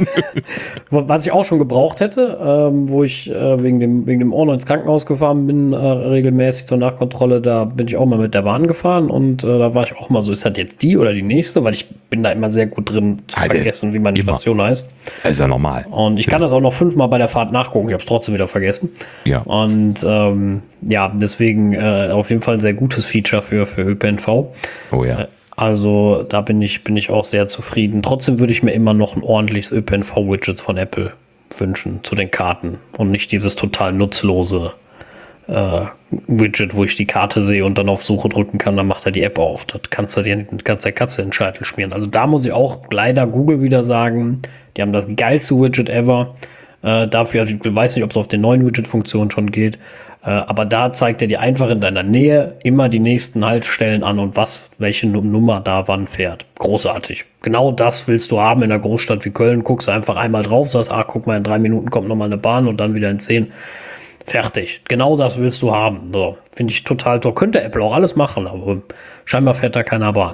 was ich auch schon gebraucht hätte, ähm, wo ich äh, wegen dem, wegen dem Ohr noch ins Krankenhaus gefahren bin, äh, regelmäßig zur Nachkontrolle, da bin ich auch mal mit der Bahn gefahren und äh, da war ich auch mal so, ist das jetzt die oder die nächste? Weil ich bin da immer sehr gut drin zu Alter, vergessen, wie meine immer. Station heißt. Das ist ja normal. Und ich ja. kann das auch noch fünfmal bei der Fahrt nachgucken, ich habe es trotzdem wieder vergessen. Ja. Und ähm, ja, deswegen äh, auf jeden Fall ein sehr gutes Feature für, für Ö P N V. Oh ja. Äh, Also da bin ich, bin ich auch sehr zufrieden. Trotzdem würde ich mir immer noch ein ordentliches Ö P N V-Widget von Apple wünschen zu den Karten und nicht dieses total nutzlose äh, Widget, wo ich die Karte sehe und dann auf Suche drücken kann, dann macht er die App auf. Das kannst du dir, kannst der Katze in den Scheitel schmieren. Also da muss ich auch leider Google wieder sagen, die haben das geilste Widget ever. Äh, dafür, ich weiß nicht, ob es auf den neuen Widget-Funktionen schon geht, äh, aber da zeigt er dir einfach in deiner Nähe immer die nächsten Haltestellen an und was, welche Nummer da wann fährt. Großartig. Genau das willst du haben in einer Großstadt wie Köln. Guckst du einfach einmal drauf, sagst, ah, guck mal, in drei Minuten kommt nochmal eine Bahn und dann wieder in zehn. Fertig. Genau das willst du haben. So, finde ich total toll. Könnte Apple auch alles machen, aber scheinbar fährt da keiner Bahn.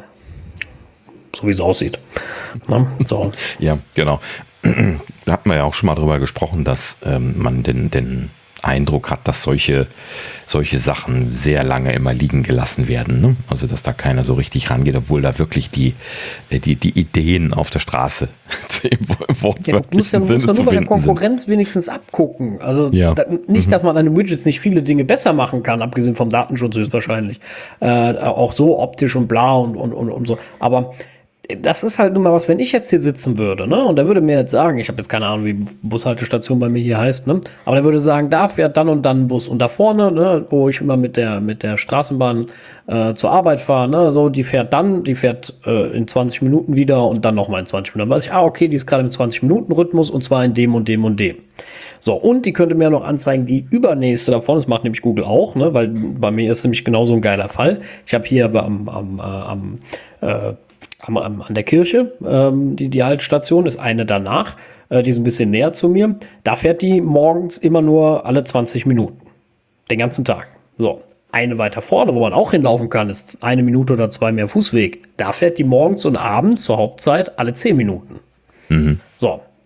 So wie es aussieht. Na, so. Ja, genau. Da hatten wir ja auch schon mal drüber gesprochen, dass ähm, man den, den Eindruck hat, dass solche, solche Sachen sehr lange immer liegen gelassen werden. Ne? Also dass da keiner so richtig rangeht, obwohl da wirklich die, die, die Ideen auf der Straße im wortwörtlichen ja, du musst ja, Sinne musst ja nur bei der Konkurrenz sind. Wenigstens abgucken. Also ja. da, nicht, mhm. dass man an den Widgets nicht viele Dinge besser machen kann, abgesehen vom Datenschutz höchstwahrscheinlich. Äh, auch so optisch und bla und, und, und, und so. Aber das ist halt nun mal was, wenn ich jetzt hier sitzen würde, ne, und der würde mir jetzt sagen, ich habe jetzt keine Ahnung, wie Bushaltestation bei mir hier heißt, ne, aber der würde sagen, da fährt dann und dann ein Bus und da vorne, ne, wo ich immer mit der mit der Straßenbahn äh, zur Arbeit fahre, ne, so, die fährt dann, die fährt äh, in zwanzig Minuten wieder und dann nochmal in zwanzig Minuten. Dann weiß ich, ah, okay, die ist gerade im zwanzig Minuten Rhythmus und zwar in dem und dem und dem. So, und die könnte mir noch anzeigen, die übernächste davon, das macht nämlich Google auch, ne, weil bei mir ist nämlich genauso ein geiler Fall. Ich habe hier am, am, äh, am äh, Am, am, an der Kirche, ähm, die, die Haltestation ist eine danach, äh, die ist ein bisschen näher zu mir. Da fährt die morgens immer nur alle zwanzig Minuten. Den ganzen Tag. So, eine weiter vorne, wo man auch hinlaufen kann, ist eine Minute oder zwei mehr Fußweg. Da fährt die morgens und abends zur Hauptzeit alle zehn Minuten. Mhm. So,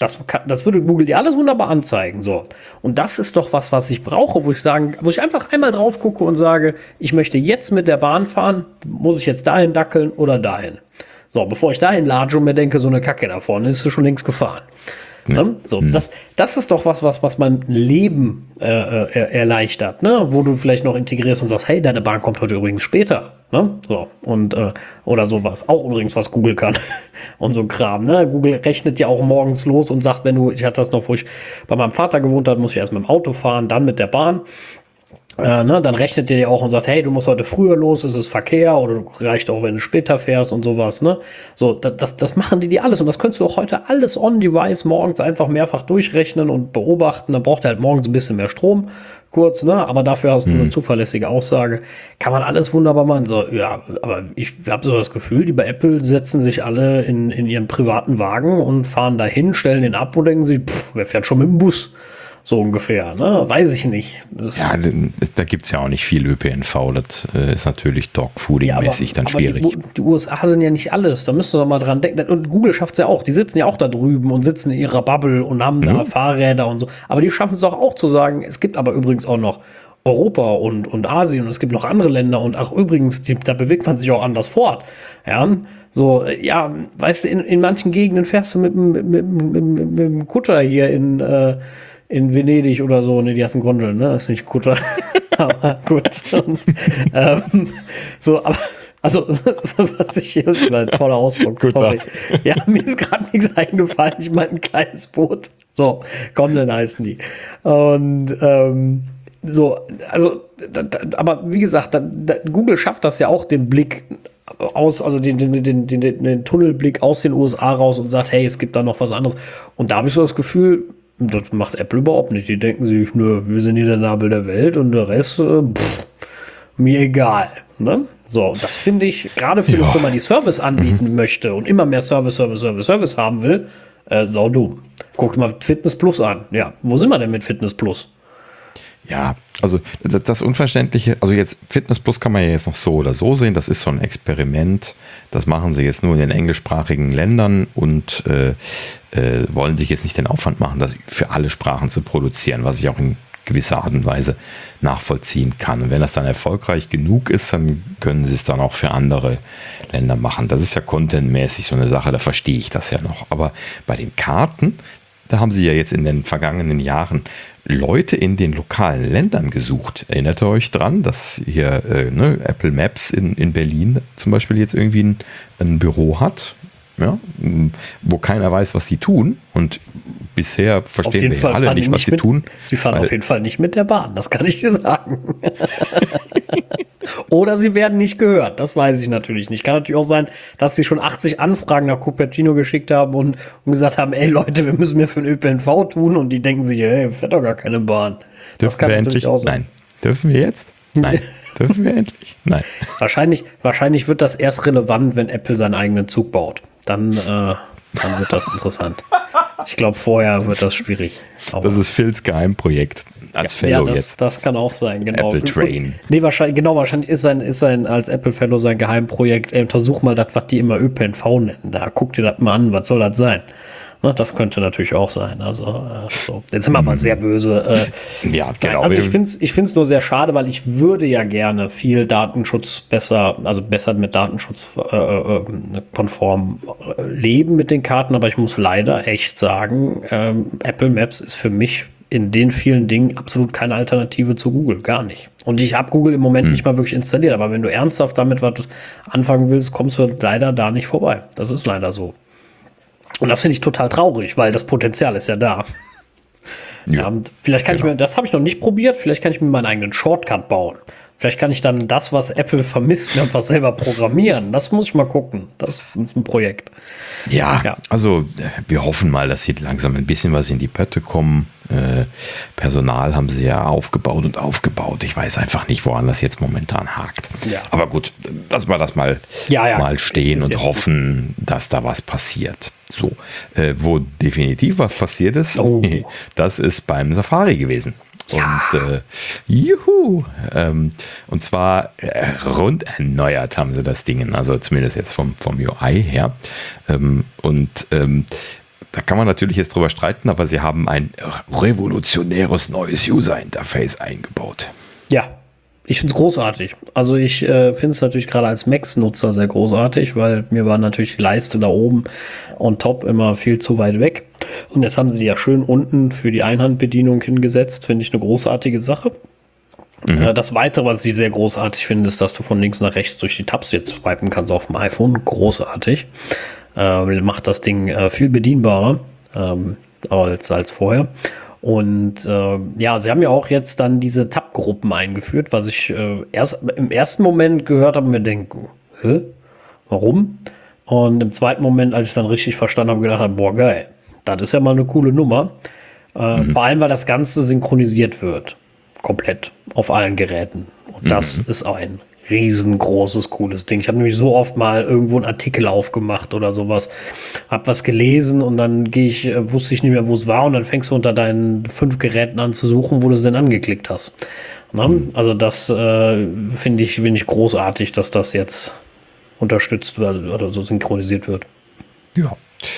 Das, kann, das würde Google dir alles wunderbar anzeigen. So. Und das ist doch was, was ich brauche, wo ich sagen, wo ich einfach einmal drauf gucke und sage, ich möchte jetzt mit der Bahn fahren, muss ich jetzt dahin dackeln oder dahin. So, bevor ich dahin latsche und mir denke, so eine Kacke da vorne, ist schon längst gefahren. Ja. Ne? So, hm. das, das ist doch was, was, was mein Leben äh, er, erleichtert, ne? Wo du vielleicht noch integrierst und sagst, hey, deine Bahn kommt heute übrigens später. Ne? So, und, äh, oder sowas. Auch übrigens, was Google kann. Und so ein Kram. Ne? Google rechnet ja auch morgens los und sagt, wenn du, ich hatte das noch, wo ich bei meinem Vater gewohnt habe, muss ich erst mit dem Auto fahren, dann mit der Bahn. Äh, ne, dann rechnet ihr ja auch und sagt, hey, du musst heute früher los, es ist Verkehr oder reicht auch, wenn du später fährst und sowas, ne? So, das, das, das machen die dir alles und das könntest du auch heute alles on-device morgens einfach mehrfach durchrechnen und beobachten. Dann braucht er halt morgens ein bisschen mehr Strom, kurz, ne? Aber dafür hast du mhm. eine zuverlässige Aussage. Kann man alles wunderbar machen. So, ja, aber ich habe so das Gefühl, die bei Apple setzen sich alle in, in ihren privaten Wagen und fahren dahin, stellen den ab und denken sich, pff, wer fährt schon mit dem Bus? So ungefähr, ne? Weiß ich nicht. Das ja, da gibt es ja auch nicht viel Ö P N V. Das äh, ist natürlich Dogfooding-mäßig ja, dann aber schwierig. Die, die U S A sind ja nicht alles. Da müsst ihr doch mal dran denken. Und Google schafft es ja auch. Die sitzen ja auch da drüben und sitzen in ihrer Bubble und haben mhm. da Fahrräder und so. Aber die schaffen es auch, auch zu sagen, es gibt aber übrigens auch noch Europa und, und Asien und es gibt noch andere Länder. Und ach, übrigens, die, da bewegt man sich auch anders fort. Ja, so, ja, weißt du, in, in manchen Gegenden fährst du mit dem Kutter hier in äh, in Venedig oder so, ne, die heißen Gondeln, ne, das ist nicht Kutter, aber gut. ähm, so, aber, also, was ich hier, das war ein toller Ausdruck, sorry. Ja, mir ist gerade nichts eingefallen, ich meine ein kleines Boot, so, Gondeln heißen die. Und, ähm, so, also, da, da, aber wie gesagt, da, da, Google schafft das ja auch, den Blick aus, also den, den, den, den, den Tunnelblick aus den U S A raus und sagt, hey, es gibt da noch was anderes. Und da habe ich so das Gefühl, das macht Apple überhaupt nicht. Die denken sich, nö, wir sind hier der Nabel der Welt und der Rest, äh, pff, mir egal. Ne? So, das finde ich, gerade für ja. eine Firma, die Service anbieten mhm. möchte und immer mehr Service, Service, Service, Service haben will, äh, saudumm. Guckt mal Fitness Plus an. Ja, wo sind wir denn mit Fitness Plus? Ja, also das, das Unverständliche, also jetzt Fitness Plus kann man ja jetzt noch so oder so sehen, das ist so ein Experiment, das machen sie jetzt nur in den englischsprachigen Ländern und äh, äh, wollen sich jetzt nicht den Aufwand machen, das für alle Sprachen zu produzieren, was ich auch in gewisser Art und Weise nachvollziehen kann. Und wenn das dann erfolgreich genug ist, dann können sie es dann auch für andere Länder machen. Das ist ja contentmäßig so eine Sache, da verstehe ich das ja noch. Aber bei den Karten, da haben sie ja jetzt in den vergangenen Jahren Leute in den lokalen Ländern gesucht. Erinnert ihr euch dran, dass hier äh, ne, Apple Maps in, in Berlin zum Beispiel jetzt irgendwie ein, ein Büro hat, ja, wo keiner weiß, was sie tun. Und bisher verstehen wir ja alle nicht, was sie mit, tun. Sie fahren auf jeden Fall nicht mit der Bahn, das kann ich dir sagen. Oder sie werden nicht gehört, das weiß ich natürlich nicht. Kann natürlich auch sein, dass sie schon achtzig Anfragen nach Cupertino geschickt haben und, und gesagt haben, ey Leute, wir müssen mehr für den Ö P N V tun und die denken sich, ey, fährt doch gar keine Bahn. Das dürfen kann wir endlich auch sein. Nein. Dürfen wir jetzt? Nein. Dürfen wir endlich? Nein. Wahrscheinlich, wahrscheinlich wird das erst relevant, wenn Apple seinen eigenen Zug baut. Dann, äh, dann wird das interessant. Ich glaube, vorher wird das schwierig. Aber das ist Phils Geheimprojekt als ja, Fellow ja, das, jetzt. Das kann auch sein, genau. Apple Train. Nee, wahrscheinlich, genau, wahrscheinlich ist sein, ist sein als Apple Fellow sein Geheimprojekt. Ey, untersuch mal das, was die immer Ö P N V nennen. Da guck dir das mal an, was soll das sein? Ne, das könnte natürlich auch sein. Also, äh, so. Jetzt sind wir mal sehr böse. Äh, ja, genau. Also ich finde es ich find's nur sehr schade, weil ich würde ja gerne viel Datenschutz besser, also besser mit Datenschutz äh, äh, konform äh, leben mit den Karten, aber ich muss leider echt sagen, äh, Apple Maps ist für mich in den vielen Dingen absolut keine Alternative zu Google, gar nicht. Und ich habe Google im Moment hm. nicht mal wirklich installiert, aber wenn du ernsthaft damit was anfangen willst, kommst du leider da nicht vorbei. Das ist leider so. Und das finde ich total traurig, weil das Potenzial ist ja da. Ja, ja, vielleicht kann genau. ich mir, das habe ich noch nicht probiert, vielleicht kann ich mir meinen eigenen Shortcut bauen. Vielleicht kann ich dann das, was Apple vermisst, mir einfach selber programmieren. Das muss ich mal gucken. Das ist ein Projekt. Ja, ja, also wir hoffen mal, dass sie langsam ein bisschen was in die Pötte kommen. Äh, Personal haben sie ja aufgebaut und aufgebaut. Ich weiß einfach nicht, woran das jetzt momentan hakt. Ja. Aber gut, lassen wir das mal, ja, ja. mal stehen und hoffen, gut. dass da was passiert. So, äh, wo definitiv was passiert ist, oh. das ist beim Safari gewesen. Ja. Und äh, juhu, ähm, und zwar äh, rund erneuert haben sie das Ding, also zumindest jetzt vom, vom U I her. Ähm, und ähm, da kann man natürlich jetzt drüber streiten, aber sie haben ein revolutionäres neues User-Interface eingebaut. Ja, ich finde es großartig. Also ich äh, finde es natürlich gerade als Macs-Nutzer sehr großartig, weil mir war natürlich die Leiste da oben on top immer viel zu weit weg. Und jetzt haben sie die ja schön unten für die Einhandbedienung hingesetzt. Finde ich eine großartige Sache. Mhm. Äh, das Weitere, was ich sehr großartig finde, ist, dass du von links nach rechts durch die Tabs jetzt swipen kannst auf dem iPhone. Großartig. Äh, macht das Ding äh, viel bedienbarer ähm, als, als vorher. Und äh, ja, sie haben ja auch jetzt dann diese Tab-Gruppen eingeführt, was ich äh, erst im ersten Moment gehört habe und mir denke, hä? Warum? Und im zweiten Moment, als ich es dann richtig verstanden habe, gedacht habe, boah, geil, das ist ja mal eine coole Nummer. Äh, mhm. Vor allem, weil das Ganze synchronisiert wird. Komplett auf allen Geräten. Und mhm. das ist ein riesengroßes, cooles Ding. Ich habe nämlich so oft mal irgendwo einen Artikel aufgemacht oder sowas, habe was gelesen und dann gehe ich, äh, wusste ich nicht mehr, wo es war und dann fängst du unter deinen fünf Geräten an zu suchen, wo du es denn angeklickt hast. Mhm. Also das äh, finde ich, finde ich großartig, dass das jetzt unterstützt wird oder so synchronisiert wird. Ja,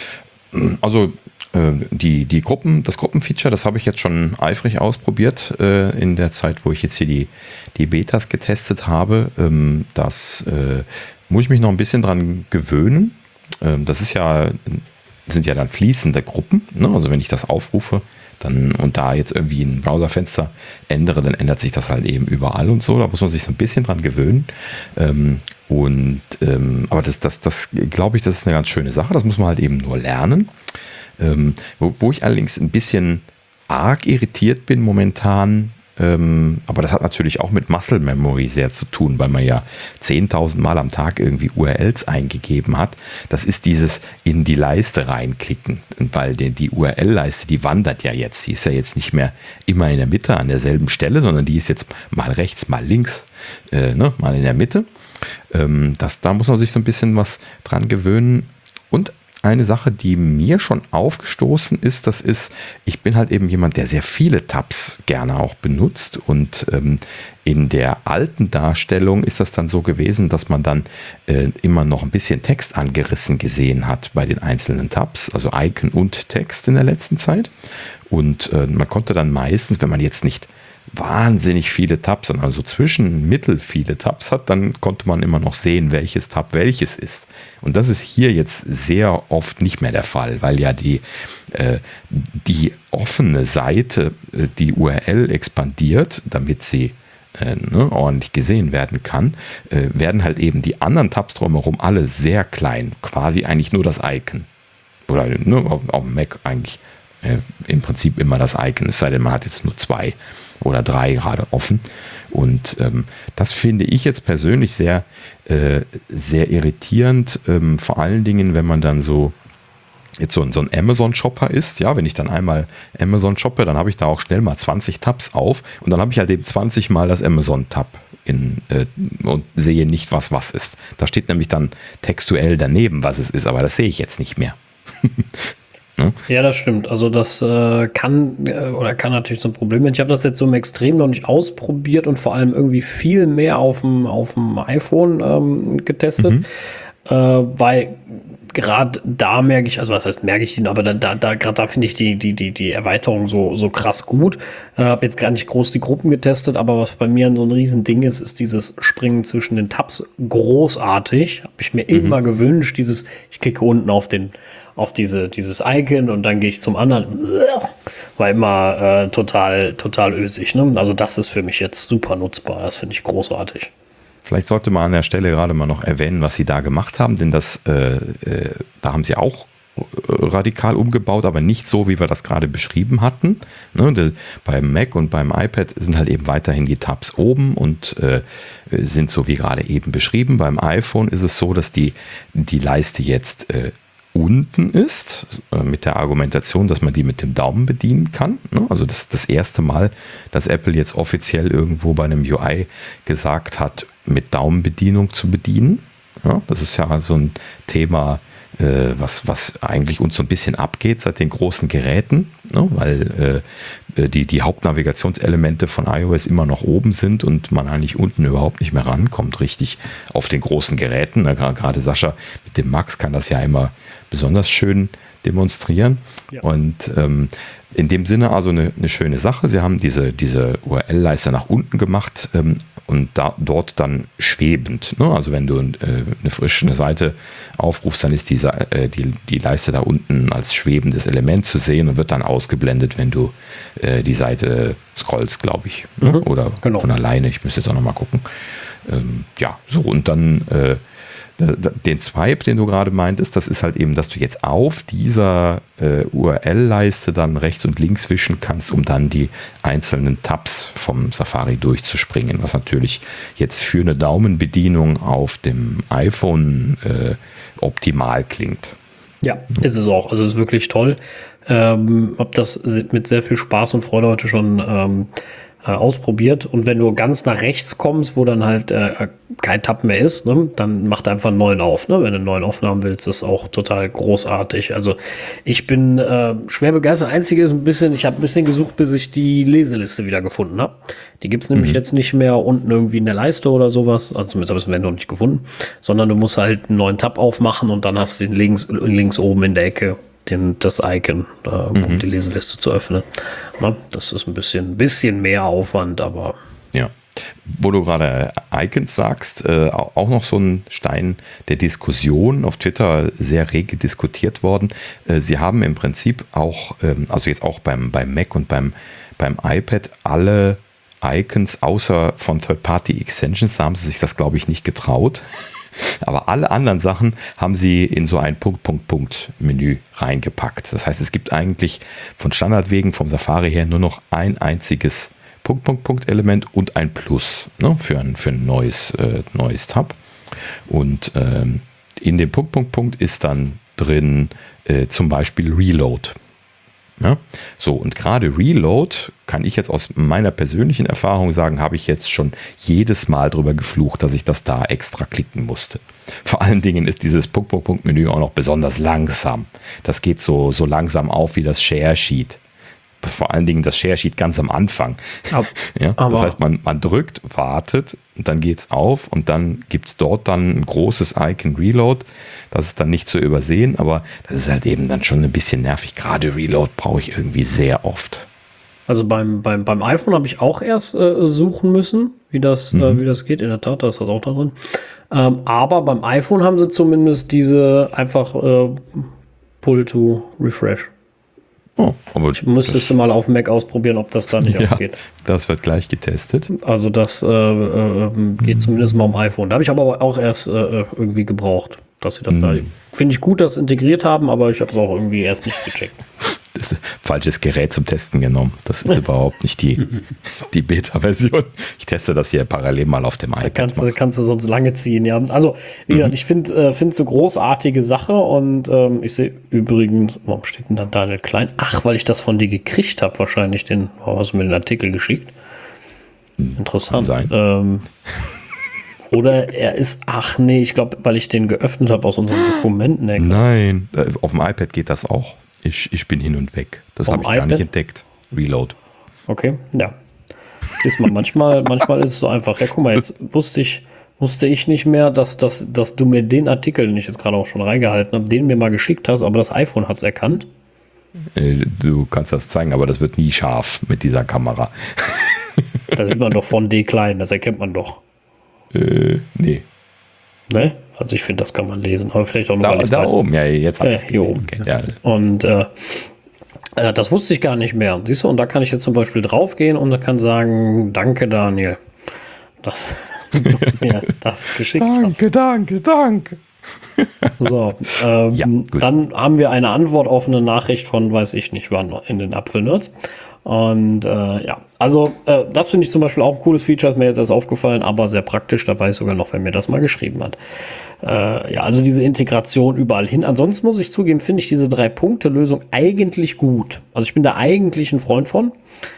also Die, die Gruppen, das Gruppenfeature, das habe ich jetzt schon eifrig ausprobiert äh, in der Zeit, wo ich jetzt hier die, die Betas getestet habe. Ähm, das äh, muss ich mich noch ein bisschen dran gewöhnen. Ähm, das ist ja, sind ja dann fließende Gruppen. Ne? Also wenn ich das aufrufe dann, und da jetzt irgendwie ein Browserfenster ändere, dann ändert sich das halt eben überall und so. Da muss man sich so ein bisschen dran gewöhnen. Ähm, und ähm, aber das, das, das glaube ich, das ist eine ganz schöne Sache. Das muss man halt eben nur lernen. Ähm, wo, wo ich allerdings ein bisschen arg irritiert bin momentan, ähm, aber das hat natürlich auch mit Muscle Memory sehr zu tun, weil man ja zehntausend Mal am Tag irgendwie U R Ls eingegeben hat. Das ist dieses in die Leiste reinklicken, weil die, die U R L-Leiste, die wandert ja jetzt. Die ist ja jetzt nicht mehr immer in der Mitte an derselben Stelle, sondern die ist jetzt mal rechts, mal links, äh, ne, mal in der Mitte. Ähm, das, da muss man sich so ein bisschen was dran gewöhnen. Und eine Sache, die mir schon aufgestoßen ist, das ist, ich bin halt eben jemand, der sehr viele Tabs gerne auch benutzt und ähm, in der alten Darstellung ist das dann so gewesen, dass man dann äh, immer noch ein bisschen Text angerissen gesehen hat bei den einzelnen Tabs, also Icon und Text in der letzten Zeit und äh, man konnte dann meistens, wenn man jetzt nicht wahnsinnig viele Tabs, sondern so zwischen mittel viele Tabs hat, dann konnte man immer noch sehen, welches Tab welches ist. Und das ist hier jetzt sehr oft nicht mehr der Fall, weil ja die, äh, die offene Seite, die U R L expandiert, damit sie äh, ne, ordentlich gesehen werden kann, äh, werden halt eben die anderen Tabs drumherum alle sehr klein, quasi eigentlich nur das Icon. Oder ne, auf, auf dem Mac eigentlich äh, im Prinzip immer das Icon, es sei denn, man hat jetzt nur zwei oder drei gerade offen. Und ähm, das finde ich jetzt persönlich sehr, äh, sehr irritierend, ähm, vor allen Dingen, wenn man dann so jetzt so ein, so ein Amazon-Shopper ist, ja, wenn ich dann einmal Amazon shoppe, dann habe ich da auch schnell mal zwanzig Tabs auf und dann habe ich halt eben zwanzig Mal das Amazon-Tab in, äh, und sehe nicht, was was ist. Da steht nämlich dann textuell daneben, was es ist, aber das sehe ich jetzt nicht mehr. Ja, das stimmt. Also das äh, kann äh, oder kann natürlich so ein Problem sein. Ich habe das jetzt so im Extrem noch nicht ausprobiert und vor allem irgendwie viel mehr auf dem auf dem iPhone ähm, getestet, mhm. äh, weil gerade da merke ich, also was heißt merke ich ihn, aber da, da, da gerade da finde ich die, die, die, die Erweiterung so, so krass gut. Ich äh, habe jetzt gar nicht groß die Gruppen getestet, aber was bei mir so ein Riesending ist, ist dieses Springen zwischen den Tabs großartig. Habe ich mir mhm. immer gewünscht, dieses, ich klicke unten auf den auf diese, dieses Icon und dann gehe ich zum anderen. War immer äh, total, total ösig. Ne? Also das ist für mich jetzt super nutzbar. Das finde ich großartig. Vielleicht sollte man an der Stelle gerade mal noch erwähnen, was sie da gemacht haben, denn das, äh, äh, da haben sie auch radikal umgebaut, aber nicht so, wie wir das gerade beschrieben hatten. Ne, das, beim Mac und beim iPad sind halt eben weiterhin die Tabs oben und äh, sind so wie gerade eben beschrieben. Beim iPhone ist es so, dass die, die Leiste jetzt äh, unten ist, äh, mit der Argumentation, dass man die mit dem Daumen bedienen kann. Ne? Also das ist das erste Mal, dass Apple jetzt offiziell irgendwo bei einem U I gesagt hat, mit Daumenbedienung zu bedienen. Ja, das ist ja so ein Thema, äh, was, was eigentlich uns so ein bisschen abgeht seit den großen Geräten, ne? Weil äh, die, die Hauptnavigationselemente von iOS immer noch oben sind und man eigentlich unten überhaupt nicht mehr rankommt, richtig auf den großen Geräten. Ne? Gerade Sascha mit dem Max kann das ja immer besonders schön demonstrieren. Ja. Und ähm, in dem Sinne also eine, eine schöne Sache. Sie haben diese, diese U R L-Leiste nach unten gemacht ähm, und da, dort dann schwebend. Ne? Also wenn du äh, eine frische eine Seite aufrufst, dann ist diese, äh, die, die Leiste da unten als schwebendes Element zu sehen und wird dann ausgeblendet, wenn du äh, die Seite scrollst, glaube ich. Ne? Mhm, Oder genau. von alleine. Ich müsste jetzt auch nochmal gucken. Ähm, ja, so und dann äh, den Swipe, den du gerade meintest, das ist halt eben, dass du jetzt auf dieser äh, U R L-Leiste dann rechts und links wischen kannst, um dann die einzelnen Tabs vom Safari durchzuspringen, was natürlich jetzt für eine Daumenbedienung auf dem iPhone äh, optimal klingt. Ja, ist es auch. Also es ist wirklich toll. Ähm, hab das mit sehr viel Spaß und Freude heute schon ähm, äh, ausprobiert. Und wenn du ganz nach rechts kommst, wo dann halt äh, kein Tab mehr ist, ne, dann mach einfach einen neuen auf. Ne? Wenn du einen neuen aufnehmen willst, ist auch total großartig. Also ich bin äh, schwer begeistert. Einzige ist ein bisschen, ich habe ein bisschen gesucht, bis ich die Leseliste wieder gefunden habe. Die gibt es nämlich mhm. jetzt nicht mehr unten irgendwie in der Leiste oder sowas. Also zumindest habe ich es noch nicht gefunden. Sondern du musst halt einen neuen Tab aufmachen und dann hast du den links, links oben in der Ecke Den, das Icon, äh, um mhm. die Leseliste zu öffnen. Na, das ist ein bisschen, bisschen mehr Aufwand, aber. Ja. Wo du gerade Icons sagst, äh, auch noch so ein Stein der Diskussion auf Twitter sehr rege diskutiert worden. Äh, sie haben im Prinzip auch, ähm, also jetzt auch beim, beim Mac und beim, beim iPad, alle Icons außer von Third-Party-Extensions, da haben sie sich das, glaube ich, nicht getraut. Aber alle anderen Sachen haben sie in so ein Punkt-Punkt-Punkt-Menü reingepackt. Das heißt, es gibt eigentlich von Standardwegen vom Safari her nur noch ein einziges Punkt-Punkt-Punkt-Element und ein Plus, ne, für ein, für ein neues, äh, neues Tab. Und ähm, in dem Punkt-Punkt-Punkt ist dann drin äh, zum Beispiel Reload. Ja, so, und gerade Reload, kann ich jetzt aus meiner persönlichen Erfahrung sagen, habe ich jetzt schon jedes Mal drüber geflucht, dass ich das da extra klicken musste. Vor allen Dingen ist dieses Punkt-Punkt-Punkt-Menü auch noch besonders langsam. Das geht so, so langsam auf wie das Share-Sheet. Vor allen Dingen das Share-Sheet ganz am Anfang. Ab, ja, das heißt, man, man drückt, wartet und dann geht es auf und dann gibt es dort dann ein großes Icon Reload. Das ist dann nicht zu übersehen, aber das ist halt eben dann schon ein bisschen nervig. Gerade Reload brauche ich irgendwie sehr oft. Also beim, beim, beim iPhone habe ich auch erst äh, suchen müssen, wie das, mhm. äh, wie das geht. In der Tat, da ist das auch da drin. Ähm, aber beim iPhone haben sie zumindest diese einfach äh, Pull to Refresh. Oh, aber ich müsstest du mal auf dem Mac ausprobieren, ob das da nicht ja, auch geht. Das wird gleich getestet. Also das äh, äh, geht zumindest mal am iPhone. Da habe ich aber auch erst äh, irgendwie gebraucht, dass sie das mhm. da. Finde ich gut, dass sie integriert haben, aber ich habe es auch irgendwie erst nicht gecheckt. Das ist ein falsches Gerät zum Testen genommen. Das ist überhaupt nicht die, die Beta-Version. Ich teste das hier parallel mal auf dem iPad. Kannst du, kannst du sonst lange ziehen, ja. Also, wie gesagt, mhm. ich finde es äh, eine großartige Sache und ähm, ich sehe übrigens, warum steht denn da Daniel Klein? Ach, weil ich das von dir gekriegt habe, wahrscheinlich. Den, oh, hast du mir den Artikel geschickt? Interessant. Ähm, oder er ist, ach nee, ich glaube, weil ich den geöffnet habe aus unseren Dokumenten. Nein, äh, auf dem iPad geht das auch. Ich, ich bin hin und weg. Das habe ich gar nicht entdeckt. Reload. Okay, ja. Ist man manchmal, manchmal ist es so einfach. Ja, guck mal, jetzt wusste ich, wusste ich nicht mehr, dass, dass, dass du mir den Artikel, den ich jetzt gerade auch schon reingehalten habe, den mir mal geschickt hast, aber das iPhone hat es erkannt. Äh, du kannst das zeigen, aber das wird nie scharf mit dieser Kamera. Da sieht man doch von D klein, das erkennt man doch. Äh, nee. Ne? Also ich finde, das kann man lesen, aber vielleicht auch nur, da, weil ich da weiß. oben, ja, jetzt habe ich äh, hier oben. Okay, ja. Und äh, äh, das wusste ich gar nicht mehr. Siehst du, und da kann ich jetzt zum Beispiel draufgehen und da kann sagen, danke Daniel, dass du mir das geschickt danke, hast. Danke, danke, danke. So, ähm, ja, dann haben wir eine Antwort auf eine Nachricht von, weiß ich nicht, wann in den Apfelnerds. Und äh, ja, also äh, das finde ich zum Beispiel auch ein cooles Feature, ist mir jetzt erst aufgefallen, aber sehr praktisch, da weiß ich sogar noch, wer mir das mal geschrieben hat. Äh, ja, also diese Integration überall hin. Ansonsten muss ich zugeben, finde ich diese Drei-Punkte-Lösung eigentlich gut. Also ich bin da eigentlich ein Freund von,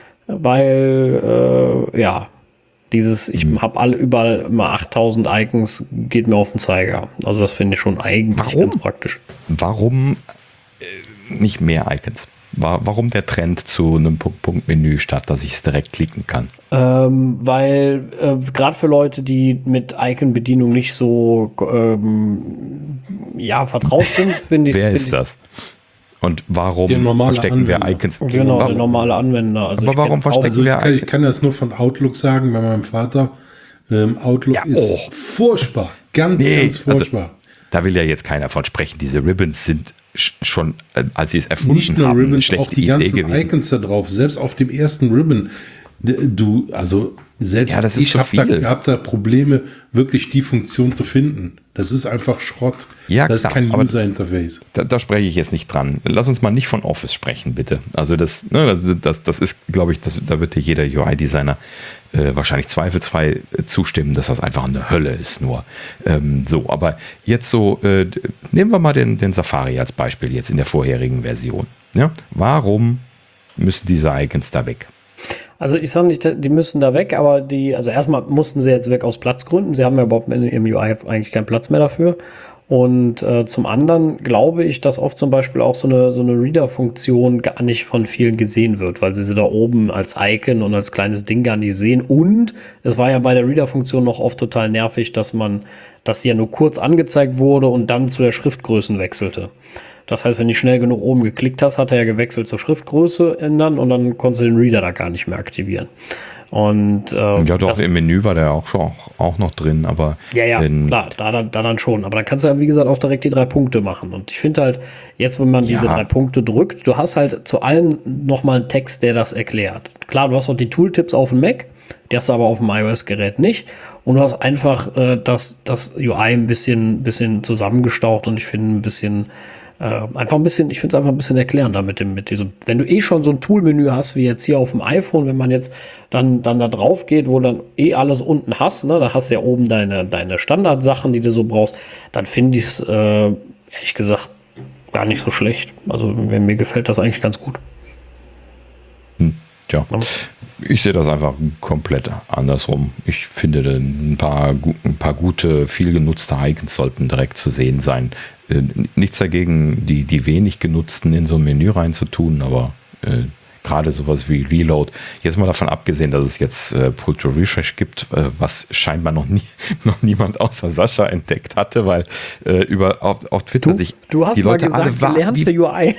weil, äh, ja, dieses, ich mhm. habe alle überall immer achttausend Icons, geht mir auf den Zeiger. Also das finde ich schon eigentlich Warum? ganz praktisch. Warum äh, nicht mehr Icons? Warum der Trend zu einem Punkt-Punkt-Menü, statt dass ich es direkt klicken kann? Ähm, weil äh, gerade für Leute, die mit Icon-Bedienung nicht so ähm, ja, vertraut sind, finde ich. Wer find ist ich, das? Und warum Der normale verstecken wir Anwender. Icons? Genau, warum? der normale Anwender. Also Aber ich warum kenn verstecken auch- Also ich wir kann, Icons? ich kann das nur von Outlook sagen, bei meinem Vater. Ähm, Outlook Ja, ist oh. furchtbar. Ganz, Nee, ganz furchtbar. Also, da will ja jetzt keiner von sprechen. Diese Ribbons sind sch- schon, äh, als sie es erfunden Nicht nur haben, eine Ribbons, schlechte auch die Idee ganzen gewesen. Icons da drauf. Selbst auf dem ersten Ribbon. d- Du, also selbst Ja, das ist ich zu habe da, viel. hab da Probleme, wirklich die Funktion zu finden. Das ist einfach Schrott. Ja, das klar, ist kein aber- User-Interface. Da, da spreche ich jetzt nicht dran. Lass uns mal nicht von Office sprechen, bitte. Also das, ne, das, das, das ist, glaube ich, das, da wird dir jeder U I-Designer äh, wahrscheinlich zweifelsfrei äh, zustimmen, dass das einfach eine Hölle ist nur. Ähm, so, aber jetzt so, äh, nehmen wir mal den, den Safari als Beispiel jetzt in der vorherigen Version. Ja? Warum müssen diese Icons da weg? Also ich sage nicht, die müssen da weg, aber die, also erstmal mussten sie jetzt weg aus Platzgründen. Sie haben ja überhaupt in ihrem U I eigentlich keinen Platz mehr dafür. Und äh, zum anderen glaube ich, dass oft zum Beispiel auch so eine, so eine Reader-Funktion gar nicht von vielen gesehen wird, weil sie sie da oben als Icon und als kleines Ding gar nicht sehen. Und es war ja bei der Reader-Funktion noch oft total nervig, dass man, dass sie ja nur kurz angezeigt wurde und dann zu der Schriftgrößen wechselte. Das heißt, wenn du schnell genug oben geklickt hast, hat er ja gewechselt zur Schriftgröße ändern und dann konntest du den Reader da gar nicht mehr aktivieren. Und äh, Ja, doch, das, im Menü war der auch schon auch, auch noch drin, aber ja, ja, in, klar, da dann, da dann schon. Aber dann kannst du ja, wie gesagt, auch direkt die drei Punkte machen. Und ich finde halt, jetzt, wenn man Ja. diese drei Punkte drückt, du hast halt zu allen nochmal einen Text, der das erklärt. Klar, du hast auch die Tooltips auf dem Mac, die hast du aber auf dem iOS-Gerät nicht. Und du hast einfach äh, das, das U I ein bisschen, bisschen zusammengestaucht und ich finde ein bisschen Äh, einfach ein bisschen, ich finde es einfach ein bisschen erklärender mit dem, mit diesem, wenn du eh schon so ein Toolmenü hast, wie jetzt hier auf dem iPhone, wenn man jetzt dann, dann da drauf geht, wo dann eh alles unten hast, ne, da hast du ja oben deine, deine Standardsachen, die du so brauchst, dann finde ich es, äh, ehrlich gesagt, gar nicht so schlecht. Also mir, mir gefällt das eigentlich ganz gut. Tja, ich sehe das einfach komplett andersrum. Ich finde, ein paar, gu- ein paar gute, viel genutzte Icons sollten direkt zu sehen sein. Äh, Nichts dagegen, die, die wenig genutzten in so ein Menü reinzutun, aber äh, gerade sowas wie Reload, jetzt mal davon abgesehen, dass es jetzt äh, Pull to Refresh gibt, äh, was scheinbar noch, nie, noch niemand außer Sascha entdeckt hatte, weil äh, über, auf, auf Twitter Du, sich du hast die mal Leute gesagt, alle wa- gelernt wie- für U I.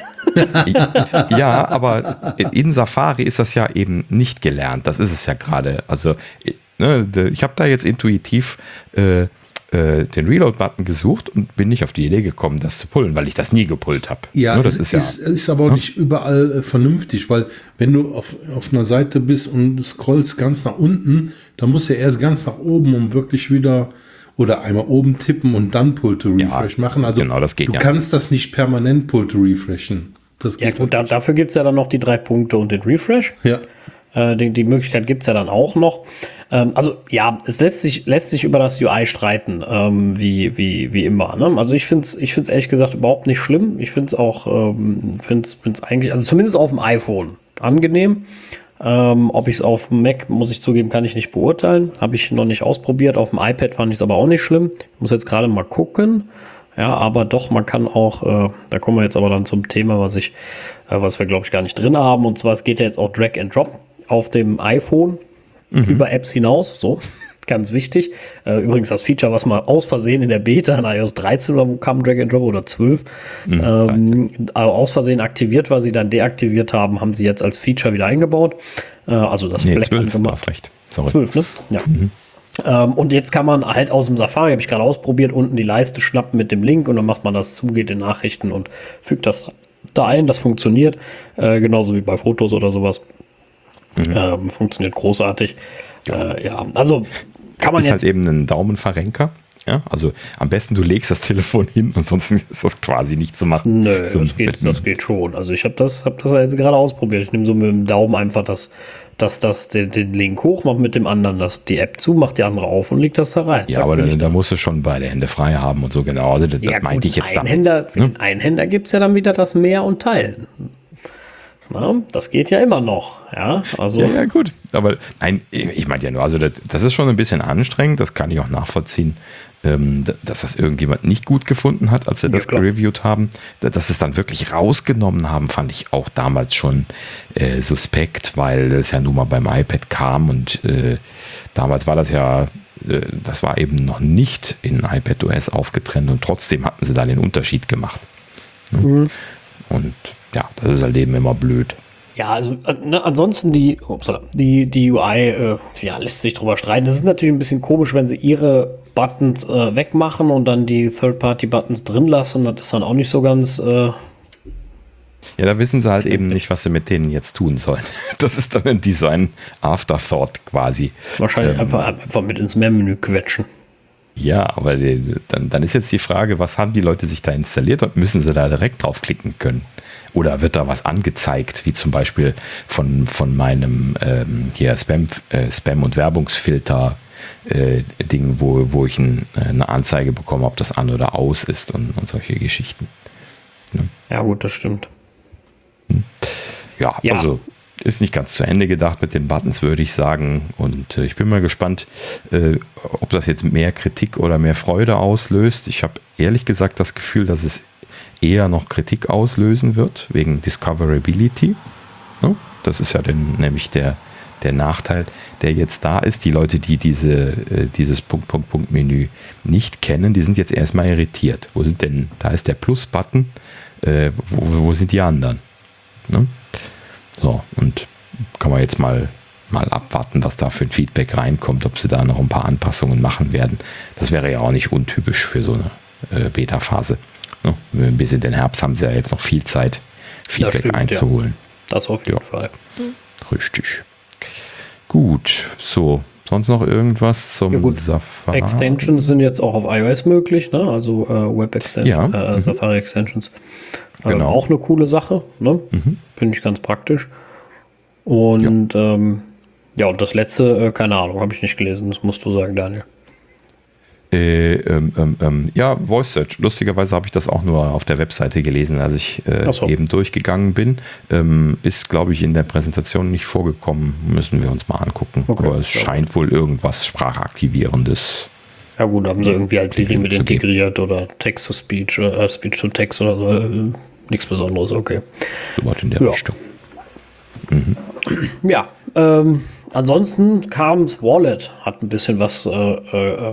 Ja, aber in Safari ist das ja eben nicht gelernt. Das ist es ja gerade. Also, ne, ich habe da jetzt intuitiv äh, äh, den Reload-Button gesucht und bin nicht auf die Idee gekommen, das zu pullen, weil ich das nie gepullt habe. Ja, ne, das es ist ja. ist, ist aber auch nicht überall äh, vernünftig, weil wenn du auf, auf einer Seite bist und scrollst ganz nach unten, dann musst du ja erst ganz nach oben, um wirklich wieder oder einmal oben tippen und dann Pull to Refresh Ja, machen. Also genau, das geht du ja kannst das nicht permanent Pull to Refreshen. Das Ja geht gut, da, halt dafür gibt es ja dann noch die drei Punkte und den Refresh. nicht. Ja. Äh, die, die Möglichkeit gibt es ja dann auch noch. Ähm, also ja, es lässt sich, lässt sich über das U I streiten, ähm, wie, wie, wie immer. Ne? Also ich finde es ich find's ehrlich gesagt überhaupt nicht schlimm. Ich finde es auch, ähm, finde es eigentlich, also zumindest auf dem iPhone angenehm. Ähm, ob ich es auf dem Mac, muss ich zugeben, kann ich nicht beurteilen. Habe ich noch nicht ausprobiert. Auf dem iPad fand ich es aber auch nicht schlimm. Ich muss jetzt gerade mal gucken. Ja, aber doch, man kann auch, äh, da kommen wir jetzt aber dann zum Thema, was ich, äh, was wir glaube ich gar nicht drin haben. Und zwar, es geht ja jetzt auch Drag and Drop auf dem iPhone über Apps hinaus. So, ganz wichtig. Äh, übrigens das Feature, was mal aus Versehen in der Beta in iOS dreizehn oder wo kam Drag and Drop oder zwölf, ähm, aber aus Versehen aktiviert war, sie dann deaktiviert haben, haben sie jetzt als Feature wieder eingebaut. Äh, also das Nee, Fleck zwölf, du angemacht. hast recht. Sorry. zwölf, ne? Ja. Ähm, und jetzt kann man halt aus dem Safari, habe ich gerade ausprobiert, unten die Leiste schnappen mit dem Link und dann macht man das zu, geht in Nachrichten und fügt das da ein. Das funktioniert, äh, genauso wie bei Fotos oder sowas. Ähm, funktioniert großartig. Äh, ja, also kann man Ist jetzt. halt eben ein Daumenverrenker. Ja, also am besten du legst das Telefon hin, ansonsten ist das quasi nicht zu machen. Nö, So das, geht, mit- das geht schon. Also ich habe das, hab das ja jetzt gerade ausprobiert. Ich nehme so mit dem Daumen einfach das, das, das, den, den Link hoch, mache mit dem anderen das, die App zu, mache die andere auf und leg das da rein. Ja, Zack, aber bin da, ich da musst du schon beide Hände frei haben und so genau. Also das, das Ja, meinte gut, ich jetzt damit. Einhänder, für ne? den Einhänder gibt es ja dann wieder das Mehr und Teilen. Na, das geht ja immer noch. Ja, also Ja, ja, gut. Aber nein, ich meinte ja nur, also das, das ist schon ein bisschen anstrengend, das kann ich auch nachvollziehen, ähm, dass das irgendjemand nicht gut gefunden hat, als sie Ja, das klar. gereviewt haben. Da- Dass sie es dann wirklich rausgenommen haben, fand ich auch damals schon äh, suspekt, weil es ja nun mal beim iPad kam und äh, damals war das ja, äh, das war eben noch nicht in iPadOS aufgetrennt und trotzdem hatten sie da den Unterschied gemacht. Ne? Und ja, das ist halt eben immer blöd. Ja, also ne, ansonsten die, upsala, die, die U I, äh, ja, lässt sich drüber streiten. Das ist natürlich ein bisschen komisch, wenn sie ihre Buttons äh, wegmachen und dann die Third-Party-Buttons drin lassen. Das ist dann auch nicht so ganz... Äh, ja, da wissen sie halt eben nicht, was sie mit denen jetzt tun sollen. Das ist dann ein Design-Afterthought quasi. Wahrscheinlich ähm, einfach, einfach mit ins Mehr-Menü quetschen. Ja, aber die, dann, dann ist jetzt die Frage, was haben die Leute sich da installiert und müssen sie da direkt draufklicken können? Oder wird da was angezeigt, wie zum Beispiel von, von meinem ähm, hier Spam, äh, Spam- und Werbungsfilter äh, Ding, wo, wo ich ein, eine Anzeige bekomme, ob das an oder aus ist und, und solche Geschichten. Ne? Ja gut, das stimmt. Ja, Ja. also ist nicht ganz zu Ende gedacht mit den Buttons, würde ich sagen. Und äh, ich bin mal gespannt, äh, ob das jetzt mehr Kritik oder mehr Freude auslöst. Ich habe ehrlich gesagt das Gefühl, dass es eher noch Kritik auslösen wird, wegen Discoverability. Ne? Das ist ja dann nämlich der, der Nachteil, der jetzt da ist. Die Leute, die diese, äh, dieses Punkt, Punkt, Punkt Menü nicht kennen, die sind jetzt erstmal irritiert. Wo sind denn, da ist der Plus-Button, äh, wo, wo sind die anderen? Ne? So, und kann man jetzt mal, mal abwarten, was da für ein Feedback reinkommt, ob sie da noch ein paar Anpassungen machen werden. Das wäre ja auch nicht untypisch für so eine äh, Beta-Phase. Ne? Bis in den Herbst haben sie ja jetzt noch viel Zeit, Feedback stimmt, einzuholen. Ja. Das auf jeden Ja. Fall. Richtig. Gut, so. Sonst noch irgendwas zum Ja, gut. Safari? Extensions sind jetzt auch auf iOS möglich, ne? Also äh, Web-Extensions, Ja. äh, Mhm. Safari-Extensions. Äh, Genau. Auch eine coole Sache, ne? Mhm. Finde ich ganz praktisch. Und ja, ähm, ja und das letzte, äh, keine Ahnung, habe ich nicht gelesen, das musst du sagen, Daniel. Äh, ähm, ähm, ähm, ja, Voice Search. Lustigerweise habe ich das auch nur auf der Webseite gelesen, als ich äh, Ach so. eben durchgegangen bin. Ähm, ist, glaube ich, in der Präsentation nicht vorgekommen. Müssen wir uns mal angucken. Okay, Aber es ja. scheint wohl irgendwas Sprachaktivierendes. Ja gut, haben sie irgendwie als Siri mit zu geben. integriert oder Text-to-Speech, äh, Speech-to-Text oder so. Äh, nichts Besonderes, okay. So was in der Ja. Richtung. Ja, ähm, ansonsten kam's Wallet, hat ein bisschen was äh, äh,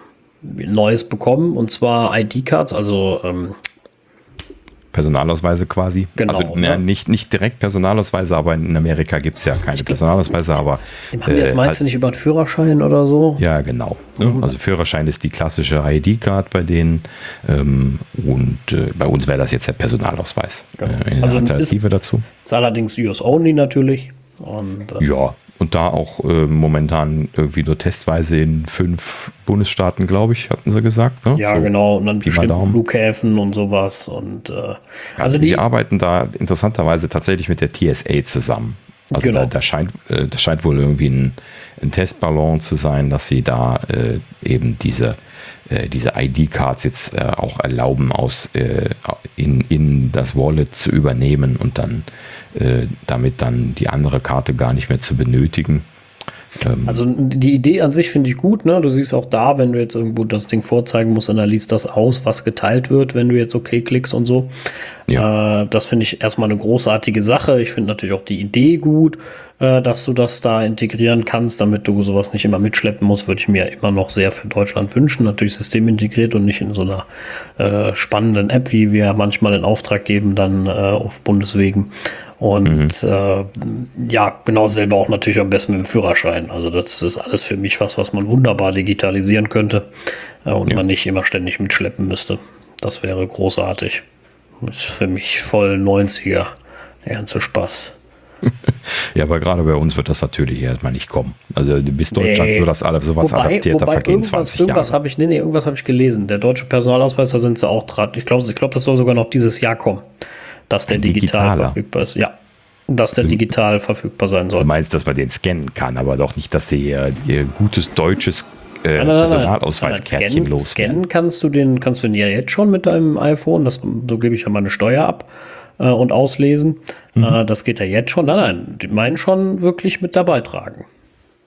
Neues bekommen, und zwar I D-Cards, also ähm, Personalausweise quasi. Genau, Also ne? na, nicht, nicht direkt Personalausweise, aber in Amerika gibt es ja keine Personalausweise, aber haben die das äh, meiste halt- nicht über einen Führerschein oder so? ja, genau. Ne? Also Führerschein ist die klassische I D-Card bei denen ähm, und äh, bei uns wäre das jetzt der Personalausweis. Genau. Äh, eine Also Alternative dazu. Ist allerdings U S-only natürlich. Und, äh, Ja, und da auch äh, momentan irgendwie nur testweise in fünf Bundesstaaten, glaube ich, hatten sie gesagt. Ne? ja, So, genau. Und dann Pi mal bestimmten Daumen. Flughäfen und sowas. Und äh, Also also die, die, arbeiten da interessanterweise tatsächlich mit der T S A zusammen. Also Genau. da, da, scheint, äh, das scheint wohl irgendwie ein, ein Testballon zu sein, dass sie da äh, eben diese, äh, diese I D-Cards jetzt äh, auch erlauben, aus, äh, in, in das Wallet zu übernehmen und dann äh, damit dann die andere Karte gar nicht mehr zu benötigen. Ähm, Also die Idee an sich finde ich gut, ne? Du siehst auch da, wenn du jetzt irgendwo das Ding vorzeigen musst, und dann liest das aus, was geteilt wird, wenn du jetzt okay klickst und so. Ja. Äh, das finde ich erstmal eine großartige Sache. Ich finde natürlich auch die Idee gut, äh, dass du das da integrieren kannst, damit du sowas nicht immer mitschleppen musst, würde ich mir immer noch sehr für Deutschland wünschen. Natürlich systemintegriert und nicht in so einer äh, spannenden App, wie wir manchmal in Auftrag geben, dann äh, auf Bundeswegen. Und äh, ja, genau selber auch natürlich am besten mit dem Führerschein. Also das ist alles für mich was, was man wunderbar digitalisieren könnte äh, und Ja. man nicht immer ständig mitschleppen müsste. Das wäre großartig. Das ist für mich voll neunziger, der ganze Spaß. ja, aber gerade bei uns wird das natürlich erstmal nicht kommen. Also bis Deutschland Nee. so das alles sowas Wobei, adaptiert, da wobei vergehen irgendwas, zwanzig irgendwas Jahre. habe ich, nee, nee, irgendwas habe ich gelesen. Der deutsche Personalausweis, da sind sie auch dran. Ich glaube, ich glaube, das soll sogar noch dieses Jahr kommen, dass der Ein digital digitaler. verfügbar ist. Ja, dass der digital verfügbar sein soll. Du meinst, dass man den scannen kann, aber doch nicht, dass sie ihr, ihr gutes deutsches äh, Nein, nein, nein, Personalausweiskärtchen scannen, loswerden. scannen kannst du den, kannst du den ja jetzt schon mit deinem iPhone. Das, so gebe ich ja meine Steuer ab äh, und auslesen. Mhm. Äh, das geht ja jetzt schon. Nein, nein, die meinen schon wirklich mit dabei tragen.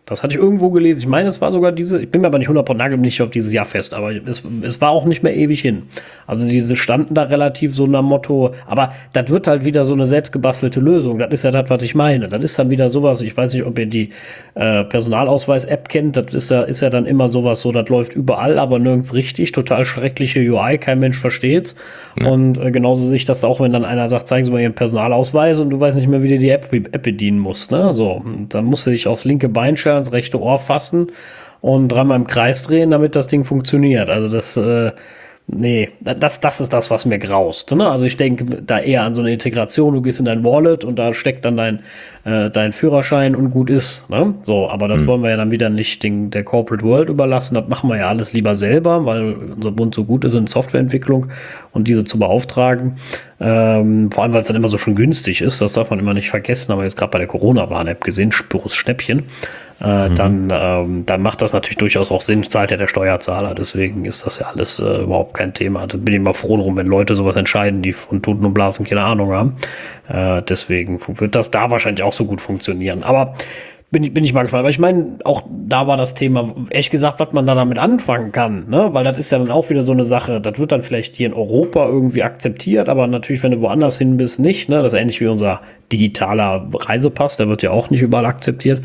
Das hatte ich irgendwo gelesen. Ich meine, es war sogar diese, ich bin mir aber nicht hundert Prozent nagel nicht auf dieses Jahr fest, aber es, es war auch nicht mehr ewig hin. Also diese standen da relativ so nach Motto, aber das wird halt wieder so eine selbstgebastelte Lösung. Das ist ja das, was ich meine. Das ist dann wieder sowas, ich weiß nicht, ob ihr die äh, Personalausweis-App kennt, das ist ja, ist ja dann immer sowas so, das läuft überall, aber nirgends richtig, total schreckliche U I, kein Mensch versteht's. Ja. Und äh, genauso sehe ich das auch, wenn dann einer sagt, zeigen Sie mal Ihren Personalausweis und du weißt nicht mehr, wie du die App, App bedienen musst. Ne? So, und dann musst du dich aufs linke Bein stellen, ins rechte Ohr fassen und dreimal im Kreis drehen, damit das Ding funktioniert. Also das, äh, nee, das, das ist das, was mir graust. Ne? Also ich denke da eher an so eine Integration, du gehst in dein Wallet und da steckt dann dein, äh, dein Führerschein und gut ist. Ne? So, aber das mhm. wollen wir ja dann wieder nicht den, der Corporate World überlassen. Das machen wir ja alles lieber selber, weil unser Bund so gut ist in Softwareentwicklung und diese zu beauftragen. Ähm, vor allem, weil es dann immer so schön günstig ist. Das darf man immer nicht vergessen. Aber jetzt gerade bei der Corona-Warn-App gesehen, pures Schnäppchen. Äh, mhm. dann, ähm, dann macht das natürlich durchaus auch Sinn, zahlt ja der Steuerzahler. Deswegen ist das ja alles äh, überhaupt kein Thema. Da bin ich immer froh drum, wenn Leute sowas entscheiden, die von Toten und Blasen keine Ahnung haben. Äh, deswegen wird das da wahrscheinlich auch so gut funktionieren. Aber bin ich, bin ich mal gespannt. Aber ich meine, auch da war das Thema, ehrlich gesagt, was man da damit anfangen kann, ne? Weil das ist ja dann auch wieder so eine Sache, das wird dann vielleicht hier in Europa irgendwie akzeptiert, aber natürlich, wenn du woanders hin bist, nicht, ne? Das ist ähnlich wie unser digitaler Reisepass, der wird ja auch nicht überall akzeptiert.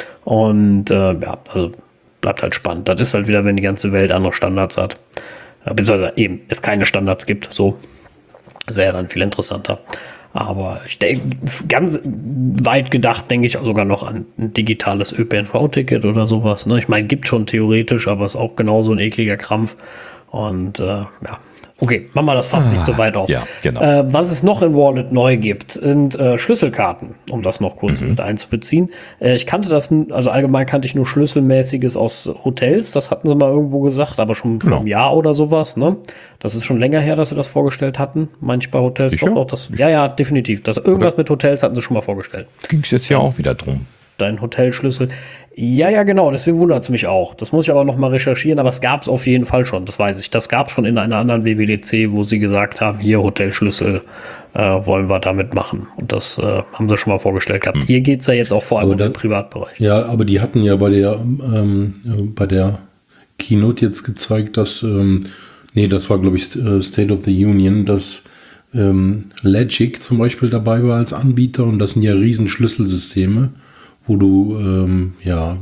Und äh, ja, also bleibt halt spannend. Das ist halt wieder, wenn die ganze Welt andere Standards hat. Äh, beziehungsweise eben es keine Standards gibt, so. Das wäre ja dann viel interessanter. Aber ich denke, ganz weit gedacht, denke ich sogar noch an ein digitales Ö P N V-Ticket oder sowas. Ne? Ich meine, gibt schon theoretisch, aber ist auch genauso ein ekliger Krampf. Und äh, ja, okay, machen wir das fast ah, nicht so weit auf. Ja, genau. Äh, was es noch in Wallet neu gibt, sind äh, Schlüsselkarten, um das noch kurz mhm. mit einzubeziehen. Äh, ich kannte das, also allgemein kannte ich nur Schlüsselmäßiges aus Hotels, das hatten sie mal irgendwo gesagt, aber schon vor genau. einem Jahr oder sowas. Ne? Das ist schon länger her, dass sie das vorgestellt hatten. Manchmal Hotels doch auch das. Ja, ja, definitiv. Das, irgendwas oder mit Hotels hatten sie schon mal vorgestellt. Ging es jetzt ja auch wieder drum. Dein Hotelschlüssel. Ja, ja, genau, deswegen wundert es mich auch. Das muss ich aber noch mal recherchieren, aber es gab es auf jeden Fall schon, das weiß ich. Das gab es schon in einer anderen W W D C, wo sie gesagt haben, hier Hotelschlüssel äh, wollen wir damit machen. Und das äh, haben sie schon mal vorgestellt gehabt. Hm. Hier geht es ja jetzt auch vor allem um den Privatbereich. Ja, aber die hatten ja bei der, ähm, bei der Keynote jetzt gezeigt, dass, ähm, nee, das war, glaube ich, State of the Union, dass ähm, Legic zum Beispiel dabei war als Anbieter und das sind ja riesen Schlüsselsysteme, wo du ähm, ja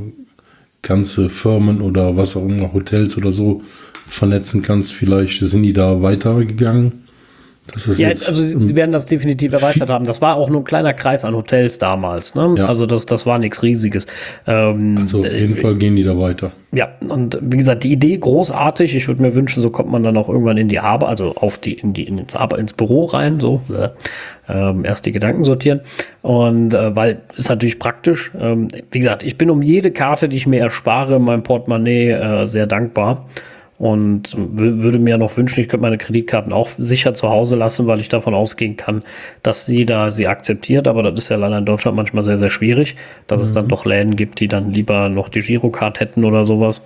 ganze Firmen oder was auch immer, Hotels oder so vernetzen kannst. Vielleicht sind die da weitergegangen. Das ist ja, jetzt, also sie, sie werden das definitiv erweitert haben. Das war auch nur ein kleiner Kreis an Hotels damals. Ne? Ja. Also das, das war nichts Riesiges. Ähm, also auf jeden äh, Fall gehen die da weiter. Ja, und wie gesagt, die Idee großartig. Ich würde mir wünschen, so kommt man dann auch irgendwann in die Arbeit, also auf die, in die, ins, ins Büro rein, so äh, ähm, erst die Gedanken sortieren. Und äh, weil ist natürlich praktisch. Ähm, wie gesagt, ich bin um jede Karte, die ich mir erspare in meinem Portemonnaie, äh, sehr dankbar. Und würde mir noch wünschen, ich könnte meine Kreditkarten auch sicher zu Hause lassen, weil ich davon ausgehen kann, dass jeder sie akzeptiert. Aber das ist ja leider in Deutschland manchmal sehr, sehr schwierig, dass mhm. es dann doch Läden gibt, die dann lieber noch die Girocard hätten oder sowas.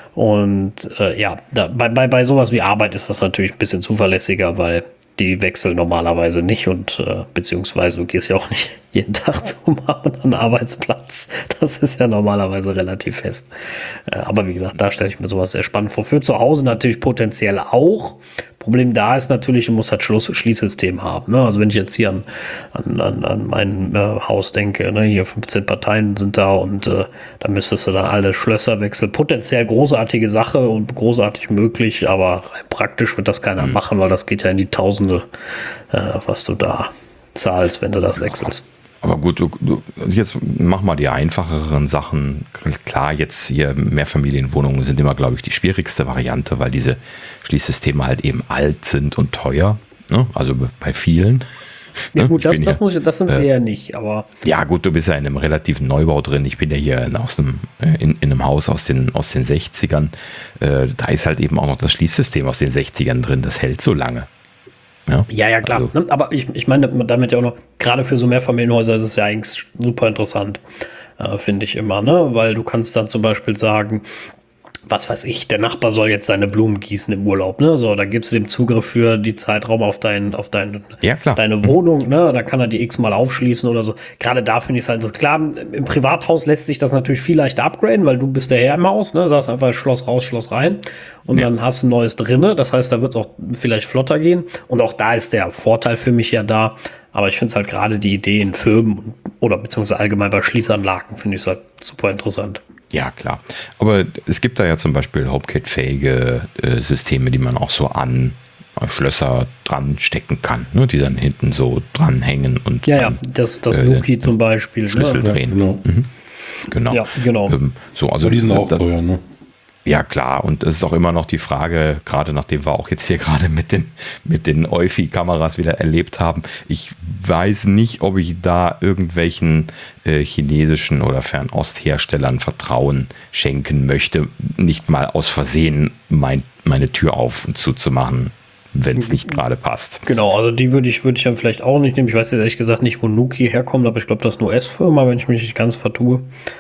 Und äh, ja, da, bei, bei, bei sowas wie Arbeit ist das natürlich ein bisschen zuverlässiger, weil die wechseln normalerweise nicht und äh, beziehungsweise du gehst ja auch nicht jeden Tag zum anderen Arbeitsplatz. Das ist ja normalerweise relativ fest. Äh, aber wie gesagt, da stelle ich mir sowas sehr spannend vor. Für zu Hause natürlich potenziell auch. Problem da ist natürlich, du musst halt Schluss Schließsystem haben. Ne? Also wenn ich jetzt hier an, an, an, an mein äh, Haus denke, ne? Hier fünfzehn Parteien sind da und äh, da müsstest du dann alle Schlösser wechseln. Potenziell großartige Sache und großartig möglich, aber rein praktisch wird das keiner mhm. machen, weil das geht ja in die Tausende, äh, was du da zahlst, wenn du das wechselst. Aber gut, du, du, also jetzt mach mal die einfacheren Sachen. Klar, jetzt hier Mehrfamilienwohnungen sind immer, glaube ich, die schwierigste Variante, weil diese Schließsysteme halt eben alt sind und teuer. Ne? Also bei vielen. Ja gut, das, das, ja, muss ich, das sind sie äh, ja nicht, aber... Ja gut, du bist ja in einem relativen Neubau drin. Ich bin ja hier aus einem, in, in einem Haus aus den, aus den sechzigern. Äh, da ist halt eben auch noch das Schließsystem aus den sechzigern drin. Das hält so lange. Ja, ja, ja, klar. Also, aber ich, ich meine damit ja auch noch, gerade für so Mehrfamilienhäuser ist es ja eigentlich super interessant, äh, finde ich immer, ne? Weil du kannst dann zum Beispiel sagen, was weiß ich, der Nachbar soll jetzt seine Blumen gießen im Urlaub, ne? So, da gibst du dem Zugriff für die Zeitraum auf dein, auf dein, ja, klar. deine Wohnung, ne? Da kann er die x-mal aufschließen oder so. Gerade da finde ich es halt, das klar, im Privathaus lässt sich das natürlich viel leichter upgraden, weil du bist der Herr im Haus, ne? Sagst einfach Schloss raus, Schloss rein und ja. dann hast du ein neues drinne. Das heißt, da wird es auch vielleicht flotter gehen. Und auch da ist der Vorteil für mich ja da. Aber ich finde es halt gerade die Idee in Firmen oder beziehungsweise allgemein bei Schließanlagen finde ich es halt super interessant. Ja, klar. Aber es gibt da ja zum Beispiel HomeKit-fähige äh, Systeme, die man auch so an äh, Schlösser dran stecken kann, ne? Die dann hinten so dranhängen und ja, dann, ja, das, das äh, Nuki zum Beispiel. Schlüssel ne? drehen. Ja, genau. Mhm. Genau. Ja, genau. Ähm, so, also Aber die sind auch da, teuer, ne? Ja, klar. Und es ist auch immer noch die Frage, gerade nachdem wir auch jetzt hier gerade mit den, mit den Eufy-Kameras wieder erlebt haben, ich weiß nicht, ob ich da irgendwelchen äh, chinesischen oder Fernost-Herstellern Vertrauen schenken möchte, nicht mal aus Versehen mein, meine Tür auf und zuzumachen, wenn es nicht gerade passt. Genau, also die würde ich, würde ich dann vielleicht auch nicht nehmen. Ich weiß jetzt ehrlich gesagt nicht, wo Nuki herkommt, aber ich glaube, das ist eine U S-Firma, wenn ich mich nicht ganz vertue.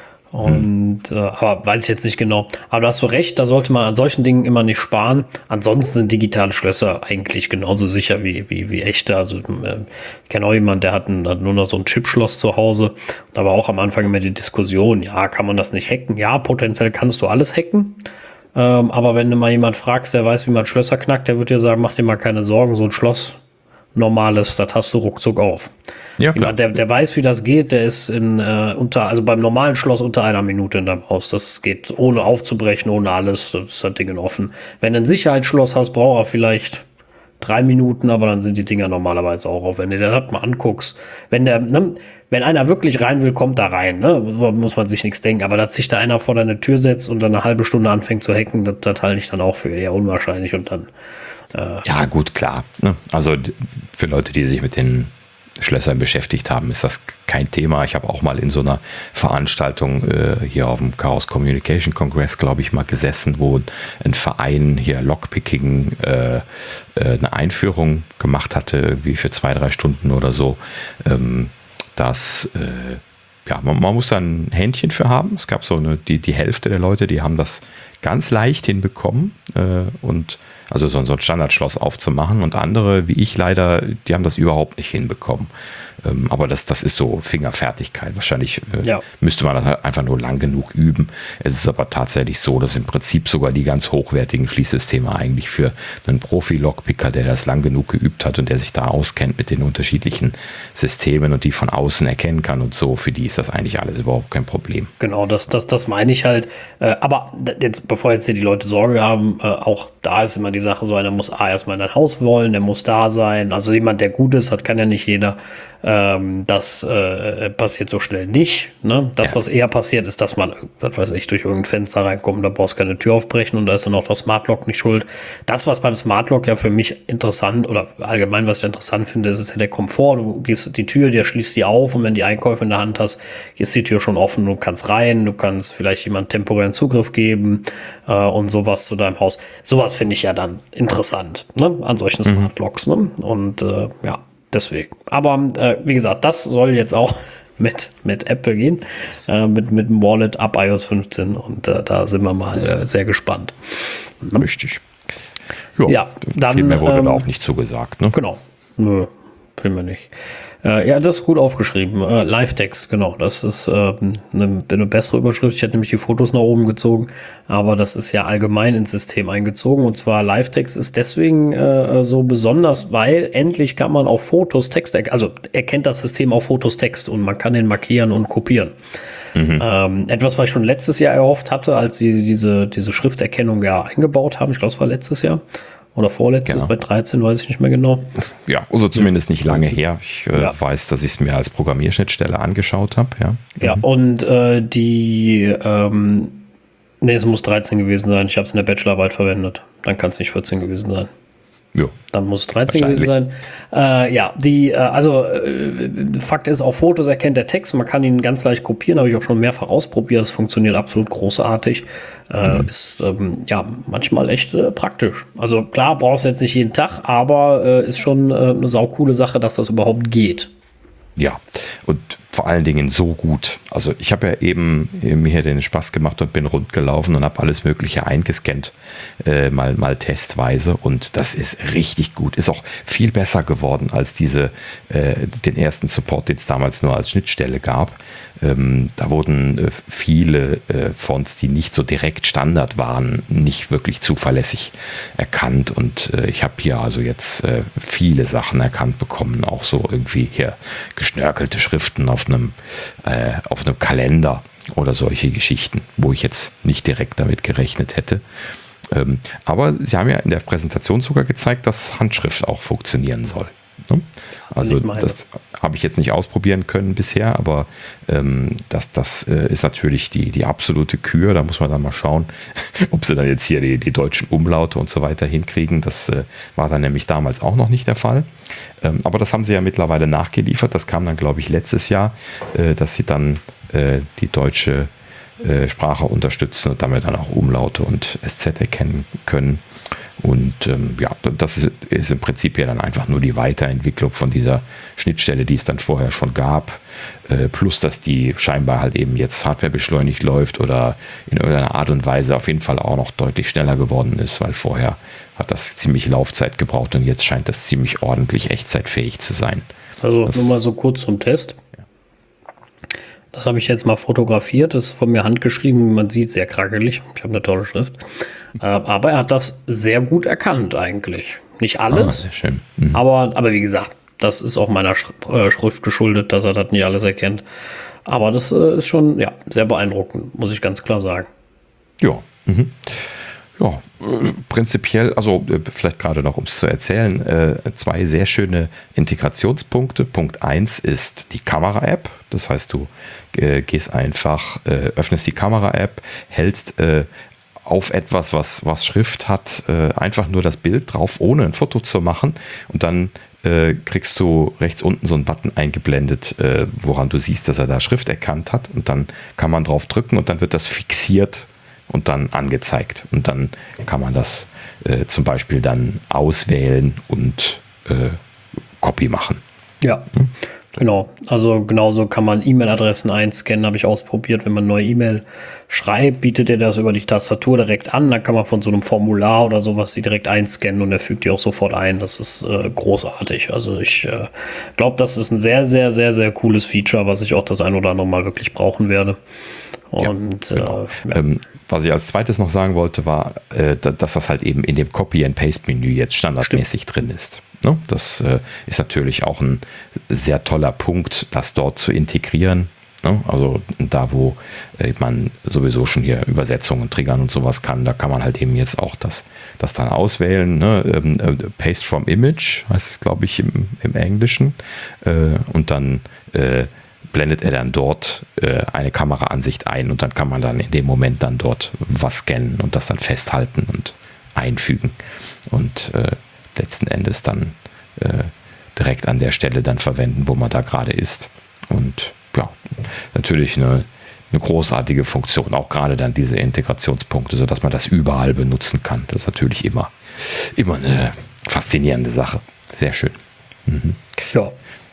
Und hm. äh, aber weiß ich jetzt nicht genau. Aber da hast du recht, da sollte man an solchen Dingen immer nicht sparen. Ansonsten sind digitale Schlösser eigentlich genauso sicher wie, wie, wie echte. Also äh, ich kenne auch jemanden, der hat, ein, hat nur noch so ein Chipschloss zu Hause. Da war auch am Anfang immer die Diskussion, ja, kann man das nicht hacken? Ja, potenziell kannst du alles hacken. Ähm, aber wenn du mal jemand fragst, der weiß, wie man Schlösser knackt, der wird dir sagen, mach dir mal keine Sorgen, so ein Schloss, normales, das hast du ruckzuck auf. Ja, klar. Der, der weiß, wie das geht, der ist in äh, unter, also beim normalen Schloss unter einer Minute in deinem Haus. Das geht ohne aufzubrechen, ohne alles, das ist das Ding offen. Wenn du ein Sicherheitsschloss hast, braucht er vielleicht drei Minuten, aber dann sind die Dinger normalerweise auch auf. Wenn du dir das mal anguckst, wenn der, ne, wenn einer wirklich rein will, kommt da rein, ne? Muss man sich nichts denken. Aber dass sich da einer vor deine Tür setzt und dann eine halbe Stunde anfängt zu hacken, das, das halte ich dann auch für eher unwahrscheinlich und dann äh ja, gut, klar. Ne? Also für Leute, die sich mit den Schlössern beschäftigt haben, ist das kein Thema. Ich habe auch mal in so einer Veranstaltung äh, hier auf dem Chaos Communication Congress, glaube ich, mal gesessen, wo ein Verein hier Lockpicking äh, äh, eine Einführung gemacht hatte, wie für zwei, drei Stunden oder so. Ähm, das äh, ja, man, man muss da ein Händchen für haben. Es gab so eine, die, die Hälfte der Leute, die haben das ganz leicht hinbekommen äh, und also so, so ein Standardschloss aufzumachen und andere, wie ich leider, die haben das überhaupt nicht hinbekommen. Ähm, aber das, das ist so Fingerfertigkeit. Wahrscheinlich äh, ja. müsste man das einfach nur lang genug üben. Es ist aber tatsächlich so, dass im Prinzip sogar die ganz hochwertigen Schließsysteme eigentlich für einen Profi-Lockpicker, der das lang genug geübt hat und der sich da auskennt mit den unterschiedlichen Systemen und die von außen erkennen kann und so, für die ist das eigentlich alles überhaupt kein Problem. Genau, das, das, das meine ich halt. Äh, aber jetzt, bevor jetzt hier die Leute Sorge haben, äh, auch da ist immer die Sache so, einer muss A, erstmal in ein Haus wollen, der muss da sein. Also jemand, der gut ist, hat, kann ja nicht jeder. Ähm, das äh, passiert so schnell nicht. Ne? Das, ja. was eher passiert, ist, dass man, das weiß ich, durch irgendein Fenster reinkommt, da brauchst du keine Tür aufbrechen und da ist dann auch das Smart Lock nicht schuld. Das, was beim Smart Lock ja für mich interessant oder allgemein, was ich interessant finde, ist, ist ja der Komfort. Du gehst die Tür, der schließt die auf und wenn die Einkäufe in der Hand hast, ist die Tür schon offen, du kannst rein, du kannst vielleicht jemand temporären Zugriff geben äh, und sowas zu deinem Haus. Sowas finde ich ja dann interessant, ne? An solchen mhm. Smart Locks. Ne? Und äh, ja, deswegen. Aber äh, wie gesagt, das soll jetzt auch mit, mit Apple gehen, äh, mit, mit dem Wallet ab i O S fünfzehn und äh, da sind wir mal äh, sehr gespannt. Richtig. Ja, ja dann viel mehr wurde ähm, da auch nicht zugesagt. Ne? Genau. Nö, viel mehr nicht. Äh, ja, das ist gut aufgeschrieben. Äh, Live-Text, genau. Das ist äh, eine, eine bessere Überschrift. Ich hätte nämlich die Fotos nach oben gezogen, aber das ist ja allgemein ins System eingezogen. Und zwar Live-Text ist deswegen äh, so besonders, weil endlich kann man auf Fotos Text, also erkennt das System auf Fotos Text und man kann den markieren und kopieren. Mhm. Ähm, etwas, was ich schon letztes Jahr erhofft hatte, als sie diese, diese Schrifterkennung ja eingebaut haben. Ich glaube, es war letztes Jahr. Oder vorletztes, genau. Bei dreizehn weiß ich nicht mehr genau. Ja, also zumindest nicht lange her. Ich äh, ja. weiß, dass ich es mir als Programmierschnittstelle angeschaut habe. Ja, ja mhm. und äh, die, ähm, nee, es muss dreizehn gewesen sein. Ich habe es in der Bachelorarbeit verwendet. Dann kann es nicht vierzehn gewesen sein. Jo. Dann muss es dreizehn gewesen sein. Äh, ja, die, äh, also äh, Fakt ist, auf Fotos erkennt der Text, man kann ihn ganz leicht kopieren, habe ich auch schon mehrfach ausprobiert, das funktioniert absolut großartig. Äh, mhm. Ist ähm, ja manchmal echt äh, praktisch. Also klar, brauchst du jetzt nicht jeden Tag, aber äh, ist schon äh, eine saukoole Sache, dass das überhaupt geht. Ja, und vor allen Dingen so gut. Also ich habe ja eben mir hier den Spaß gemacht und bin rundgelaufen und habe alles Mögliche eingescannt, äh, mal, mal testweise, und das ist richtig gut. Ist auch viel besser geworden als diese, äh, den ersten Support, den es damals nur als Schnittstelle gab. Ähm, da wurden äh, viele äh, Fonts, die nicht so direkt Standard waren, nicht wirklich zuverlässig erkannt, und äh, ich habe hier also jetzt äh, viele Sachen erkannt bekommen, auch so irgendwie hier geschnörkelte Schriften auf einem, äh, auf einem Kalender oder solche Geschichten, wo ich jetzt nicht direkt damit gerechnet hätte. Ähm, aber sie haben ja in der Präsentation sogar gezeigt, dass Handschrift auch funktionieren soll. Ne? Also das habe ich jetzt nicht ausprobieren können bisher, aber ähm, das, das äh, ist natürlich die, die absolute Kür. Da muss man dann mal schauen, ob sie dann jetzt hier die, die deutschen Umlaute und so weiter hinkriegen. Das äh, war dann nämlich damals auch noch nicht der Fall. Ähm, aber das haben sie ja mittlerweile nachgeliefert. Das kam dann, glaube ich, letztes Jahr, äh, dass sie dann äh, die deutsche äh, Sprache unterstützen und damit dann auch Umlaute und S Z erkennen können. Und ähm, ja, das ist, ist im Prinzip ja dann einfach nur die Weiterentwicklung von dieser Schnittstelle, die es dann vorher schon gab, äh, plus dass die scheinbar halt eben jetzt hardwarebeschleunigt läuft oder in irgendeiner Art und Weise auf jeden Fall auch noch deutlich schneller geworden ist, weil vorher hat das ziemlich Laufzeit gebraucht und jetzt scheint das ziemlich ordentlich echtzeitfähig zu sein. Also das, nur mal so kurz zum Test. Das habe ich jetzt mal fotografiert, das ist von mir handgeschrieben, man sieht, sehr krakelig. Ich habe eine tolle Schrift. Aber er hat das sehr gut erkannt eigentlich. Nicht alles, ah, sehr schön. Mhm. aber, aber wie gesagt, das ist auch meiner Schrift geschuldet, dass er das nicht alles erkennt. Aber das ist schon ja, sehr beeindruckend, muss ich ganz klar sagen. Ja, mhm. Ja, äh, prinzipiell, also äh, vielleicht gerade noch, um es zu erzählen, äh, zwei sehr schöne Integrationspunkte. Punkt eins ist die Kamera-App. Das heißt, du äh, gehst einfach, äh, öffnest die Kamera-App, hältst äh, auf etwas, was, was Schrift hat, äh, einfach nur das Bild drauf, ohne ein Foto zu machen, und dann äh, kriegst du rechts unten so einen Button eingeblendet, äh, woran du siehst, dass er da Schrift erkannt hat, und dann kann man drauf drücken und dann wird das fixiert und dann angezeigt, und dann kann man das äh, zum Beispiel dann auswählen und äh, Copy machen. Ja, hm? Genau. Also genauso kann man E-Mail-Adressen einscannen, habe ich ausprobiert. Wenn man eine neue E-Mail schreibt, bietet er das über die Tastatur direkt an. Dann kann man von so einem Formular oder sowas die direkt einscannen und er fügt die auch sofort ein. Das ist äh, großartig. Also ich äh, glaube, das ist ein sehr, sehr, sehr, sehr cooles Feature, was ich auch das ein oder andere Mal wirklich brauchen werde. Und ja, genau. äh, ja. ähm, was ich als zweites noch sagen wollte, war, äh, dass das halt eben in dem Copy-and-Paste-Menü jetzt standardmäßig Stimmt. drin ist. Ne? Das äh, ist natürlich auch ein sehr toller Punkt, das dort zu integrieren. Ne? Also da, wo äh, man sowieso schon hier Übersetzungen triggern und sowas kann, da kann man halt eben jetzt auch das, das dann auswählen. Ne? Ähm, äh, Paste from Image heißt es, glaube ich, im, im Englischen. Äh, und dann äh, blendet er dann dort äh, eine Kameraansicht ein, und dann kann man dann in dem Moment dann dort was scannen und das dann festhalten und einfügen und äh, letzten Endes dann äh, direkt an der Stelle dann verwenden, wo man da gerade ist. Und ja, natürlich eine, eine großartige Funktion, auch gerade dann diese Integrationspunkte, sodass man das überall benutzen kann. Das ist natürlich immer, immer eine faszinierende Sache. Sehr schön. Mhm. Ja.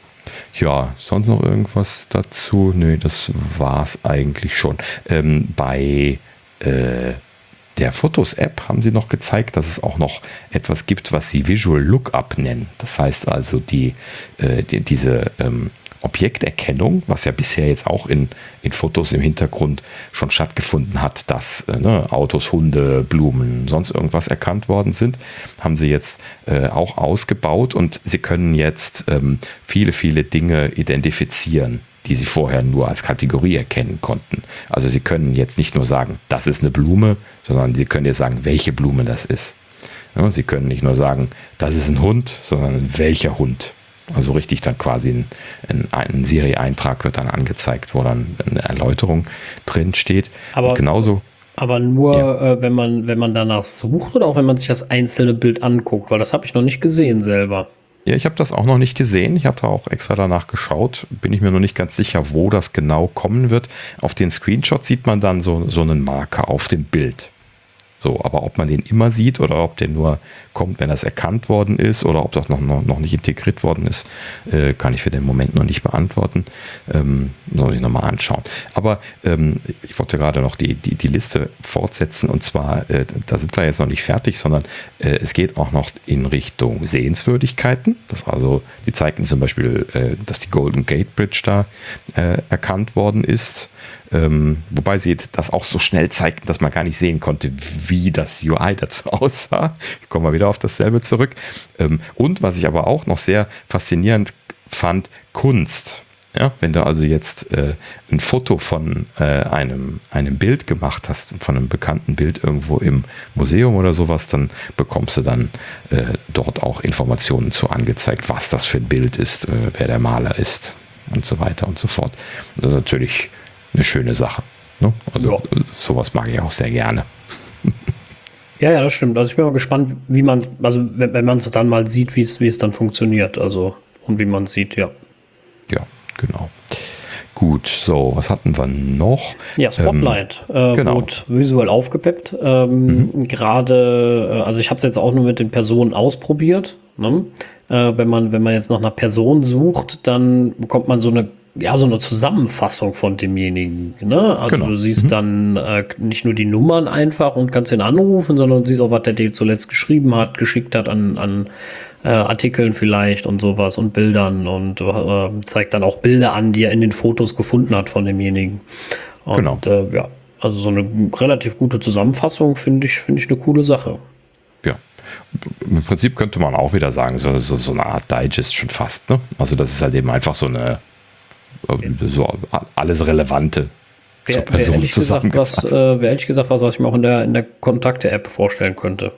Ja, sonst noch irgendwas dazu? Nö, das war es eigentlich schon. Ähm, bei äh, der Fotos-App haben sie noch gezeigt, dass es auch noch etwas gibt, was sie Visual Lookup nennen. Das heißt also, die, äh, die diese ähm, Objekterkennung, was ja bisher jetzt auch in, in Fotos im Hintergrund schon stattgefunden hat, dass äh, ne, Autos, Hunde, Blumen, sonst irgendwas erkannt worden sind, haben sie jetzt äh, auch ausgebaut, und sie können jetzt ähm, viele, viele Dinge identifizieren, die sie vorher nur als Kategorie erkennen konnten. Also sie können jetzt nicht nur sagen, das ist eine Blume, sondern sie können jetzt sagen, welche Blume das ist. Ja, sie können nicht nur sagen, das ist ein Hund, sondern welcher Hund. Also richtig dann quasi ein, ein, ein Siri-Eintrag wird dann angezeigt, wo dann eine Erläuterung drin steht. Aber, und genauso, aber nur, ja. äh, wenn man, wenn man danach sucht, oder auch wenn man sich das einzelne Bild anguckt, weil das habe ich noch nicht gesehen selber. Ja, ich habe das auch noch nicht gesehen. Ich hatte auch extra danach geschaut. Bin ich mir noch nicht ganz sicher, wo das genau kommen wird. Auf den Screenshots sieht man dann so, so einen Marker auf dem Bild. So, aber ob man den immer sieht oder ob der nur kommt, wenn das erkannt worden ist oder ob das noch, noch, noch nicht integriert worden ist, äh, kann ich für den Moment noch nicht beantworten. Ähm, soll ich nochmal anschauen. Aber ähm, ich wollte gerade noch die, die, die Liste fortsetzen und zwar, äh, da sind wir jetzt noch nicht fertig, sondern äh, es geht auch noch in Richtung Sehenswürdigkeiten. Das also, die zeigten zum Beispiel, äh, dass die Golden Gate Bridge da äh, erkannt worden ist. Ähm, wobei sie das auch so schnell zeigten, dass man gar nicht sehen konnte, wie das U I dazu aussah. Ich komme mal wieder auf dasselbe zurück. Ähm, und was ich aber auch noch sehr faszinierend fand, Kunst. Ja, wenn du also jetzt äh, ein Foto von äh, einem, einem Bild gemacht hast, von einem bekannten Bild irgendwo im Museum oder sowas, dann bekommst du dann äh, dort auch Informationen zu angezeigt, was das für ein Bild ist, äh, wer der Maler ist und so weiter und so fort. Das ist natürlich eine schöne Sache. Ne? Also ja. Sowas mag ich auch sehr gerne. Ja, ja, das stimmt. Also ich bin mal gespannt, wie man, also wenn, wenn man es dann mal sieht, wie es, wie es dann funktioniert. Also und wie man es sieht, ja. Ja, genau. Gut, so, was hatten wir noch? Ja, Spotlight ähm, äh, genau. wurde visuell aufgepeppt. Ähm, mhm. Gerade, äh, also ich habe es jetzt auch nur mit den Personen ausprobiert. Ne? Äh, wenn man, wenn man jetzt nach einer Person sucht, dann bekommt man so eine ja, so eine Zusammenfassung von demjenigen. Ne? Also genau. Du siehst mhm. dann äh, nicht nur die Nummern einfach und kannst ihn anrufen, sondern du siehst auch, was der dir zuletzt geschrieben hat, geschickt hat an, an äh, Artikeln vielleicht und sowas und Bildern und äh, zeigt dann auch Bilder an, die er in den Fotos gefunden hat von demjenigen. Und, genau. Äh, ja, also so eine relativ gute Zusammenfassung finde ich, finde ich eine coole Sache. Ja. Im Prinzip könnte man auch wieder sagen, so, so, so eine Art Digest schon fast. Ne? Also das ist halt eben einfach so eine so alles Relevante wer, zur Person wer zusammengefasst. Gesagt, was, äh, wer ehrlich gesagt was, was ich mir auch in der, in der Kontakte-App vorstellen könnte.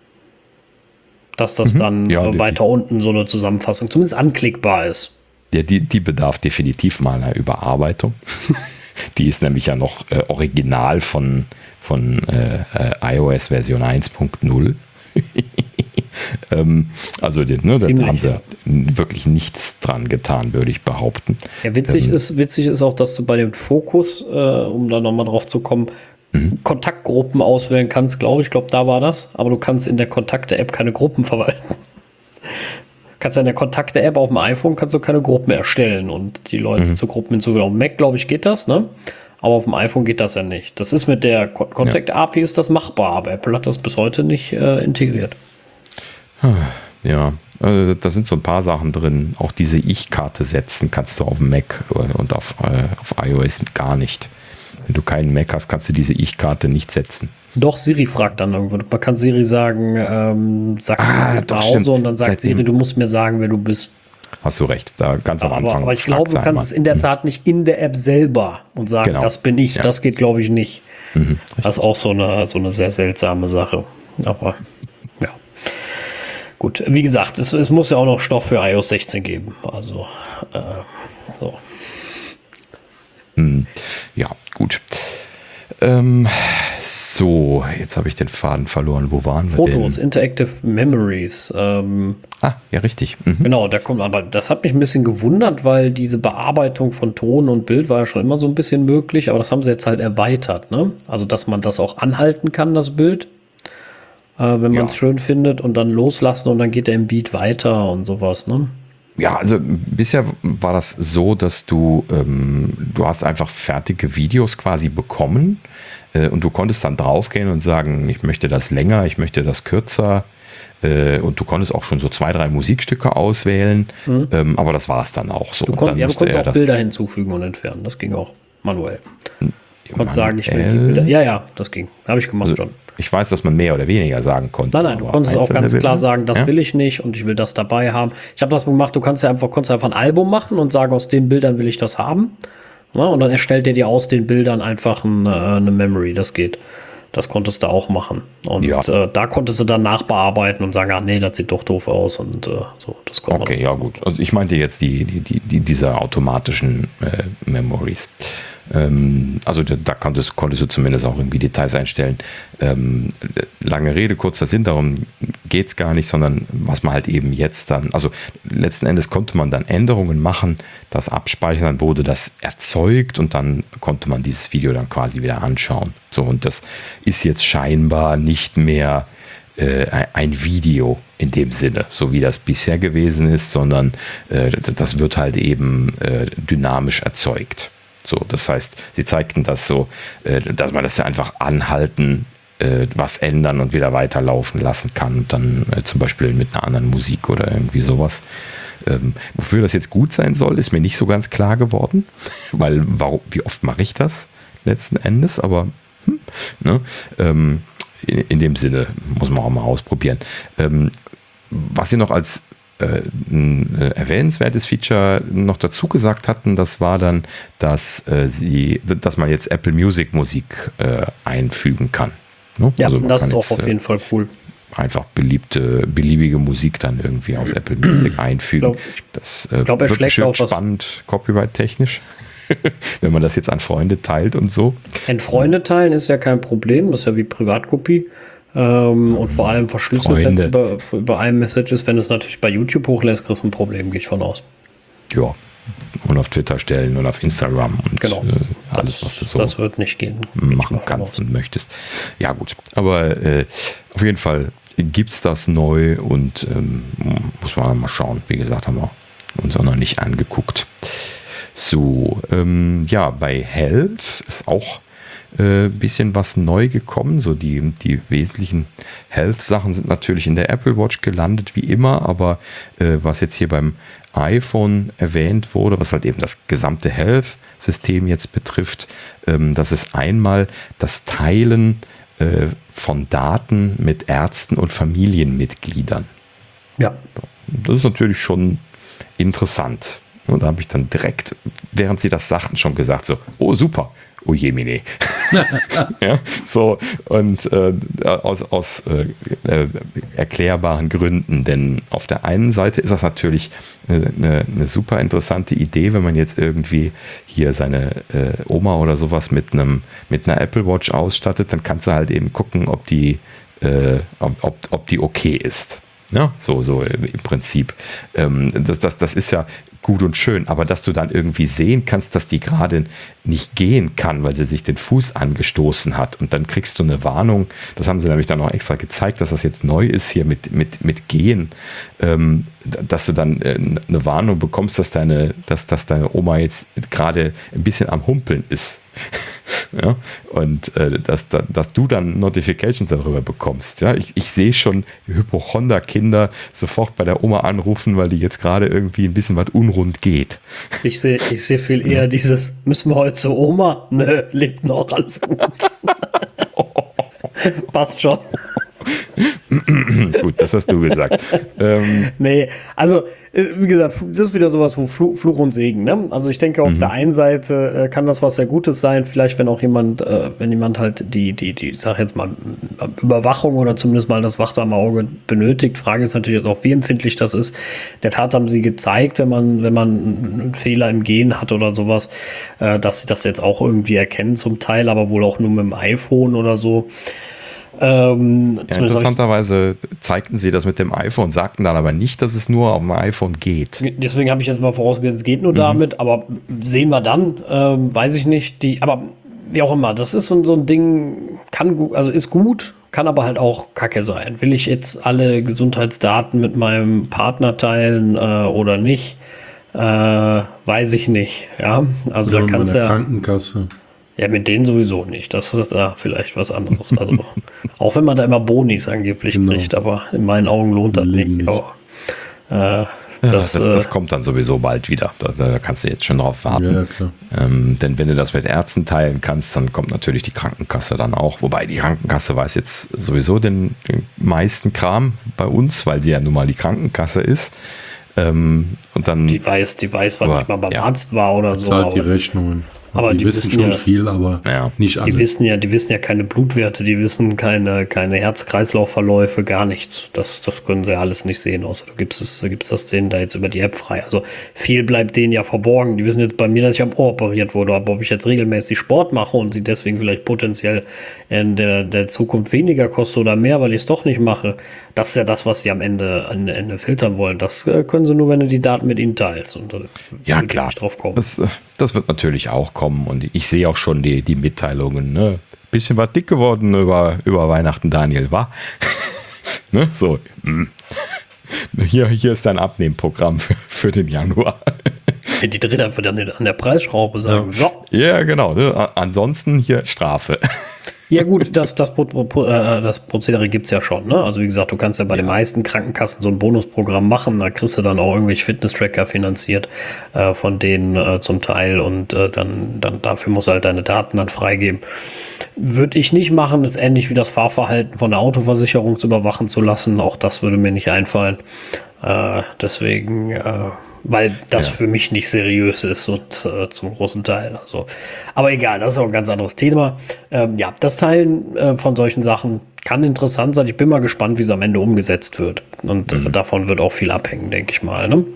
Dass das mhm. dann ja, äh, die, weiter unten so eine Zusammenfassung zumindest anklickbar ist. Ja, die, die bedarf definitiv mal einer Überarbeitung. Die ist nämlich ja noch äh, original von, von äh, äh, iOS Version eins Punkt null. ähm, also die, ne, da haben sie ja. wirklich nichts dran getan, würde ich behaupten. Ja, witzig, ähm, ist, witzig ist auch, dass du bei dem Fokus, äh, um da nochmal drauf zu kommen, mhm. Kontaktgruppen auswählen kannst, glaube ich. Ich glaube, da war das. Aber du kannst in der Kontakte-App keine Gruppen verwalten. Kannst ja in der Kontakte-App auf dem iPhone kannst du keine Gruppen erstellen und die Leute mhm. zu Gruppen hinzufügen. Auf dem Mac, glaube ich, geht das, ne? Aber auf dem iPhone geht das ja nicht. Das ist mit der Contact-A P I ist das machbar, aber Apple hat das bis heute nicht äh, integriert. Ja, also da sind so ein paar Sachen drin. Auch diese Ich-Karte setzen kannst du auf dem Mac und auf, äh, auf iOS gar nicht. Wenn du keinen Mac hast, kannst du diese Ich-Karte nicht setzen. Doch, Siri fragt dann irgendwo. Man kann Siri sagen, ähm, sag ah, mir nach Hause und dann sagt Seitdem. Siri, du musst mir sagen, wer du bist. Hast du recht, da ganz am aber, Anfang. Aber ich glaube, du kannst es in der Tat nicht in der App selber und sagen, genau. das bin ich. Ja. Das geht, glaube ich, nicht. Mhm, das ist auch so eine, so eine sehr seltsame Sache. Aber ja. Gut, wie gesagt, es, es muss ja auch noch Stoff für iOS sechzehn geben. Also, äh, so. Ja, gut. Ähm, so, jetzt habe ich den Faden verloren. Wo waren wir denn? Fotos, Interactive Memories. Ähm, ah, ja, richtig. Mhm. Genau, da kommt, aber das hat mich ein bisschen gewundert, weil diese Bearbeitung von Ton und Bild war ja schon immer so ein bisschen möglich, aber das haben sie jetzt halt erweitert, ne? Also, dass man das auch anhalten kann, das Bild, äh, wenn man es ja. schön findet und dann loslassen und dann geht der im Beat weiter und sowas, ne? Ja, also bisher war das so, dass du, ähm, du hast einfach fertige Videos quasi bekommen äh, und du konntest dann draufgehen und sagen, ich möchte das länger, ich möchte das kürzer äh, und du konntest auch schon so zwei, drei Musikstücke auswählen, mhm. ähm, aber das war es dann auch so. Du, konnt, und dann ja, du konntest auch Bilder hinzufügen und entfernen, das ging auch manuell. Du konntest sagen, ich will die Bilder. Ja, ja, das ging, habe ich gemacht also, schon. Ich weiß, dass man mehr oder weniger sagen konnte. Nein, nein, du konntest auch ganz klar sagen, das ja? will ich nicht und ich will das dabei haben. Ich habe das gemacht, du kannst ja einfach, konntest einfach ein Album machen und sagen, aus den Bildern will ich das haben. Ja, und dann erstellt er dir aus den Bildern einfach ein, äh, eine Memory, das geht. Das konntest du auch machen. Und ja. äh, da konntest du dann nachbearbeiten und sagen, ah nee, das sieht doch doof aus und äh, so. Das konnte okay, ja gut. Also ich meinte jetzt die, die, die, die diese automatischen äh, Memories. Ähm, also da, da konntest, konntest du zumindest auch irgendwie Details einstellen. Ähm, lange Rede, kurzer Sinn, darum geht es gar nicht, sondern was man halt eben jetzt dann, also letzten Endes konnte man dann Änderungen machen, das abspeichern, dann wurde das erzeugt und dann konnte man dieses Video dann quasi wieder anschauen. So, und das ist jetzt scheinbar nicht mehr ein Video in dem Sinne, so wie das bisher gewesen ist, sondern äh, das wird halt eben äh, dynamisch erzeugt. So, das heißt, sie zeigten das so, äh, dass man das ja einfach anhalten, äh, was ändern und wieder weiterlaufen lassen kann und dann äh, zum Beispiel mit einer anderen Musik oder irgendwie sowas. Ähm, wofür das jetzt gut sein soll, ist mir nicht so ganz klar geworden, weil warum, wie oft mache ich das letzten Endes, aber hm, ne, ähm, in dem Sinne muss man auch mal ausprobieren. Ähm, was sie noch als äh, ein äh, erwähnenswertes Feature noch dazu gesagt hatten, das war dann, dass äh, sie, dass man jetzt Apple Music Musik äh, einfügen kann. Ne? Ja, also das ist auch jetzt, auf jeden Fall cool. Einfach beliebte, beliebige Musik dann irgendwie aus Apple Music einfügen. Ich glaub, das äh, glaub, er wird schlägt bestimmt auch was- spannend, copyright-technisch. Wenn man das jetzt an Freunde teilt und so. Ein Freunde teilen ist ja kein Problem, das ist ja wie Privatkopie. Ähm, und vor allem verschlüsselt Freunde. über, über iMessages, wenn du es natürlich bei YouTube hochlässt, kriegst du ein Problem, gehe ich von aus. Ja. Und auf Twitter stellen und auf Instagram und Genau. äh, alles, das, was du so das wird nicht gehen. gehe ich machen mal von kannst aus. und möchtest. Ja, gut. Aber äh, auf jeden Fall gibt es das neu und ähm, muss man mal schauen. Wie gesagt, haben wir uns auch noch nicht angeguckt. So, ähm, ja, bei Health ist auch ein äh, bisschen was neu gekommen. So die, die wesentlichen Health-Sachen sind natürlich in der Apple Watch gelandet, wie immer, aber äh, was jetzt hier beim iPhone erwähnt wurde, was halt eben das gesamte Health-System jetzt betrifft, ähm, das ist einmal das Teilen äh, von Daten mit Ärzten und Familienmitgliedern. Ja, Das ist natürlich schon interessant. Und da habe ich dann direkt, während sie das sagten, schon gesagt so, oh super, oh jemine. Ja, so, und äh, aus, aus äh, äh, erklärbaren Gründen, denn auf der einen Seite ist das natürlich eine, eine super interessante Idee, wenn man jetzt irgendwie hier seine äh, Oma oder sowas mit einem mit einer Apple Watch ausstattet, dann kannst du halt eben gucken, ob die, äh, ob, ob, ob die okay ist. Ja, so, so im Prinzip. Ähm, das, das, das ist ja gut und schön, aber dass du dann irgendwie sehen kannst, dass die gerade nicht gehen kann, weil sie sich den Fuß angestoßen hat und dann kriegst du eine Warnung, das haben sie nämlich dann auch extra gezeigt, dass das jetzt neu ist hier mit, mit, mit Gehen, ähm, dass du dann äh, eine Warnung bekommst, dass deine, dass, dass deine Oma jetzt gerade ein bisschen am Humpeln ist. Ja, und äh, dass, dass, dass du dann Notifications darüber bekommst. Ja, ich, ich sehe schon Hypochonder-Kinder sofort bei der Oma anrufen, weil die jetzt gerade irgendwie ein bisschen was unrund geht. ich sehe ich seh viel eher dieses, müssen wir heute zur Oma? Nö, lebt noch, alles gut. Passt schon. Gut, das hast du gesagt. ähm, Nee, also äh, wie gesagt, das ist wieder sowas wo Fluch, Fluch und Segen. Ne? Also ich denke, auf Mhm. der einen Seite äh, kann das was sehr Gutes sein. Vielleicht, wenn auch jemand, äh, wenn jemand halt die, die, die, ich sag jetzt mal, Überwachung oder zumindest mal das wachsame Auge benötigt. Frage ist natürlich jetzt auch, wie empfindlich das ist. Der Tat haben sie gezeigt, wenn man, wenn man einen Fehler im Gen hat oder sowas, äh, dass sie das jetzt auch irgendwie erkennen zum Teil, aber wohl auch nur mit dem iPhone oder so. Ähm, ja, interessanterweise zeigten sie das mit dem iPhone, sagten dann aber nicht, dass es nur auf dem iPhone geht. Deswegen habe ich jetzt mal vorausgesetzt, es geht nur mhm. damit, aber sehen wir dann, ähm, weiß ich nicht. Die, aber wie auch immer, das ist so, so ein Ding, kann gut, also ist gut, kann aber halt auch Kacke sein. Will ich jetzt alle Gesundheitsdaten mit meinem Partner teilen äh, oder nicht? Äh, weiß ich nicht. Ja, also Ja, da mit kannst du meiner ja. Krankenkasse. Ja, mit denen sowieso nicht. Das ist da vielleicht was anderes. Also, auch wenn man da immer Bonis angeblich Genau. kriegt, aber in meinen Augen lohnt das Leben nicht. nicht. Aber, äh, Ja, das, das, äh, das kommt dann sowieso bald wieder. Da, da kannst du jetzt schon drauf warten. Ja, klar. Ähm, denn wenn du das mit Ärzten teilen kannst, dann kommt natürlich die Krankenkasse dann auch. Wobei die Krankenkasse weiß jetzt sowieso den, den meisten Kram bei uns, weil sie ja nun mal die Krankenkasse ist. Ähm, und dann die weiß, die weiß, wann Aber, ich mal beim ja. Arzt war oder so. Zahlt die aber- Rechnungen. Aber die, die wissen wissen schon ja- viel, aber Ja. nicht Die alles. wissen ja, die wissen ja keine Blutwerte, die wissen keine, keine Herz-Kreislauf-Verläufe, gar nichts. Das, das können sie ja alles nicht sehen, außer du gibst es, du gibst das denen da jetzt über die App frei. Also viel bleibt denen ja verborgen. Die wissen jetzt bei mir, dass ich am Ohr operiert wurde, aber ob ich jetzt regelmäßig Sport mache und sie deswegen vielleicht potenziell in der, der Zukunft weniger koste oder mehr, weil ich es doch nicht mache, das ist ja das, was sie am Ende, am Ende filtern wollen. Das äh, können sie nur, wenn du die Daten mit ihnen teilst. Und, äh, Ja, will ich klar. nicht drauf kommen. Das, äh, das wird natürlich auch kommen und ich sehe auch schon die, die Mitteilungen. Ne? Bisschen was dick geworden über, über Weihnachten, Daniel, war? Ne? So, mm. hier, hier ist dein Abnehmprogramm für, für den Januar. Die drehen einfach dann an der Preisschraube, sagen, so. Ja, genau. Ne? A- Ansonsten hier Strafe. Ja gut, das, das, Pro, Pro, äh, das Prozedere gibt es ja schon. Ne? Also wie gesagt, du kannst ja bei den meisten Krankenkassen so ein Bonusprogramm machen. Da kriegst du dann auch irgendwelche Fitness-Tracker finanziert äh, von denen äh, zum Teil. Und äh, dann, dann dafür musst du halt deine Daten dann freigeben. Würde ich nicht machen. Ist ähnlich wie das Fahrverhalten von der Autoversicherung zu überwachen zu lassen. Auch das würde mir nicht einfallen. Äh, deswegen... Äh, weil das Ja. für mich nicht seriös ist und äh, zum großen Teil. Also, aber egal, das ist auch ein ganz anderes Thema. Ähm, ja, das Teilen äh, von solchen Sachen kann interessant sein. Ich bin mal gespannt, wie es am Ende umgesetzt wird. Und äh, davon wird auch viel abhängen, denke ich mal. Ne?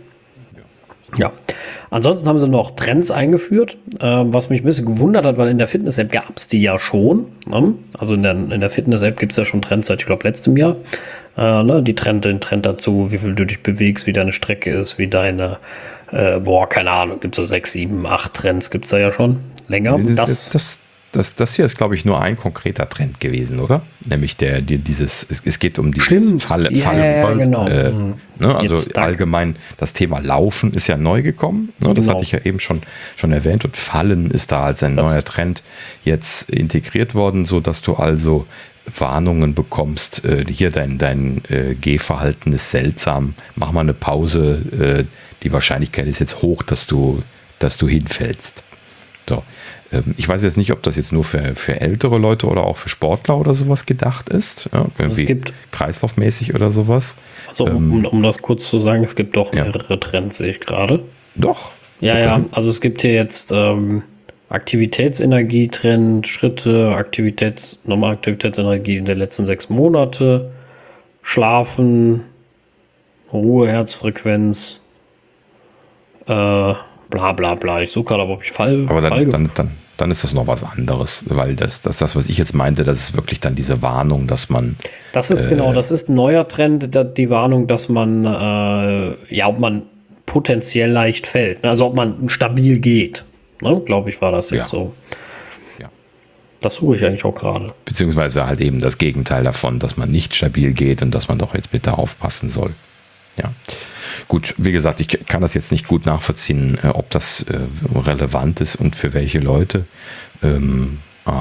Ja. Ansonsten haben sie noch Trends eingeführt, äh, was mich ein bisschen gewundert hat, weil in der Fitness-App gab es die ja schon. Ne? Also in der, in der Fitness-App gibt es ja schon Trends seit, ich glaube, letztem Jahr. Äh, ne? Die Trend, den Trend dazu, wie viel du dich bewegst, wie deine Strecke ist, wie deine, äh, boah, keine Ahnung, gibt es so sechs, sieben, acht Trends, gibt es da ja schon länger. Das, das, das, das hier ist, glaube ich, nur ein konkreter Trend gewesen, oder? Nämlich der, die, dieses, es, es geht um dieses Stimmt. Falle, Ja, Falle, ja, genau. Äh, ne? Also Jetzt, danke. allgemein das Thema Laufen ist ja neu gekommen. Ne? Das Genau. hatte ich ja eben schon, schon erwähnt. Und Fallen ist da als ein Das- neuer Trend jetzt integriert worden, sodass du also Warnungen bekommst, äh, hier dein, dein äh, Gehverhalten ist seltsam, mach mal eine Pause, äh, die Wahrscheinlichkeit ist jetzt hoch, dass du, dass du hinfällst. So. Ähm, ich weiß jetzt nicht, ob das jetzt nur für, für ältere Leute oder auch für Sportler oder sowas gedacht ist. Ja, irgendwie gibt- kreislaufmäßig oder sowas. Also, um, um das kurz zu sagen, es gibt doch Ja. mehrere Trends, sehe ich gerade. Doch. Ja, Okay. ja, also es gibt hier jetzt ähm, Aktivitätsenergietrend, Schritte, Aktivitäts, nochmal Aktivitätsenergie in den letzten sechs Monate, Schlafen, Ruhe, Herzfrequenz, äh, bla bla bla. Ich suche gerade, ob ich Fall, Aber Fall dann, gef- dann, dann, dann ist das noch was anderes, weil das, das, das, was ich jetzt meinte, das ist wirklich dann diese Warnung, dass man, Das ist genau, das ist ein neuer Trend, da- die Warnung, dass man, äh, ja, ob man potenziell leicht fällt, ne? Also ob man stabil geht, ne? Glaube ich, war das jetzt Ja. so. Ja. Das suche ich eigentlich auch gerade. beziehungsweise halt eben das Gegenteil davon, dass man nicht stabil geht und dass man doch jetzt bitte aufpassen soll. Ja. Gut, wie gesagt, ich kann das jetzt nicht gut nachvollziehen, äh, ob das äh, relevant ist und für welche Leute. Ähm,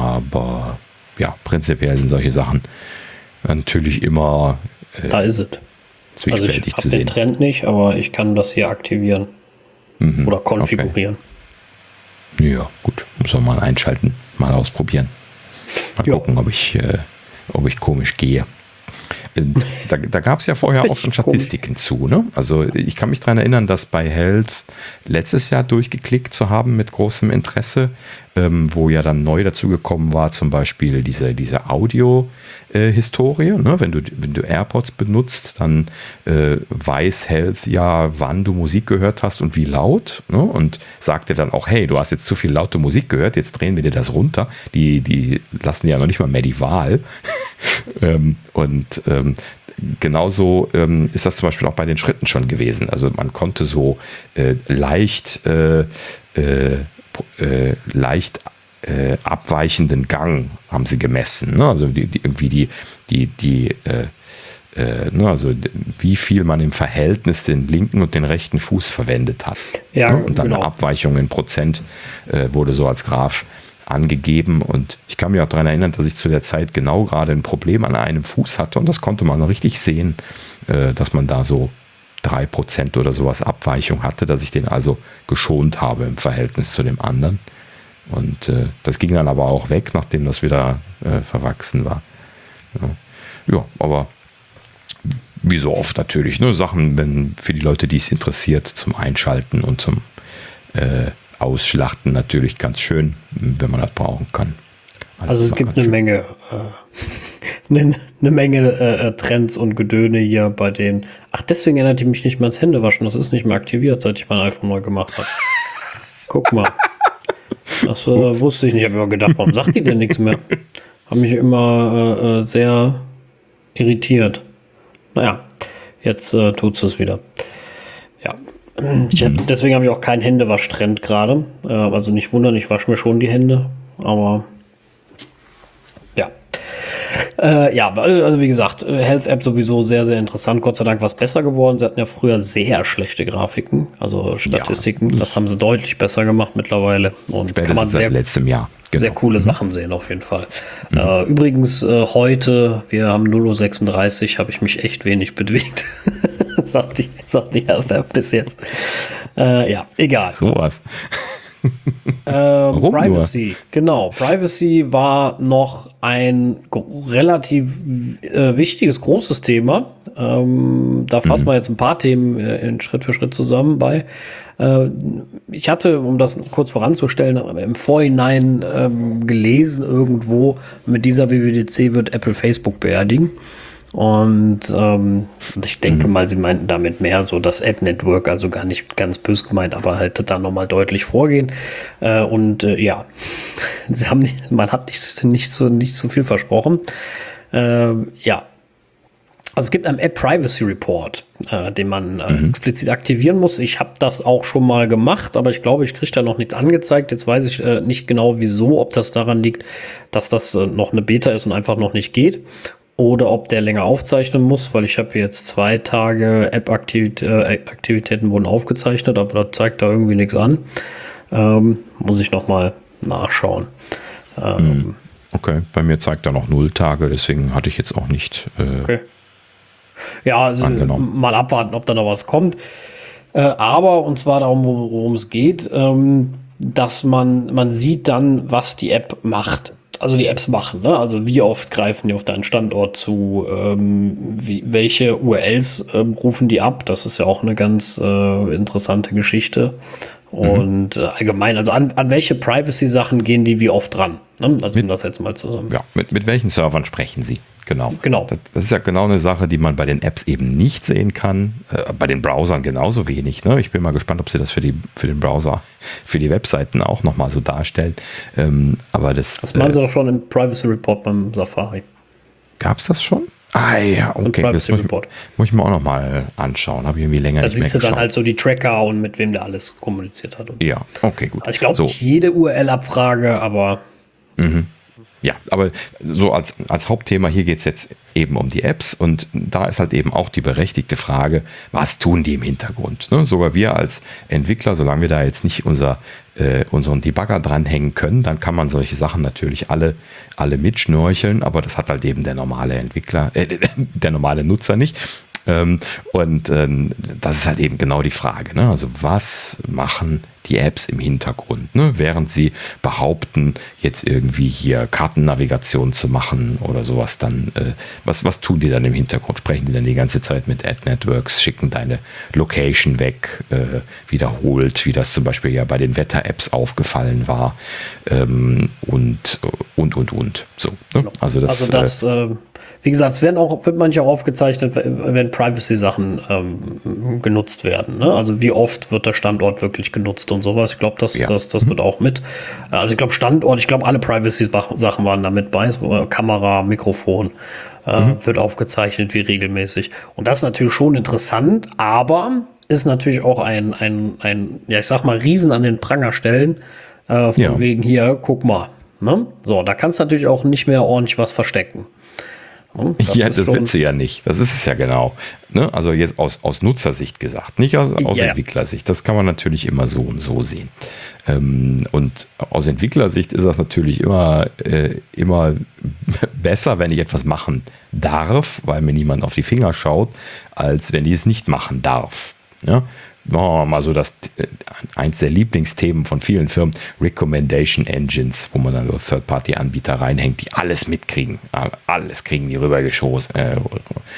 aber ja, prinzipiell sind solche Sachen natürlich immer äh, Da ist es. Also ich zwiespältig habe zu den sehen. Trend nicht, aber ich kann das hier aktivieren Mhm, oder konfigurieren. okay. Ja, gut, muss man mal einschalten, mal ausprobieren. Mal Ja. gucken, ob ich, äh, ob ich komisch gehe. Ähm, Da, da gab es ja vorher auch schon Richtig komisch. Statistiken zu. Ne? Also ich kann mich daran erinnern, dass bei Health letztes Jahr durchgeklickt zu haben mit großem Interesse, ähm, wo ja dann neu dazugekommen war, zum Beispiel diese, diese Audio-Historie. Ne? Wenn du, wenn du AirPods benutzt, dann äh, weiß Health ja, wann du Musik gehört hast und wie laut. Ne? Und sagt dir dann auch, hey, du hast jetzt zu viel laute Musik gehört, jetzt drehen wir dir das runter. Die, die lassen ja noch nicht mal mehr die Wahl. ähm, und ähm, genauso ähm, ist das zum Beispiel auch bei den Schritten schon gewesen. Also man konnte so äh, leicht, äh, äh, äh, leicht äh, abweichenden Gang haben sie gemessen. Ne? Also die, die, irgendwie die, die, die äh, äh, ne? also d- wie viel man im Verhältnis den linken und den rechten Fuß verwendet hat. Ja, ne? Und dann genau. eine Abweichung in Prozent äh, wurde so als Graph angegeben und ich kann mich auch daran erinnern, dass ich zu der Zeit genau gerade ein Problem an einem Fuß hatte und das konnte man richtig sehen, äh, dass man da so drei Prozent oder sowas Abweichung hatte, dass ich den also geschont habe im Verhältnis zu dem anderen. Und äh, das ging dann aber auch weg, nachdem das wieder äh, verwachsen war. Ja. ja, aber wie so oft natürlich, ne, Sachen, wenn für die Leute, die es interessiert, zum Einschalten und zum äh, Ausschlachten natürlich ganz schön, wenn man das brauchen kann. Also es gibt eine schön. Menge, äh, eine, eine Menge äh, Trends und Gedöne hier bei den. Ach, deswegen erinnert ich mich nicht mehr ans Händewaschen. Das ist nicht mehr aktiviert, seit ich mein iPhone neu gemacht habe. Guck mal. Das äh, wusste ich nicht. Ich habe immer gedacht, warum sagt die denn nichts mehr? Habe mich immer äh, sehr irritiert. Naja, jetzt äh, tut es wieder. Ja. Ich hab, deswegen habe ich auch keinen Händewaschtrend gerade. Äh, also nicht wundern, ich wasche mir schon die Hände, aber ja. Äh, ja, also wie gesagt, Health App sowieso sehr, sehr interessant. Gott sei Dank war es besser geworden. Sie hatten ja früher sehr schlechte Grafiken, also Statistiken. Ja. Das haben sie deutlich besser gemacht mittlerweile. Und Spätestens kann man sehr, seit letztem Jahr. Genau. Sehr coole mhm. Sachen sehen auf jeden Fall. Mhm. Äh, übrigens äh, heute, wir haben null Uhr sechsunddreißig, habe ich mich echt wenig bewegt. sagt, die, sagt die Health App bis jetzt. Äh, ja, egal. Sowas. äh, Privacy, genau. Privacy war noch ein relativ äh, wichtiges, großes Thema. Ähm, da fassen mhm. wir jetzt ein paar Themen äh, in Schritt für Schritt zusammen bei. Äh, ich hatte, um das kurz voranzustellen, im Vorhinein ähm, gelesen irgendwo, mit dieser W W D C wird Apple Facebook beerdigen. Und ähm, ich denke mhm. mal, sie meinten damit mehr so das Ad-Network, also gar nicht ganz böse gemeint, aber halt da nochmal deutlich vorgehen. Äh, und äh, ja, sie haben nicht, man hat nicht, nicht, so, nicht so viel versprochen. Äh, ja, also es gibt einen App Privacy Report, äh, den man äh, mhm. explizit aktivieren muss. Ich habe das auch schon mal gemacht, aber ich glaube, ich kriege da noch nichts angezeigt. Jetzt weiß ich äh, nicht genau wieso, ob das daran liegt, dass das äh, noch eine Beta ist und einfach noch nicht geht. Oder ob der länger aufzeichnen muss, weil ich habe jetzt zwei Tage App-Aktivitäten wurden aufgezeichnet, aber das zeigt da irgendwie nichts an. Ähm, muss ich nochmal nachschauen. Ähm, okay, bei mir zeigt er noch null Tage, deswegen hatte ich jetzt auch nicht äh, okay. Ja, also angenommen. Mal abwarten, ob da noch was kommt. Äh, aber, und zwar darum, worum es geht, ähm, dass man, man sieht dann, was die App macht. Also die Apps machen, ne? Also wie oft greifen die auf deinen Standort zu, ähm, wie, welche U R Ls ähm, rufen die ab, das ist ja auch eine ganz äh, interessante Geschichte. Und mhm. äh, allgemein, also an, an welche Privacy-Sachen gehen die wie oft dran? Ne? Also mit, um das jetzt mal zusammen. Ja, mit, mit welchen Servern sprechen sie? Genau. genau. Das, das ist ja genau eine Sache, die man bei den Apps eben nicht sehen kann. Äh, bei den Browsern genauso wenig. Ne? Ich bin mal gespannt, ob sie das für, die, für den Browser, für die Webseiten auch nochmal so darstellen. Ähm, aber das, das machen äh, sie doch schon im Privacy Report beim Safari. Gab es das schon? Ah ja, okay. Das muss, muss ich mir auch nochmal anschauen. Habe ich irgendwie länger da nicht mehr siehst du dann halt so die Tracker und mit wem der alles kommuniziert hat. Und ja, okay, gut. Also ich glaube so. nicht jede U R L-Abfrage, aber mhm. Ja, aber so als, als Hauptthema, hier geht es jetzt eben um die Apps und da ist halt eben auch die berechtigte Frage, was tun die im Hintergrund? Ne? Sogar wir als Entwickler, solange wir da jetzt nicht unser, äh, unseren Debugger dranhängen können, dann kann man solche Sachen natürlich alle, alle mitschnorcheln, aber das hat halt eben der normale Entwickler, äh, der normale Nutzer nicht. Ähm, und ähm, das ist halt eben genau die Frage. Ne? Also was machen die Apps im Hintergrund, ne? Während sie behaupten, jetzt irgendwie hier Kartennavigation zu machen oder sowas, dann äh, was, was tun die dann im Hintergrund? Sprechen die dann die ganze Zeit mit Ad-Networks, schicken deine Location weg, äh, wiederholt, wie das zum Beispiel ja bei den Wetter-Apps aufgefallen war, ähm, und, und, und, und. So, ne? Also das, also das äh, äh, wie gesagt, es werden auch, wird manchmal auch aufgezeichnet, wenn Privacy-Sachen ähm, genutzt werden. Ne? Also wie oft wird der Standort wirklich genutzt und sowas. Ich glaube, das, ja. das, das wird auch mit. Also ich glaube, Standort, ich glaube, alle Privacy-Sachen waren da mit bei. So, Kamera, Mikrofon äh, mhm. wird aufgezeichnet, wie regelmäßig. Und das ist natürlich schon interessant, aber ist natürlich auch ein, ein, ein ja, ich sag mal, Riesen an den Pranger stellen. Äh, von ja. wegen hier, guck mal. Ne? So, da kannst du natürlich auch nicht mehr ordentlich was verstecken. Das ja, das willst du ja nicht. Das ist es ja genau. Ne? Also jetzt aus, aus Nutzersicht gesagt, nicht aus, aus ja. Entwicklersicht. Das kann man natürlich immer so und so sehen. Ähm, und aus Entwicklersicht ist das natürlich immer, äh, immer besser, wenn ich etwas machen darf, weil mir niemand auf die Finger schaut, als wenn ich es nicht machen darf. Ja? Machen wir mal so das eins der Lieblingsthemen von vielen Firmen, Recommendation Engines, wo man dann so Third-Party-Anbieter reinhängt, die alles mitkriegen. Alles kriegen die rübergeschoben. Äh,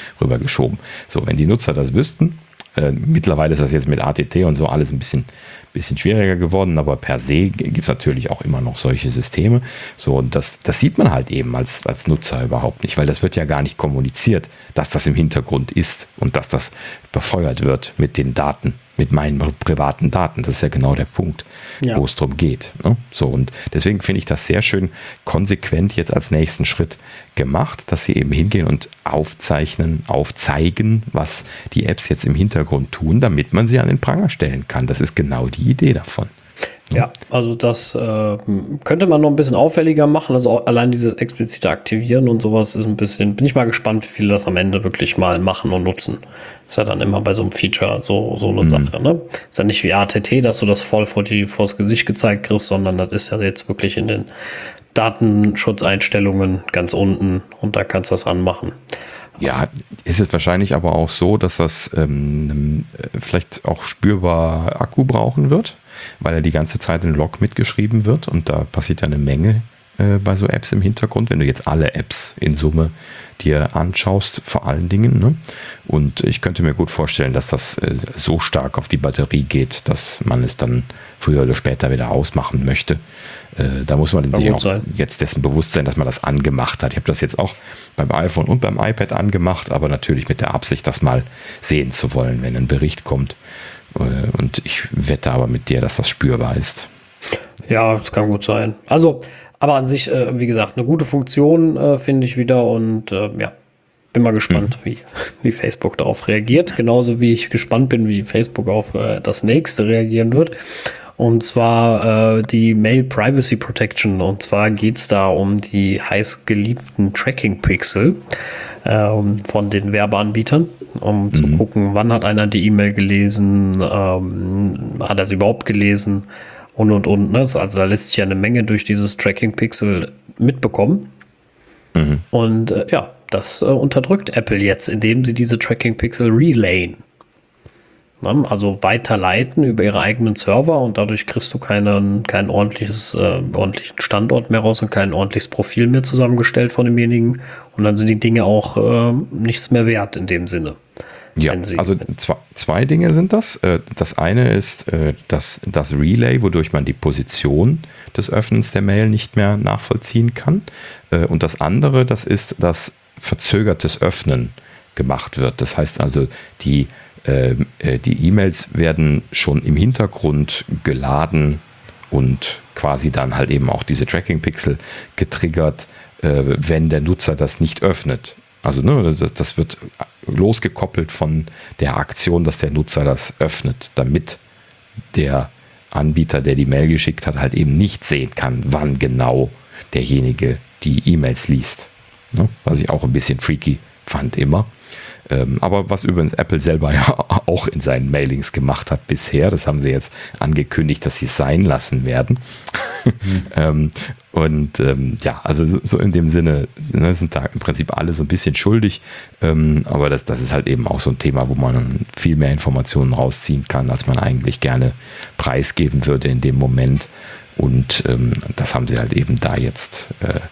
rübergeschoben. So, wenn die Nutzer das wüssten, äh, mittlerweile ist das jetzt mit A T T und so alles ein bisschen, bisschen schwieriger geworden, aber per se gibt es natürlich auch immer noch solche Systeme. So, und das, das sieht man halt eben als, als Nutzer überhaupt nicht, weil das wird ja gar nicht kommuniziert, dass das im Hintergrund ist und dass das befeuert wird mit den Daten, mit meinen privaten Daten. Das ist ja genau der Punkt, ja. wo es darum geht. Ne? So, und deswegen finde ich das sehr schön konsequent jetzt als nächsten Schritt gemacht, dass sie eben hingehen und aufzeichnen, aufzeigen, was die Apps jetzt im Hintergrund tun, damit man sie an den Pranger stellen kann. Das ist genau die Idee davon. Ja, also das äh, könnte man noch ein bisschen auffälliger machen. Also auch allein dieses explizite Aktivieren und sowas ist ein bisschen, bin ich mal gespannt, wie viele das am Ende wirklich mal machen und nutzen. Ist ja dann immer bei so einem Feature so, so eine mhm. Sache. Ne? Ist ja nicht wie A T T, dass du das voll vor die, vors Gesicht gezeigt kriegst, sondern das ist ja jetzt wirklich in den Datenschutzeinstellungen ganz unten und da kannst du das anmachen. Ja, ist es wahrscheinlich aber auch so, dass das ähm, vielleicht auch spürbar Akku brauchen wird, weil ja die ganze Zeit ein Log mitgeschrieben wird und da passiert ja eine Menge äh, bei so Apps im Hintergrund, wenn du jetzt alle Apps in Summe dir anschaust, vor allen Dingen. Ne? Und ich könnte mir gut vorstellen, dass das äh, so stark auf die Batterie geht, dass man es dann früher oder später wieder ausmachen möchte. Äh, da muss man sich auch sein. Jetzt dessen bewusst sein, dass man das angemacht hat. Ich habe das jetzt auch beim iPhone und beim iPad angemacht, aber natürlich mit der Absicht, das mal sehen zu wollen, wenn ein Bericht kommt. Äh, und ich wette aber mit dir, dass das spürbar ist. Ja, das kann gut sein. Also, aber an sich, äh, wie gesagt, eine gute Funktion äh, finde ich wieder und äh, ja, bin mal gespannt, mhm. wie, wie Facebook darauf reagiert. Genauso wie ich gespannt bin, wie Facebook auf äh, das nächste reagieren wird. Und zwar äh, die Mail Privacy Protection. Und zwar geht es da um die heiß geliebten Tracking-Pixel äh, von den Werbeanbietern, um mhm. zu gucken, wann hat einer die E-Mail gelesen, ähm, hat er sie überhaupt gelesen und und und. Ne? Also da lässt sich ja eine Menge durch dieses Tracking-Pixel mitbekommen. Mhm. Und äh, ja, das äh, unterdrückt Apple jetzt, indem sie diese Tracking-Pixel relayen. Also weiterleiten über ihre eigenen Server und dadurch kriegst du keinen, kein ordentliches, äh, ordentlichen Standort mehr raus und kein ordentliches Profil mehr zusammengestellt von demjenigen. Und dann sind die Dinge auch äh, nichts mehr wert in dem Sinne. Ja, also zwei, zwei Dinge sind das. Das eine ist das, das Relay, wodurch man die Position des Öffnens der Mail nicht mehr nachvollziehen kann. Und das andere, das ist, dass verzögertes Öffnen gemacht wird. Das heißt also, die Die E-Mails werden schon im Hintergrund geladen und quasi dann halt eben auch diese Tracking-Pixel getriggert, wenn der Nutzer das nicht öffnet. Also ne, das wird losgekoppelt von der Aktion, dass der Nutzer das öffnet, damit der Anbieter, der die Mail geschickt hat, halt eben nicht sehen kann, wann genau derjenige die E-Mails liest. Ne? Was ich auch ein bisschen freaky fand immer. Aber was übrigens Apple selber ja auch in seinen Mailings gemacht hat bisher, das haben sie jetzt angekündigt, dass sie es sein lassen werden. Mhm. ähm, und ähm, ja, also so, so in dem Sinne, ne, sind da im Prinzip alle so ein bisschen schuldig, ähm, aber das, das ist halt eben auch so ein Thema, wo man viel mehr Informationen rausziehen kann, als man eigentlich gerne preisgeben würde in dem Moment. Und ähm, das haben sie halt eben da jetzt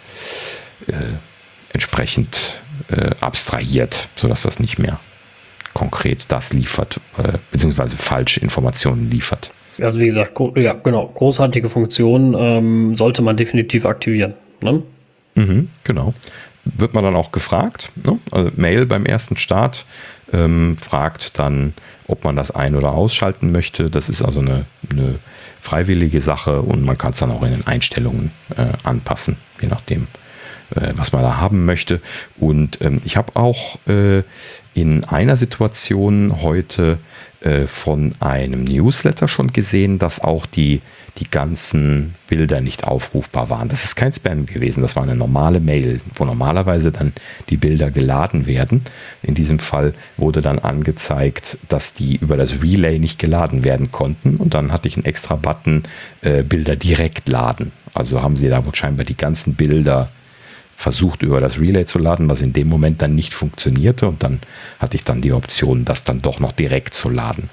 äh, äh, entsprechend Äh, abstrahiert, sodass das nicht mehr konkret das liefert, äh, beziehungsweise falsche Informationen liefert. Also wie gesagt, gro- ja, genau, großartige Funktion ähm, sollte man definitiv aktivieren. Ne? Mhm, genau. Wird man dann auch gefragt, ne? Also Mail beim ersten Start ähm, fragt dann, ob man das ein- oder ausschalten möchte. Das ist also eine, eine freiwillige Sache und man kann es dann auch in den Einstellungen äh, anpassen, je nachdem, was man da haben möchte. Und ähm, ich habe auch äh, in einer Situation heute äh, von einem Newsletter schon gesehen, dass auch die, die ganzen Bilder nicht aufrufbar waren. Das ist kein Spam gewesen, das war eine normale Mail, wo normalerweise dann die Bilder geladen werden. In diesem Fall wurde dann angezeigt, dass die über das Relay nicht geladen werden konnten und dann hatte ich einen extra Button, äh, Bilder direkt laden. Also haben sie da wohl scheinbar die ganzen Bilder versucht über das Relay zu laden, was in dem Moment dann nicht funktionierte und dann hatte ich dann die Option, das dann doch noch direkt zu laden.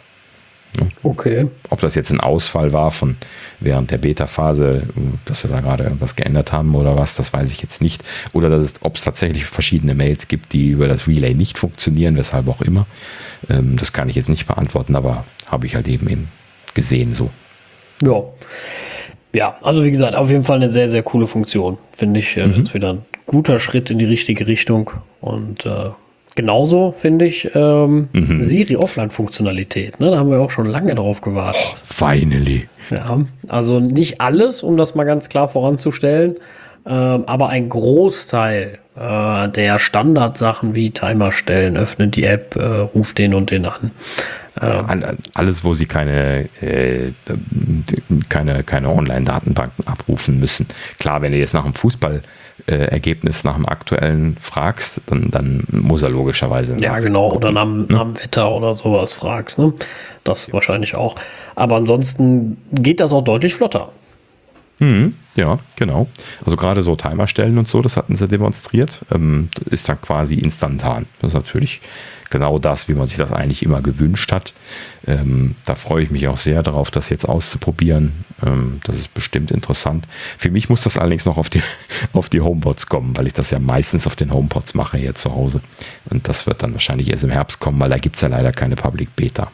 Okay. Ob das jetzt ein Ausfall war von während der Beta-Phase, dass sie da gerade irgendwas geändert haben oder was, das weiß ich jetzt nicht. Oder dass es, ob es tatsächlich verschiedene Mails gibt, die über das Relay nicht funktionieren, weshalb auch immer. Das kann ich jetzt nicht beantworten, aber habe ich halt eben, eben gesehen so. Ja. Ja, also wie gesagt, auf jeden Fall eine sehr, sehr coole Funktion. Finde ich äh, Mhm. jetzt wieder ein guter Schritt in die richtige Richtung. Und äh, genauso finde ich ähm, Mhm. Siri-Offline-Funktionalität. Ne? Da haben wir auch schon lange drauf gewartet. Finally. Ja, also nicht alles, um das mal ganz klar voranzustellen, ähm, aber ein Großteil äh, der Standardsachen wie Timer stellen, öffne die App, äh, ruf den und den an. An- Alles, wo sie keine, äh, keine, keine Online-Datenbanken abrufen müssen. Klar, wenn du jetzt nach dem Fußballergebnis, nach dem aktuellen fragst, dann, dann muss er logischerweise. Ja, genau, oder nach, dem- nach dem Wetter oder sowas fragst, ne? Das wahrscheinlich auch. Aber ansonsten geht das auch deutlich flotter. Mhm, ja, genau. Also gerade so Timer stellen und so, das hatten sie demonstriert, ähm, ist dann quasi instantan. Das ist natürlich genau das, wie man sich das eigentlich immer gewünscht hat. Ähm, da freue ich mich auch sehr darauf, das jetzt auszuprobieren. Ähm, das ist bestimmt interessant. Für mich muss das allerdings noch auf die, auf die HomePods kommen, weil ich das ja meistens auf den HomePods mache hier zu Hause. Und das wird dann wahrscheinlich erst im Herbst kommen, weil da gibt es ja leider keine Public Beta.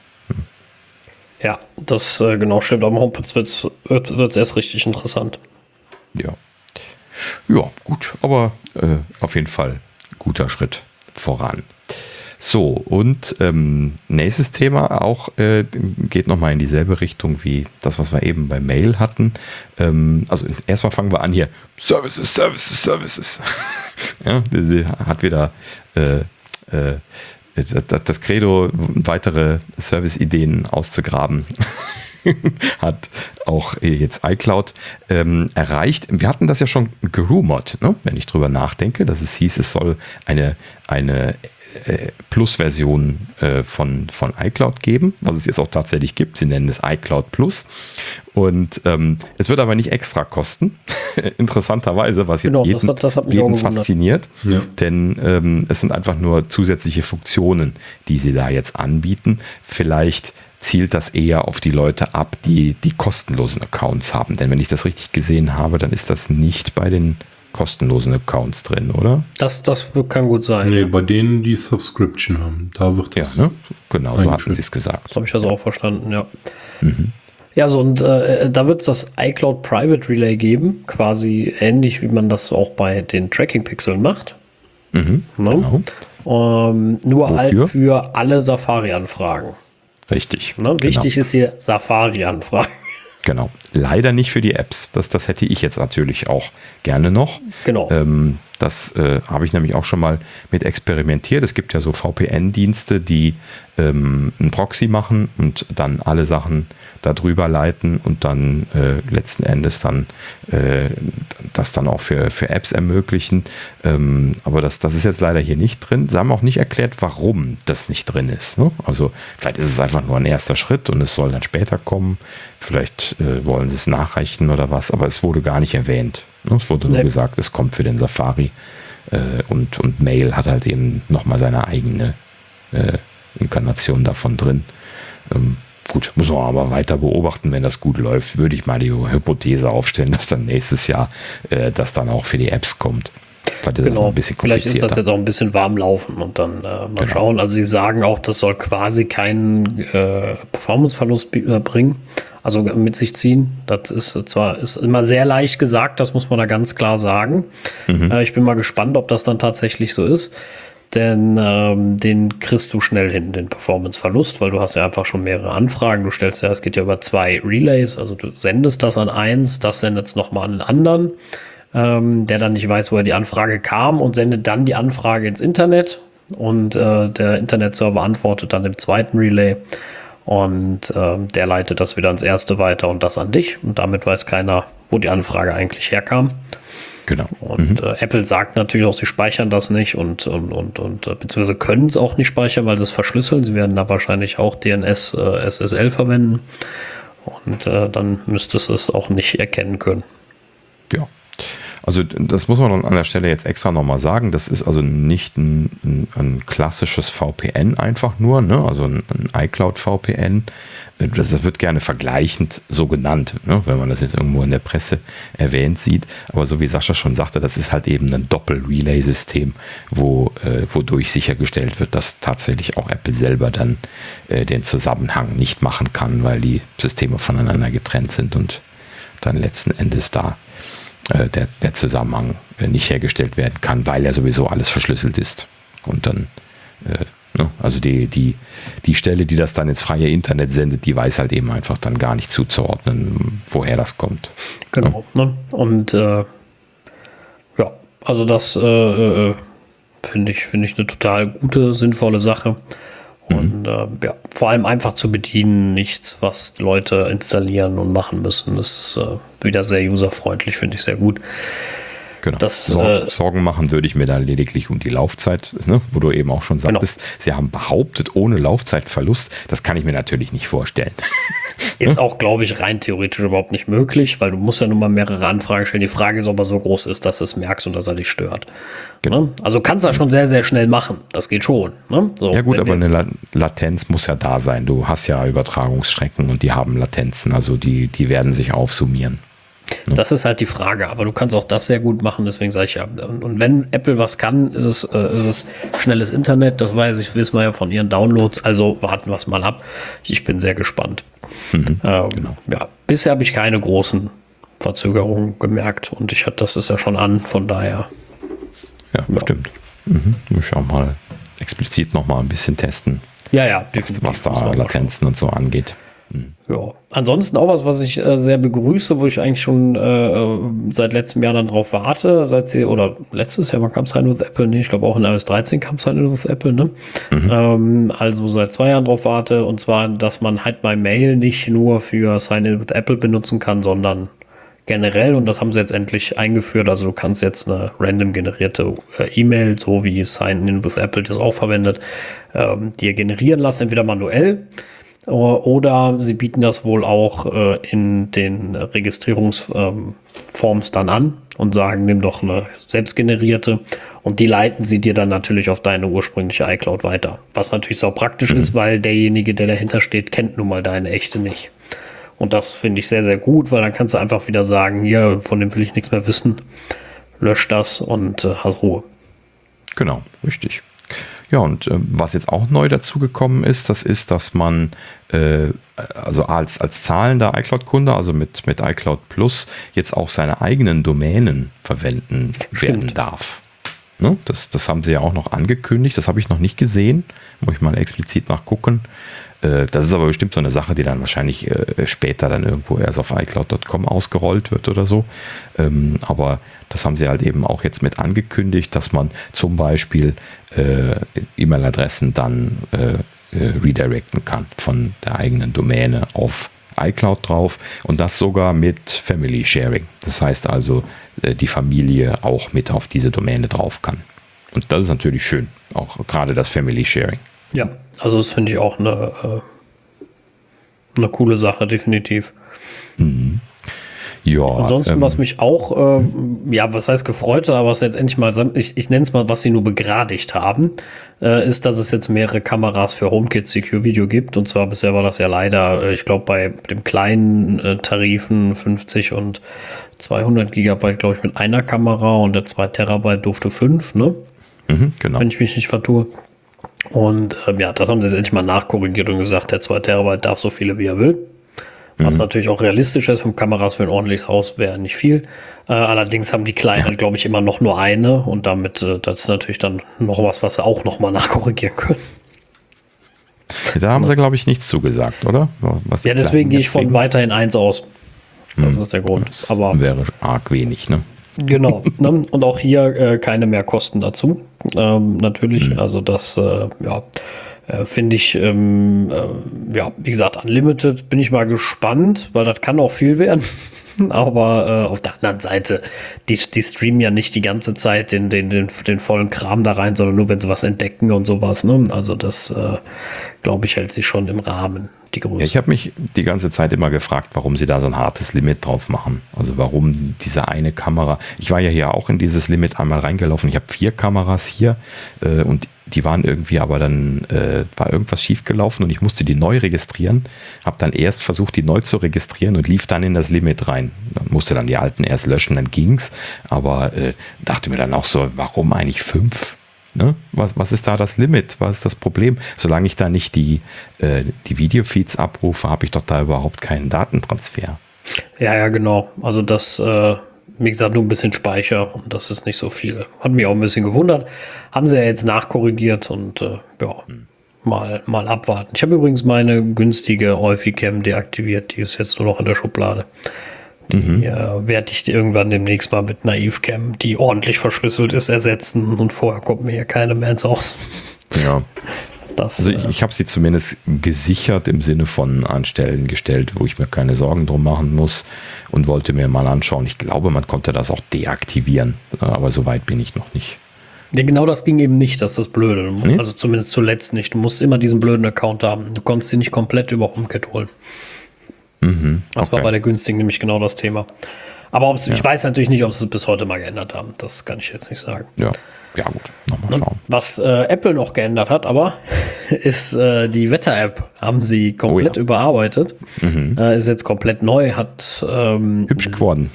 Ja, das äh, genau stimmt. Am HomePod wird es erst richtig interessant. Ja. Ja, gut, aber äh, auf jeden Fall guter Schritt voran. So, und ähm, nächstes Thema auch äh, geht nochmal in dieselbe Richtung wie das, was wir eben bei Mail hatten. Ähm, also erstmal fangen wir an hier. Services, Services, Services. Ja, sie hat wieder äh, äh, das, das Credo, weitere Service-Ideen auszugraben. Hat auch jetzt iCloud ähm, erreicht. Wir hatten das ja schon gerumort, ne? Wenn ich drüber nachdenke, dass es hieß, es soll eine, eine äh, Plus-Version äh, von, von iCloud geben, was es jetzt auch tatsächlich gibt. Sie nennen es iCloud Plus. Und ähm, es wird aber nicht extra kosten. Interessanterweise, was jetzt Genau, jeden, das hat- das hat mich jeden auch gewundert. fasziniert. Ja. Denn ähm, es sind einfach nur zusätzliche Funktionen, die sie da jetzt anbieten. Vielleicht zielt das eher auf die Leute ab, die die kostenlosen Accounts haben. Denn wenn ich das richtig gesehen habe, dann ist das nicht bei den kostenlosen Accounts drin, oder? Das, das kann gut sein. Nee, bei denen, die Subscription haben, da wird Ja, das. ne? Genau, so hatten eingeführt. sie es gesagt. So habe ich das auch verstanden, ja. Ja, so und äh, da wird es das iCloud Private Relay geben, quasi ähnlich wie man das auch bei den Tracking-Pixeln macht. Mhm, Ne? genau. Ähm, nur Wofür? halt für alle Safari-Anfragen. Richtig. Ne? Wichtig genau. ist hier Safari-Anfragen. Genau. Leider nicht für die Apps. Das, das hätte ich jetzt natürlich auch gerne noch. Genau. Ähm, das äh, habe ich nämlich auch schon mal mit experimentiert. Es gibt ja so V P N-Dienste, die ähm, einen Proxy machen und dann alle Sachen darüber leiten und dann äh, letzten Endes dann äh, das dann auch für, für Apps ermöglichen. Ähm, aber das, das ist jetzt leider hier nicht drin. Sie haben auch nicht erklärt, warum das nicht drin ist. Ne? Also vielleicht ist es einfach nur ein erster Schritt und es soll dann später kommen. Vielleicht äh, wollen sie es nachreichen oder was, aber es wurde gar nicht erwähnt. Ne? Es wurde nur Nee. gesagt, es kommt für den Safari äh, und, und Mail hat halt eben nochmal seine eigene äh, Inkarnation davon drin. Ähm, gut, muss man aber weiter beobachten, wenn das gut läuft, würde ich mal die Hypothese aufstellen, dass dann nächstes Jahr äh, das dann auch für die Apps kommt. Vielleicht ist es noch Genau, ein bisschen vielleicht ist das komplizierter. jetzt auch ein bisschen warm laufen und dann äh, mal Genau. schauen. Also sie sagen auch, das soll quasi keinen äh, Performance-Verlust bi- äh, bringen, also mit sich ziehen. Das ist zwar ist immer sehr leicht gesagt, das muss man da ganz klar sagen. Mhm. Äh, ich bin mal gespannt, ob das dann tatsächlich so ist. Denn ähm, den kriegst du schnell hin, den Performance-Verlust, weil du hast ja einfach schon mehrere Anfragen. Du stellst ja, es geht ja über zwei Relays, also du sendest das an eins, das sendet es nochmal an den anderen, ähm, der dann nicht weiß, woher die Anfrage kam und sendet dann die Anfrage ins Internet und äh, der Internetserver antwortet dann im zweiten Relay und ähm, der leitet das wieder ans erste weiter und das an dich und damit weiß keiner, wo die Anfrage eigentlich herkam. Genau. Und äh, Apple sagt natürlich auch, sie speichern das nicht und, und, und, und äh, beziehungsweise können es auch nicht speichern, weil sie es verschlüsseln. Sie werden da wahrscheinlich auch D N S, äh, S S L verwenden. Und äh, dann müsstest du es auch nicht erkennen können. Ja. Also das muss man dann an der Stelle jetzt extra nochmal sagen. Das ist also nicht ein, ein, ein klassisches V P N einfach nur, ne? Also ein, ein iCloud-V P N. Das wird gerne vergleichend so genannt, ne? Wenn man das jetzt irgendwo in der Presse erwähnt sieht. Aber so wie Sascha schon sagte, das ist halt eben ein Doppel-Relay-System, wo, äh, wodurch sichergestellt wird, dass tatsächlich auch Apple selber dann äh, den Zusammenhang nicht machen kann, weil die Systeme voneinander getrennt sind und dann letzten Endes da äh, der, der Zusammenhang äh, nicht hergestellt werden kann, weil ja sowieso alles verschlüsselt ist. Und dann, äh, ne? also die, die, die Stelle, die das dann ins freie Internet sendet, die weiß halt eben einfach dann gar nicht zuzuordnen, woher das kommt. Genau. Ja. Ne? Und äh, ja, also das äh, äh, finde ich, finde ich eine total gute, sinnvolle Sache. Und äh, ja, vor allem einfach zu bedienen, nichts, was Leute installieren und machen müssen. Das ist äh, wieder sehr userfreundlich, finde ich sehr gut. Genau. Das, Sor äh, Sorgen machen würde ich mir da lediglich um die Laufzeit, ne? Wo du eben auch schon sagtest, genau. Sie haben behauptet, ohne Laufzeitverlust. Das kann ich mir natürlich nicht vorstellen. Ist auch, glaube ich, rein theoretisch überhaupt nicht möglich, weil du musst ja nun mal mehrere Anfragen stellen. Die Frage ist, ob er so groß ist, dass du es merkst und dass er dich stört. Genau. Ne? Also kannst du das schon sehr, sehr schnell machen. Das geht schon. Ne? So, ja gut, aber eine La Latenz muss ja da sein. Du hast ja Übertragungsstrecken und die haben Latenzen. Also die, die werden sich aufsummieren. Das ist halt die Frage, aber du kannst auch das sehr gut machen, deswegen sage ich ja. Und wenn Apple was kann, ist es, äh, ist es schnelles Internet, das weiß ich, wissen wir ja von ihren Downloads, also warten wir es mal ab. Ich bin sehr gespannt. Mhm, ähm, genau. Ja, bisher habe ich keine großen Verzögerungen gemerkt und ich hatte, das ist ja schon an, von daher. Ja, ja. Stimmt. Mhm. Wir schauen mal explizit noch mal ein bisschen testen. Ja, ja, definitiv. Was, was da Latenzen und so angeht. Ja, ansonsten auch was, was ich äh, sehr begrüße, wo ich eigentlich schon äh, seit letztem Jahr dann drauf warte, seit sie, oder letztes Jahr, wann kam Sign with Apple? Nee, ich glaube auch in iOS dreizehn kam Sign with Apple, ne? Mhm. Ähm, also seit zwei Jahren drauf warte, und zwar, dass man halt bei Mail nicht nur für Sign with Apple benutzen kann, sondern generell, und das haben sie jetzt endlich eingeführt, also du kannst jetzt eine random generierte äh, E-Mail, so wie Sign with Apple das auch verwendet, ähm, dir generieren lassen, entweder manuell, oder sie bieten das wohl auch äh, in den Registrierungsforms ähm, dann an und sagen, nimm doch eine selbstgenerierte, und die leiten sie dir dann natürlich auf deine ursprüngliche iCloud weiter. Was natürlich sau praktisch mhm. ist, weil derjenige, der dahinter steht, kennt nun mal deine echte nicht. Und das finde ich sehr, sehr gut, weil dann kannst du einfach wieder sagen, hier, von dem will ich nichts mehr wissen, lösch das und äh, hast Ruhe. Genau, richtig. Ja, und äh, was jetzt auch neu dazugekommen ist, das ist, dass man äh, also als, als zahlender iCloud-Kunde, also mit, mit iCloud Plus, jetzt auch seine eigenen Domänen verwenden Stimmt. werden darf. Ne? Das, das haben sie ja auch noch angekündigt, das habe ich noch nicht gesehen, muss ich mal explizit nachgucken. Äh, das ist aber bestimmt so eine Sache, die dann wahrscheinlich äh, später dann irgendwo erst auf iCloud Punkt com ausgerollt wird oder so. Ähm, aber das haben sie halt eben auch jetzt mit angekündigt, dass man zum Beispiel äh, E-Mail-Adressen dann äh, äh, redirecten kann von der eigenen Domäne auf iCloud drauf, und das sogar mit Family Sharing. Das heißt also, äh, die Familie auch mit auf diese Domäne drauf kann. Und das ist natürlich schön, auch gerade das Family Sharing. Ja, also das finde ich auch eine, äh, eine coole Sache, definitiv. Mhm. Ja, Ansonsten, ähm, was mich auch, äh, ja, was heißt gefreut hat, aber was jetzt endlich mal, ich, ich nenne es mal, was sie nur begradigt haben, äh, ist, dass es jetzt mehrere Kameras für HomeKit Secure Video gibt. Und zwar bisher war das ja leider, äh, ich glaube, bei dem kleinen äh, Tarifen fünfzig und zweihundert Gigabyte, glaube ich, mit einer Kamera, und der zwei Terabyte durfte fünf, ne? Mhm, genau. Wenn ich mich nicht vertue. Und äh, ja, das haben sie jetzt endlich mal nachkorrigiert und gesagt, der zwei Terabyte darf so viele, wie er will. Was mhm. natürlich auch realistisch ist, vom Kameras für ein ordentliches Haus wäre nicht viel. Äh, allerdings haben die Kleinen, ja. glaube ich, immer noch nur eine, und damit, äh, das ist natürlich dann noch was, was sie auch noch mal nachkorrigieren können. Da haben sie, glaube ich, nichts zugesagt, oder? Was ja, deswegen gehe ich von weiterhin eins aus. Das mhm. ist der Grund. Das Aber wäre arg wenig, ne? Genau. Ne? Und auch hier äh, keine Mehrkosten dazu. Ähm, natürlich, mhm. also das, äh, ja, äh, finde ich, ähm, äh, ja, wie gesagt, Unlimited bin ich mal gespannt, weil das kann auch viel werden. Aber äh, auf der anderen Seite, die, die streamen ja nicht die ganze Zeit den, den, den, den vollen Kram da rein, sondern nur, wenn sie was entdecken und sowas. Ne? Also das, äh, glaube ich, hält sich schon im Rahmen. die Größe. Ja, ich habe mich die ganze Zeit immer gefragt, warum sie da so ein hartes Limit drauf machen. Also warum diese eine Kamera. Ich war ja hier auch in dieses Limit einmal reingelaufen. Ich habe vier Kameras hier äh, und die waren irgendwie, aber dann äh, war irgendwas schiefgelaufen und ich musste die neu registrieren. Habe dann erst versucht, die neu zu registrieren und lief dann in das Limit rein. Dann musste dann die alten erst löschen, dann ging's. Aber äh, dachte mir dann auch so, warum eigentlich fünf? Ne? Was, was ist da das Limit? Was ist das Problem? Solange ich da nicht die, äh, die Videofeeds abrufe, habe ich doch da überhaupt keinen Datentransfer. Ja, ja, genau. Also das, äh, wie gesagt, nur ein bisschen Speicher und das ist nicht so viel. Hat mich auch ein bisschen gewundert. Haben sie ja jetzt nachkorrigiert und äh, ja, hm. mal, mal abwarten. Ich habe übrigens meine günstige Eufy-Cam deaktiviert. Die ist jetzt nur noch in der Schublade. Die mhm. äh, werde ich irgendwann demnächst mal mit Naiv-Cam, die ordentlich verschlüsselt ist, ersetzen. Und vorher kommt mir hier keine mehr ins Haus. Ja. Das, also ich, ich habe sie zumindest gesichert im Sinne von an Stellen gestellt, wo ich mir keine Sorgen drum machen muss und wollte mir mal anschauen. Ich glaube, man konnte das auch deaktivieren, aber so weit bin ich noch nicht. Ja, genau das ging eben nicht, das ist das Blöde. Nee? Also zumindest zuletzt nicht. Du musst immer diesen blöden Account haben. Du konntest sie nicht komplett über HomeKit holen. Mhm, das okay. war bei der günstigen nämlich genau das Thema. Aber ob's, ja. ich weiß natürlich nicht, ob sie es bis heute mal geändert haben. Das kann ich jetzt nicht sagen. Ja, ja gut, nochmal schauen. Was äh, Apple noch geändert hat, aber ist äh, die Wetter-App. Haben sie komplett oh, ja. überarbeitet. Mhm. Äh, ist jetzt komplett neu, hat ähm, hübsch geworden.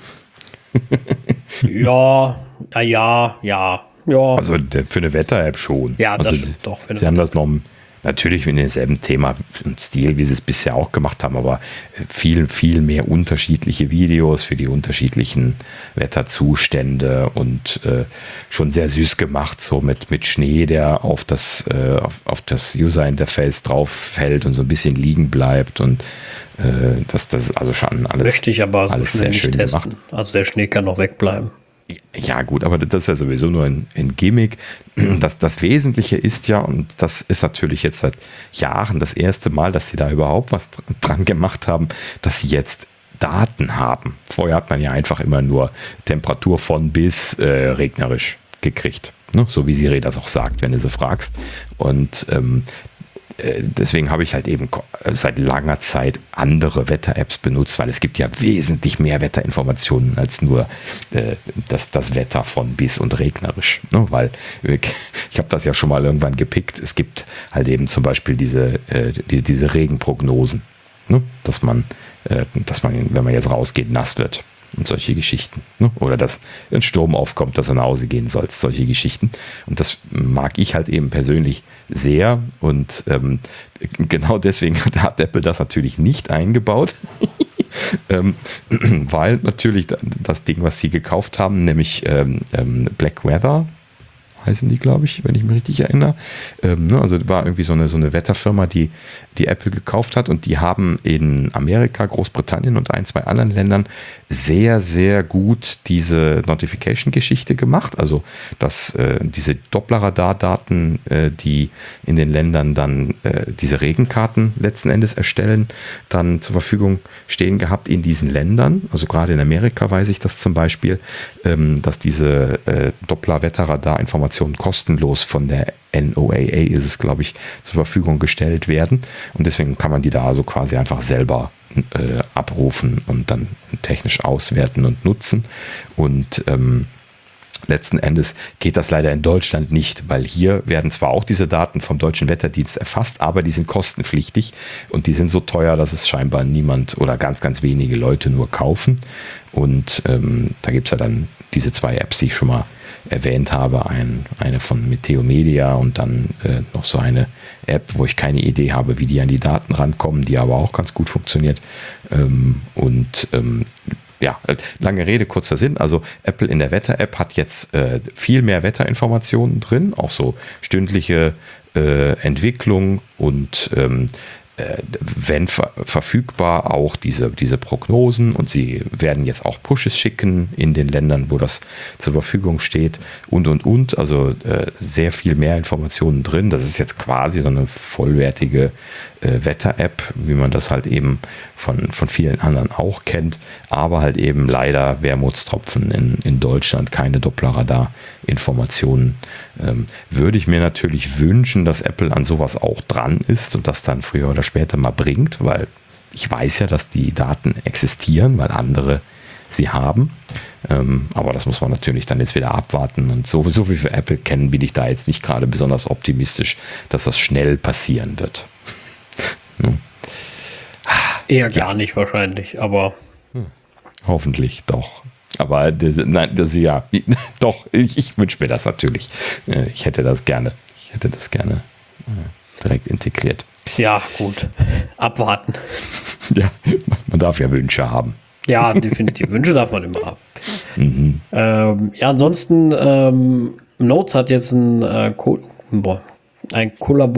ja, ja, ja, ja. ja. Also der, für eine Wetter-App schon. Ja, das also, stimmt doch. Für sie haben das noch natürlich mit demselben Thema und Stil, wie sie es bisher auch gemacht haben, aber viel, viel mehr unterschiedliche Videos für die unterschiedlichen Wetterzustände und äh, schon sehr süß gemacht, so mit, mit Schnee, der auf das, äh, auf, auf das User-Interface drauf fällt und so ein bisschen liegen bleibt und äh, das, das ist also schon alles, Möchte ich aber alles so sehr schön testen. gemacht. Also der Schnee kann noch wegbleiben. Ja gut, aber das ist ja sowieso nur ein, ein Gimmick. Das, das Wesentliche ist ja, und das ist natürlich jetzt seit Jahren das erste Mal, dass sie da überhaupt was dran gemacht haben, dass sie jetzt Daten haben. Vorher hat man ja einfach immer nur Temperatur von bis äh, regnerisch gekriegt. Ne? So wie Siri das auch sagt, wenn du sie fragst. Und ähm, deswegen habe ich halt eben seit langer Zeit andere Wetter-Apps benutzt, weil es gibt ja wesentlich mehr Wetterinformationen als nur äh, das, das Wetter von bis und regnerisch. Ne? Weil ich habe das ja schon mal irgendwann gepickt. Es gibt halt eben zum Beispiel diese, äh, die, diese Regenprognosen, ne? dass man, äh, dass man, wenn man jetzt rausgeht, nass wird. Und solche Geschichten. Ne? Oder dass ein Sturm aufkommt, dass du nach Hause gehen sollst. Solche Geschichten. Und das mag ich halt eben persönlich sehr. Und ähm, genau deswegen hat Apple das natürlich nicht eingebaut. ähm, weil natürlich das Ding, was sie gekauft haben, nämlich ähm, Black Weather, heißen die, glaube ich, wenn ich mich richtig erinnere. Ähm, ne, also war irgendwie so eine, so eine Wetterfirma, die, die Apple gekauft hat und die haben in Amerika, Großbritannien und ein, zwei anderen Ländern sehr, sehr gut diese Notification-Geschichte gemacht. Also dass äh, diese Doppler-Radar-Daten, äh, die in den Ländern dann äh, diese Regenkarten letzten Endes erstellen, dann zur Verfügung stehen gehabt in diesen Ländern. Also gerade in Amerika weiß ich das zum Beispiel, ähm, dass diese äh, Doppler-Wetterradar-Informationen kostenlos von der N O A A ist es, glaube ich, zur Verfügung gestellt werden. Und deswegen kann man die da also quasi einfach selber äh, abrufen und dann technisch auswerten und nutzen. Und ähm, letzten Endes geht das leider in Deutschland nicht, weil hier werden zwar auch diese Daten vom Deutschen Wetterdienst erfasst, aber die sind kostenpflichtig und die sind so teuer, dass es scheinbar niemand oder ganz, ganz wenige Leute nur kaufen. Und ähm, da gibt es ja dann diese zwei Apps, die ich schon mal erwähnt habe, ein, eine von Meteomedia und dann äh, noch so eine App, wo ich keine Idee habe, wie die an die Daten rankommen, die aber auch ganz gut funktioniert. Ähm, und ähm, ja, lange Rede, kurzer Sinn. Also Apple in der Wetter-App hat jetzt äh, viel mehr Wetterinformationen drin, auch so stündliche äh, Entwicklung und ähm, wenn verfügbar, auch diese, diese Prognosen, und sie werden jetzt auch Pushes schicken in den Ländern, wo das zur Verfügung steht und, und, und. Also äh, sehr viel mehr Informationen drin. Das ist jetzt quasi so eine vollwertige äh, Wetter-App, wie man das halt eben von, von vielen anderen auch kennt, aber halt eben leider Wermutstropfen in, in Deutschland, keine Doppler-Radar-Informationen. Ähm, würde ich mir natürlich wünschen, dass Apple an sowas auch dran ist und das dann früher oder später mal bringt, weil ich weiß ja, dass die Daten existieren, weil andere sie haben. Ähm, aber das muss man natürlich dann jetzt wieder abwarten. Und so, so wie wir Apple kennen, bin ich da jetzt nicht gerade besonders optimistisch, dass das schnell passieren wird. Hm. Eher gar ja. nicht wahrscheinlich, aber hm. Hoffentlich doch. Aber das, nein, das ja, doch, ich, ich wünsche mir das natürlich. Ich hätte das gerne. Ich hätte das gerne äh, direkt integriert. Ja, gut. Abwarten. Ja, man darf ja Wünsche haben. Ja, definitiv. Wünsche darf man immer haben. Mhm. Ähm, ja, ansonsten, ähm, Notes hat jetzt ein, äh, Ko- boah, ein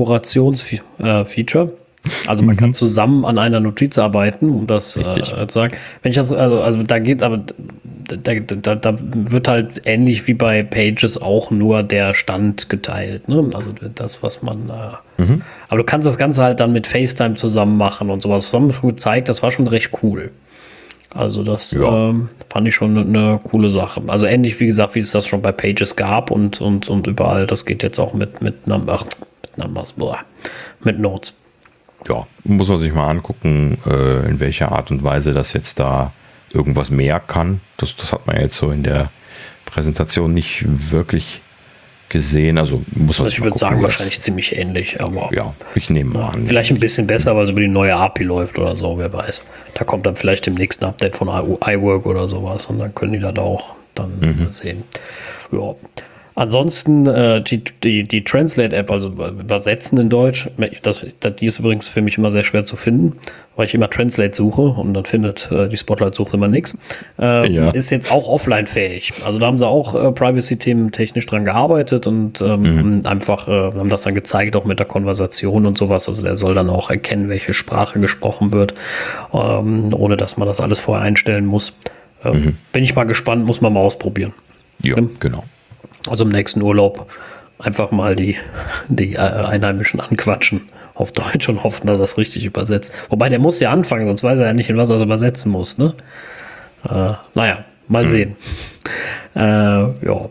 Kollaborationsfeature. Also man mhm. kann zusammen an einer Notiz arbeiten, um das äh, zu sagen. Wenn ich das, also, also da geht, aber da, da, da wird halt ähnlich wie bei Pages auch nur der Stand geteilt, ne? Also das, was man äh, mhm. aber du kannst das Ganze halt dann mit FaceTime zusammen machen und sowas. Das haben wir schon gezeigt, das war schon recht cool. Also das ja. ähm, fand ich schon eine, eine coole Sache. Also ähnlich, wie gesagt, wie es das schon bei Pages gab und, und, und überall. Das geht jetzt auch mit, mit, Number, mit Numbers, boah, mit Notes. Ja, muss man sich mal angucken, äh, in welcher Art und Weise das jetzt da irgendwas mehr kann. Das, das hat man jetzt so in der Präsentation nicht wirklich gesehen. Also muss man also ich würde sagen, wahrscheinlich ziemlich ähnlich. Aber ja, ich nehme mal an. Vielleicht ein bisschen besser, weil es über die neue A P I läuft oder so, wer weiß. Da kommt dann vielleicht im nächsten Update von iWork oder sowas und dann können die das auch dann mhm. sehen. Ja. Ansonsten äh, die, die, die Translate-App, also übersetzen in Deutsch, das, das, die ist übrigens für mich immer sehr schwer zu finden, weil ich immer Translate suche und dann findet äh, die Spotlight-Suche immer nichts. Äh, ja. Ist jetzt auch offline-fähig. Also da haben sie auch äh, Privacy-Themen technisch dran gearbeitet und ähm, mhm. einfach äh, haben das dann gezeigt, auch mit der Konversation und sowas. Also der soll dann auch erkennen, welche Sprache gesprochen wird, ähm, ohne dass man das alles vorher einstellen muss. Äh, mhm. Bin ich mal gespannt, muss man mal ausprobieren. Ja, ja. Genau. Also im nächsten Urlaub einfach mal die, die Einheimischen anquatschen auf Deutsch und hoffen, dass er das richtig übersetzt. Wobei, der muss ja anfangen, sonst weiß er ja nicht, in was er übersetzen muss. Ne? Äh, naja, mal hm. sehen. äh, ja.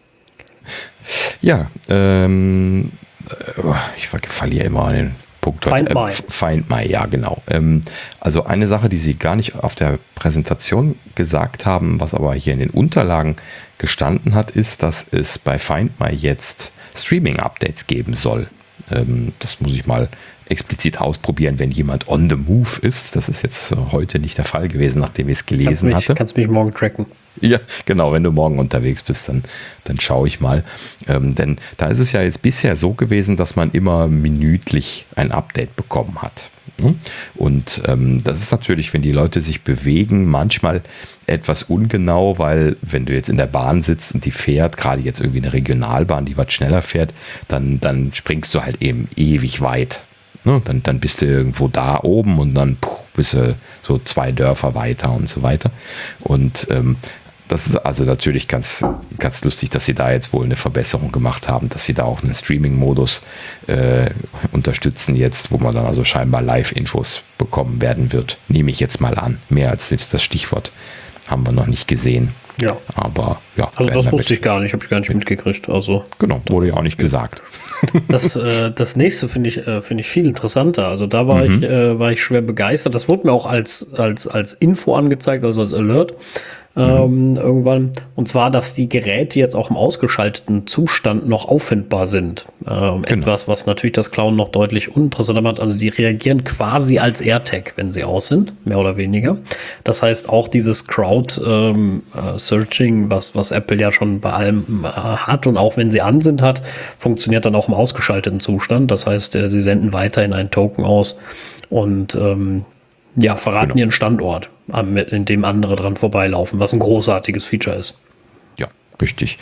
Ja, ähm, ich verliere immer den Punkt. Find My. Äh, Find My, ja, genau. Ähm, also eine Sache, die Sie gar nicht auf der Präsentation gesagt haben, was aber hier in den Unterlagen gestanden hat, ist, dass es bei Find My jetzt Streaming-Updates geben soll. Ähm, das muss ich mal explizit ausprobieren, wenn jemand on the move ist. Das ist jetzt äh, heute nicht der Fall gewesen, nachdem ich es gelesen kannst mich, hatte. Kannst mich morgen tracken. Ja, genau, wenn du morgen unterwegs bist, dann, dann schaue ich mal. Ähm, denn da ist es ja jetzt bisher so gewesen, dass man immer minütlich ein Update bekommen hat. Und ähm, das ist natürlich, wenn die Leute sich bewegen, manchmal etwas ungenau, weil wenn du jetzt in der Bahn sitzt und die fährt, gerade jetzt irgendwie eine Regionalbahn, die was schneller fährt, dann, dann springst du halt eben ewig weit. Ne? Dann, dann bist du irgendwo da oben und dann puh, bist du so zwei Dörfer weiter und so weiter. Und ähm, das ist also natürlich ganz, ganz lustig, dass sie da jetzt wohl eine Verbesserung gemacht haben, dass sie da auch einen Streaming-Modus äh, unterstützen jetzt, wo man dann also scheinbar Live-Infos bekommen werden wird. Nehme ich jetzt mal an. Mehr als das Stichwort haben wir noch nicht gesehen. Ja. Aber ja. Also das wusste ich gar nicht, habe ich gar nicht mitgekriegt. Also genau, wurde ja auch nicht gesagt. Das, äh, das nächste finde ich, äh, finde ich viel interessanter. Also da war mhm. ich, äh, war ich schwer begeistert. Das wurde mir auch als, als, als Info angezeigt, also als Alert. Ähm, mhm. irgendwann. Und zwar, dass die Geräte jetzt auch im ausgeschalteten Zustand noch auffindbar sind. Ähm, genau. Etwas, was natürlich das Klauen noch deutlich uninteressanter macht. Also die reagieren quasi als AirTag, wenn sie aus sind, mehr oder weniger. Das heißt, auch dieses Crowd-Searching, ähm, äh, was, was Apple ja schon bei allem äh, hat und auch wenn sie an sind hat, funktioniert dann auch im ausgeschalteten Zustand. Das heißt, äh, sie senden weiterhin einen Token aus und ähm, ja, verraten genau. ihren Standort, in dem andere dran vorbeilaufen, was ein großartiges Feature ist. Ja, richtig.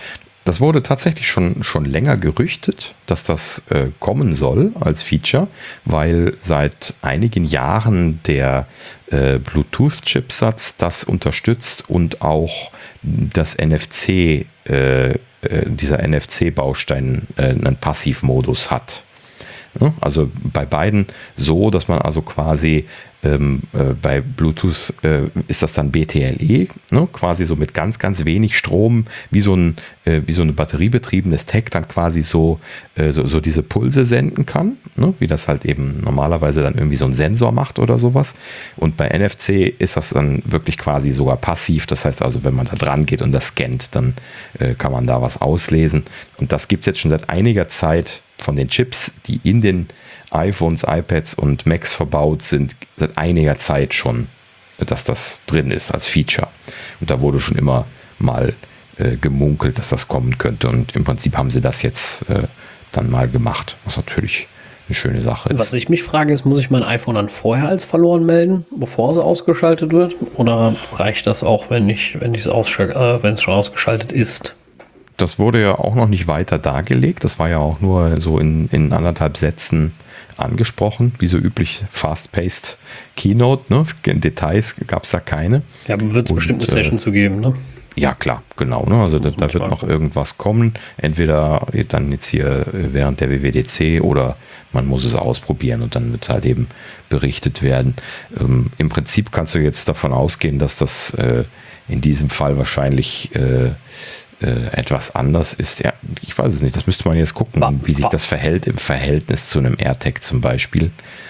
Das wurde tatsächlich schon, schon länger gerüchtet, dass das äh, kommen soll als Feature, weil seit einigen Jahren der äh, Bluetooth-Chipsatz das unterstützt und auch das N F C, äh, äh, dieser N F C-Baustein äh, einen Passivmodus hat. Ja, also bei beiden so, dass man also quasi ähm, äh, bei Bluetooth äh, ist das dann B T L E, ne, quasi so mit ganz, ganz wenig Strom, wie so ein, äh, wie so ein batteriebetriebenes Tag dann quasi so, äh, so, so diese Pulse senden kann, ne, wie das halt eben normalerweise dann irgendwie so ein Sensor macht oder sowas. Und bei N F C ist das dann wirklich quasi sogar passiv. Das heißt also, wenn man da dran geht und das scannt, dann äh, kann man da was auslesen. Und das gibt es jetzt schon seit einiger Zeit von den Chips, die in den iPhones, iPads und Macs verbaut sind, seit einiger Zeit schon, dass das drin ist als Feature. Und da wurde schon immer mal äh, gemunkelt, dass das kommen könnte. Und im Prinzip haben sie das jetzt äh, dann mal gemacht, was natürlich eine schöne Sache ist. Was ich mich frage, ist, muss ich mein iPhone dann vorher als verloren melden, bevor es ausgeschaltet wird? Oder reicht das auch, wenn ich, wenn ich es ausschal- äh, wenn es schon ausgeschaltet ist? Das wurde ja auch noch nicht weiter dargelegt. Das war ja auch nur so in, in anderthalb Sätzen angesprochen. Wie so üblich, fast-paced Keynote. Ne? Details gab es da keine. Ja, wird es bestimmt eine Session äh, zu geben, ne? Ja, klar, genau. Ne? Also da, da wird noch irgendwas kommen. Entweder dann jetzt hier während der W W D C oder man muss es ausprobieren und dann wird halt eben berichtet werden. Ähm, Im Prinzip kannst du jetzt davon ausgehen, dass das äh, in diesem Fall wahrscheinlich äh, etwas anders ist. Ja, ich weiß es nicht, das müsste man jetzt gucken, ba, wie sich ba. das verhält im Verhältnis zu einem AirTag zum Beispiel.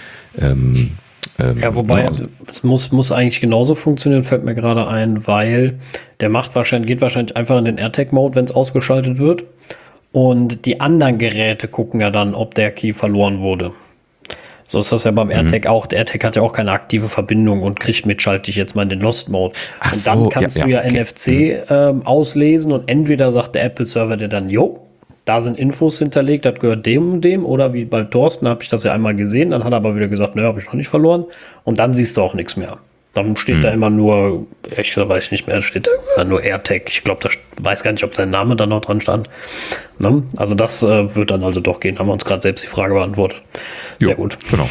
Ähm, ähm, ja, wobei, also, es muss, muss eigentlich genauso funktionieren, fällt mir gerade ein, weil der macht wahrscheinlich, geht wahrscheinlich einfach in den AirTag-Mode, wenn es ausgeschaltet wird. Und die anderen Geräte gucken ja dann, ob der Key verloren wurde. So ist das ja beim AirTag mhm. auch. Der AirTag hat ja auch keine aktive Verbindung und kriegt mit, schalte ich jetzt mal in den Lost Mode. Ach und dann so, kannst ja, du ja, ja okay. N F C mhm. ähm, auslesen und entweder sagt der Apple-Server dir dann, jo, da sind Infos hinterlegt, das gehört dem und dem. Oder wie bei Thorsten habe ich das ja einmal gesehen, dann hat er aber wieder gesagt, ne, habe ich noch nicht verloren. Und dann siehst du auch nichts mehr. Dann steht mhm. da immer nur, ich weiß nicht mehr, steht da nur AirTag. Ich glaube, da weiß gar nicht, ob sein Name da noch dran stand. Ne? Also das äh, wird dann also doch gehen. Haben wir uns gerade selbst die Frage beantwortet. Sehr jo, gut. Genau.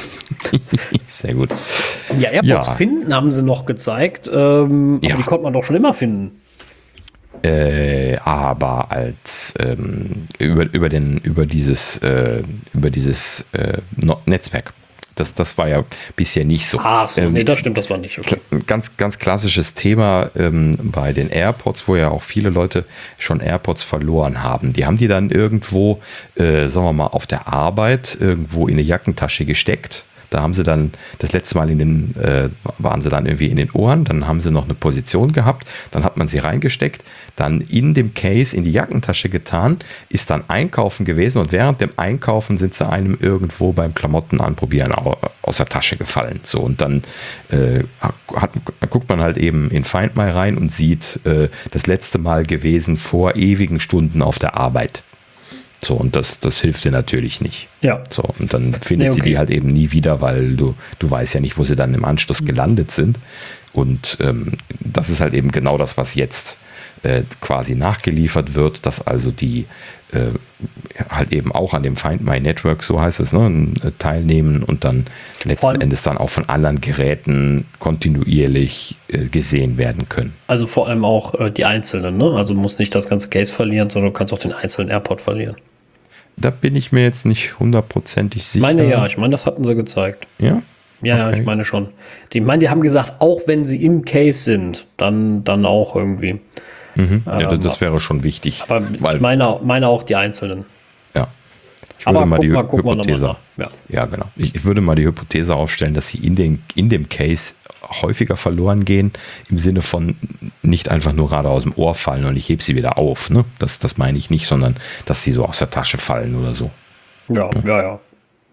Sehr gut. Ja, AirPods ja. finden haben sie noch gezeigt. Ähm, ja. Aber die konnte man doch schon immer finden. Äh, aber als ähm, über, über, den, über dieses, äh, über dieses äh, Netzwerk. Das, das war ja bisher nicht so. Ah, so, ähm, nee, das stimmt, das war nicht. Okay. Ganz, ganz klassisches Thema ähm, bei den AirPods, wo ja auch viele Leute schon AirPods verloren haben. Die haben die dann irgendwo, äh, sagen wir mal, auf der Arbeit irgendwo in eine Jackentasche gesteckt. Da haben sie dann das letzte Mal in den, äh, waren sie dann irgendwie in den Ohren, dann haben sie noch eine Position gehabt, dann hat man sie reingesteckt, dann in dem Case in die Jackentasche getan, ist dann einkaufen gewesen und während dem Einkaufen sind sie einem irgendwo beim Klamotten anprobieren aus der Tasche gefallen. So, und dann äh, hat, guckt man halt eben in Find My rein und sieht äh, das letzte Mal gewesen vor ewigen Stunden auf der Arbeit. So, und das, das hilft dir natürlich nicht. Ja. So, und dann findest nee, okay. du die halt eben nie wieder, weil du, du weißt ja nicht, wo sie dann im Anschluss gelandet sind. Und ähm, das ist halt eben genau das, was jetzt äh, quasi nachgeliefert wird, dass also die äh, halt eben auch an dem Find My Network, so heißt es, ne, teilnehmen und dann letzten Endes dann auch von anderen Geräten kontinuierlich äh, gesehen werden können. Also vor allem auch äh, die einzelnen, ne? Also du musst nicht das ganze Case verlieren, sondern du kannst auch den einzelnen AirPod verlieren. Da bin ich mir jetzt nicht hundertprozentig sicher. Ich meine ja, ich meine, das hatten sie gezeigt. Ja? Ja, okay. ja, ich meine schon. Die, ich meine, die haben gesagt, auch wenn sie im Case sind, dann, dann auch irgendwie. Mhm. Ja, ähm, das wäre schon wichtig. Aber weil, ich meine, meine auch die einzelnen. Ja. Ich würde aber mal guck die mal, guck Hypothese, mal ja. ja, genau. Ich, ich würde mal die Hypothese aufstellen, dass sie in, den, in dem Case häufiger verloren gehen, im Sinne von nicht einfach nur gerade aus dem Ohr fallen und ich hebe sie wieder auf. Ne? Das, das meine ich nicht, sondern dass sie so aus der Tasche fallen oder so. Ja, ja, ja. ja.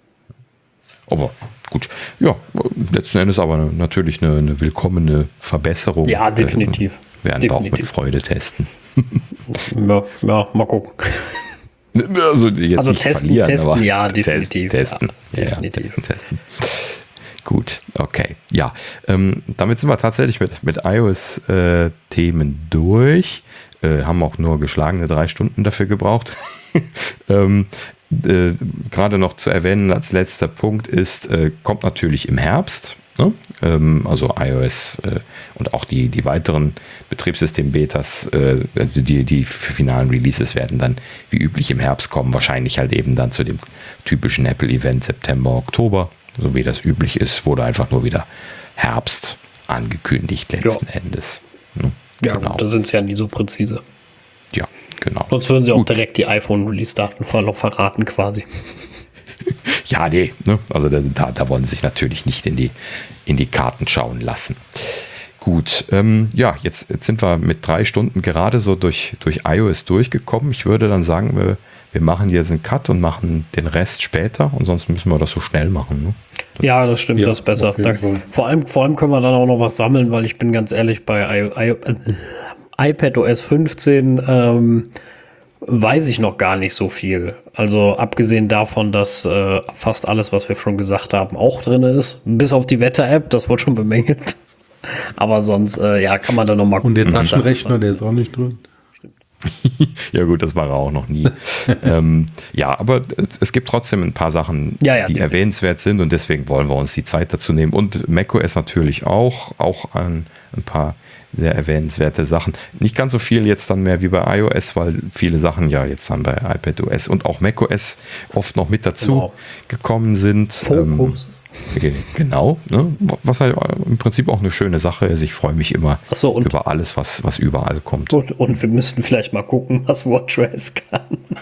Aber gut, ja, letzten Endes aber natürlich eine, eine willkommene Verbesserung. Ja, definitiv. Wir werden definitiv. auch mit Freude testen. ja, ja, mal gucken. Also, jetzt also nicht testen, verlieren, testen, aber ja, definitiv. Testen, ja, ja, definitiv. testen, testen. Gut, okay. Ja, ähm, damit sind wir tatsächlich mit, mit iOS-Themen äh, durch. äh, haben auch nur geschlagene drei Stunden dafür gebraucht. ähm, äh, Gerade noch zu erwähnen als letzter Punkt ist, äh, kommt natürlich im Herbst. Ne? Ähm, also iOS äh, und auch die, die weiteren Betriebssystem-Betas, äh, also die, die finalen Releases werden dann wie üblich im Herbst kommen, wahrscheinlich halt eben dann zu dem typischen Apple-Event September, Oktober, so wie das üblich ist, wurde einfach nur wieder Herbst angekündigt letzten ja. Endes. Ne? Ja, genau. gut, da sind sie ja nie so präzise. Ja, genau. Sonst würden sie auch gut. direkt die iPhone-Release-Daten verraten quasi. Ja, nee, ne? Also da, da wollen sie sich natürlich nicht in die, in die Karten schauen lassen. Gut, ähm, ja, jetzt, jetzt sind wir mit drei Stunden gerade so durch, durch iOS durchgekommen. Ich würde dann sagen, wir, wir machen jetzt einen Cut und machen den Rest später und sonst müssen wir das so schnell machen. Ne? Ja, das stimmt, Ja, das ist besser. auf jeden Da, Fall. vor, allem, vor allem können wir dann auch noch was sammeln, weil ich bin ganz ehrlich, bei I, I, äh, iPadOS fünfzehn ähm, weiß ich noch gar nicht so viel. Also abgesehen davon, dass äh, fast alles, was wir schon gesagt haben, auch drin ist. Bis auf die Wetter-App, das wurde schon bemängelt. Aber sonst, äh, ja, kann man da noch mal Und der gucken. Taschenrechner, der ist auch nicht drin. Ja gut, das war er auch noch nie. ähm, ja, aber es, es gibt trotzdem ein paar Sachen, Ja, ja, die definitiv. erwähnenswert sind und deswegen wollen wir uns die Zeit dazu nehmen. Und macOS natürlich auch, auch ein, ein paar sehr erwähnenswerte Sachen. Nicht ganz so viel jetzt dann mehr wie bei iOS, weil viele Sachen ja jetzt dann bei iPadOS und auch macOS oft noch mit dazu Genau. gekommen sind. Fokus. Ähm, genau, ne? Was halt im Prinzip auch eine schöne Sache ist. Ich freue mich immer Ach so, und- über alles, was, was überall kommt. Und, und wir müssten vielleicht mal gucken, was WatchOS kann.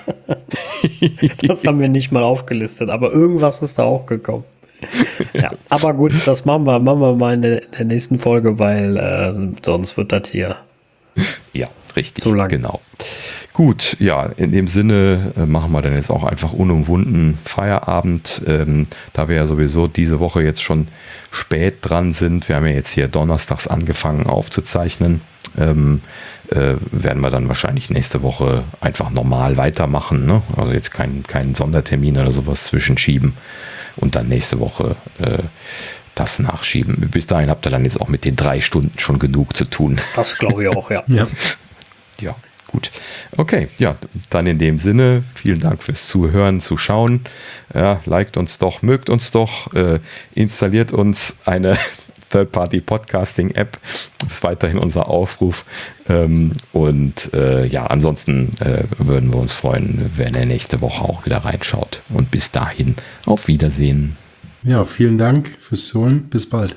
Das haben wir nicht mal aufgelistet, aber irgendwas ist da auch gekommen. Ja, aber gut, das machen wir, machen wir mal in der, in der nächsten Folge, weil äh, sonst wird das hier. Ja, richtig. So lang. Genau. Gut, ja, in dem Sinne äh, machen wir dann jetzt auch einfach unumwunden Feierabend, ähm, da wir ja sowieso diese Woche jetzt schon spät dran sind. Wir haben ja jetzt hier donnerstags angefangen aufzuzeichnen. Ähm, äh, werden wir dann wahrscheinlich nächste Woche einfach normal weitermachen. Ne? Also jetzt keinen keinen Sondertermin oder sowas zwischenschieben und dann nächste Woche äh, das nachschieben. Bis dahin habt ihr dann jetzt auch mit den drei Stunden schon genug zu tun. Das glaube ich auch, ja. Ja. Ja, gut. Okay, ja, dann in dem Sinne, vielen Dank fürs Zuhören, Zuschauen. Ja, liked uns doch, mögt uns doch, äh, installiert uns eine Third-Party-Podcasting-App. Das ist weiterhin unser Aufruf. Ähm, und äh, ja, ansonsten äh, würden wir uns freuen, wenn ihr nächste Woche auch wieder reinschaut. Und bis dahin, auf Wiedersehen. Ja, vielen Dank fürs Zuhören. Bis bald.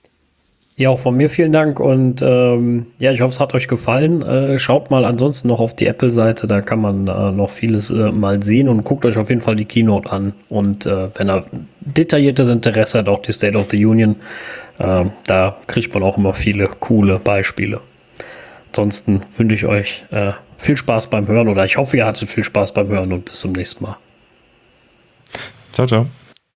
Ja, auch von mir vielen Dank und ähm, ja, ich hoffe, es hat euch gefallen. Äh, schaut mal ansonsten noch auf die Apple-Seite, da kann man äh, noch vieles äh, mal sehen und guckt euch auf jeden Fall die Keynote an. Und äh, wenn ihr detailliertes Interesse hat, auch die State of the Union, äh, da kriegt man auch immer viele coole Beispiele. Ansonsten wünsche ich euch äh, viel Spaß beim Hören oder ich hoffe, ihr hattet viel Spaß beim Hören und bis zum nächsten Mal. Ciao, ciao.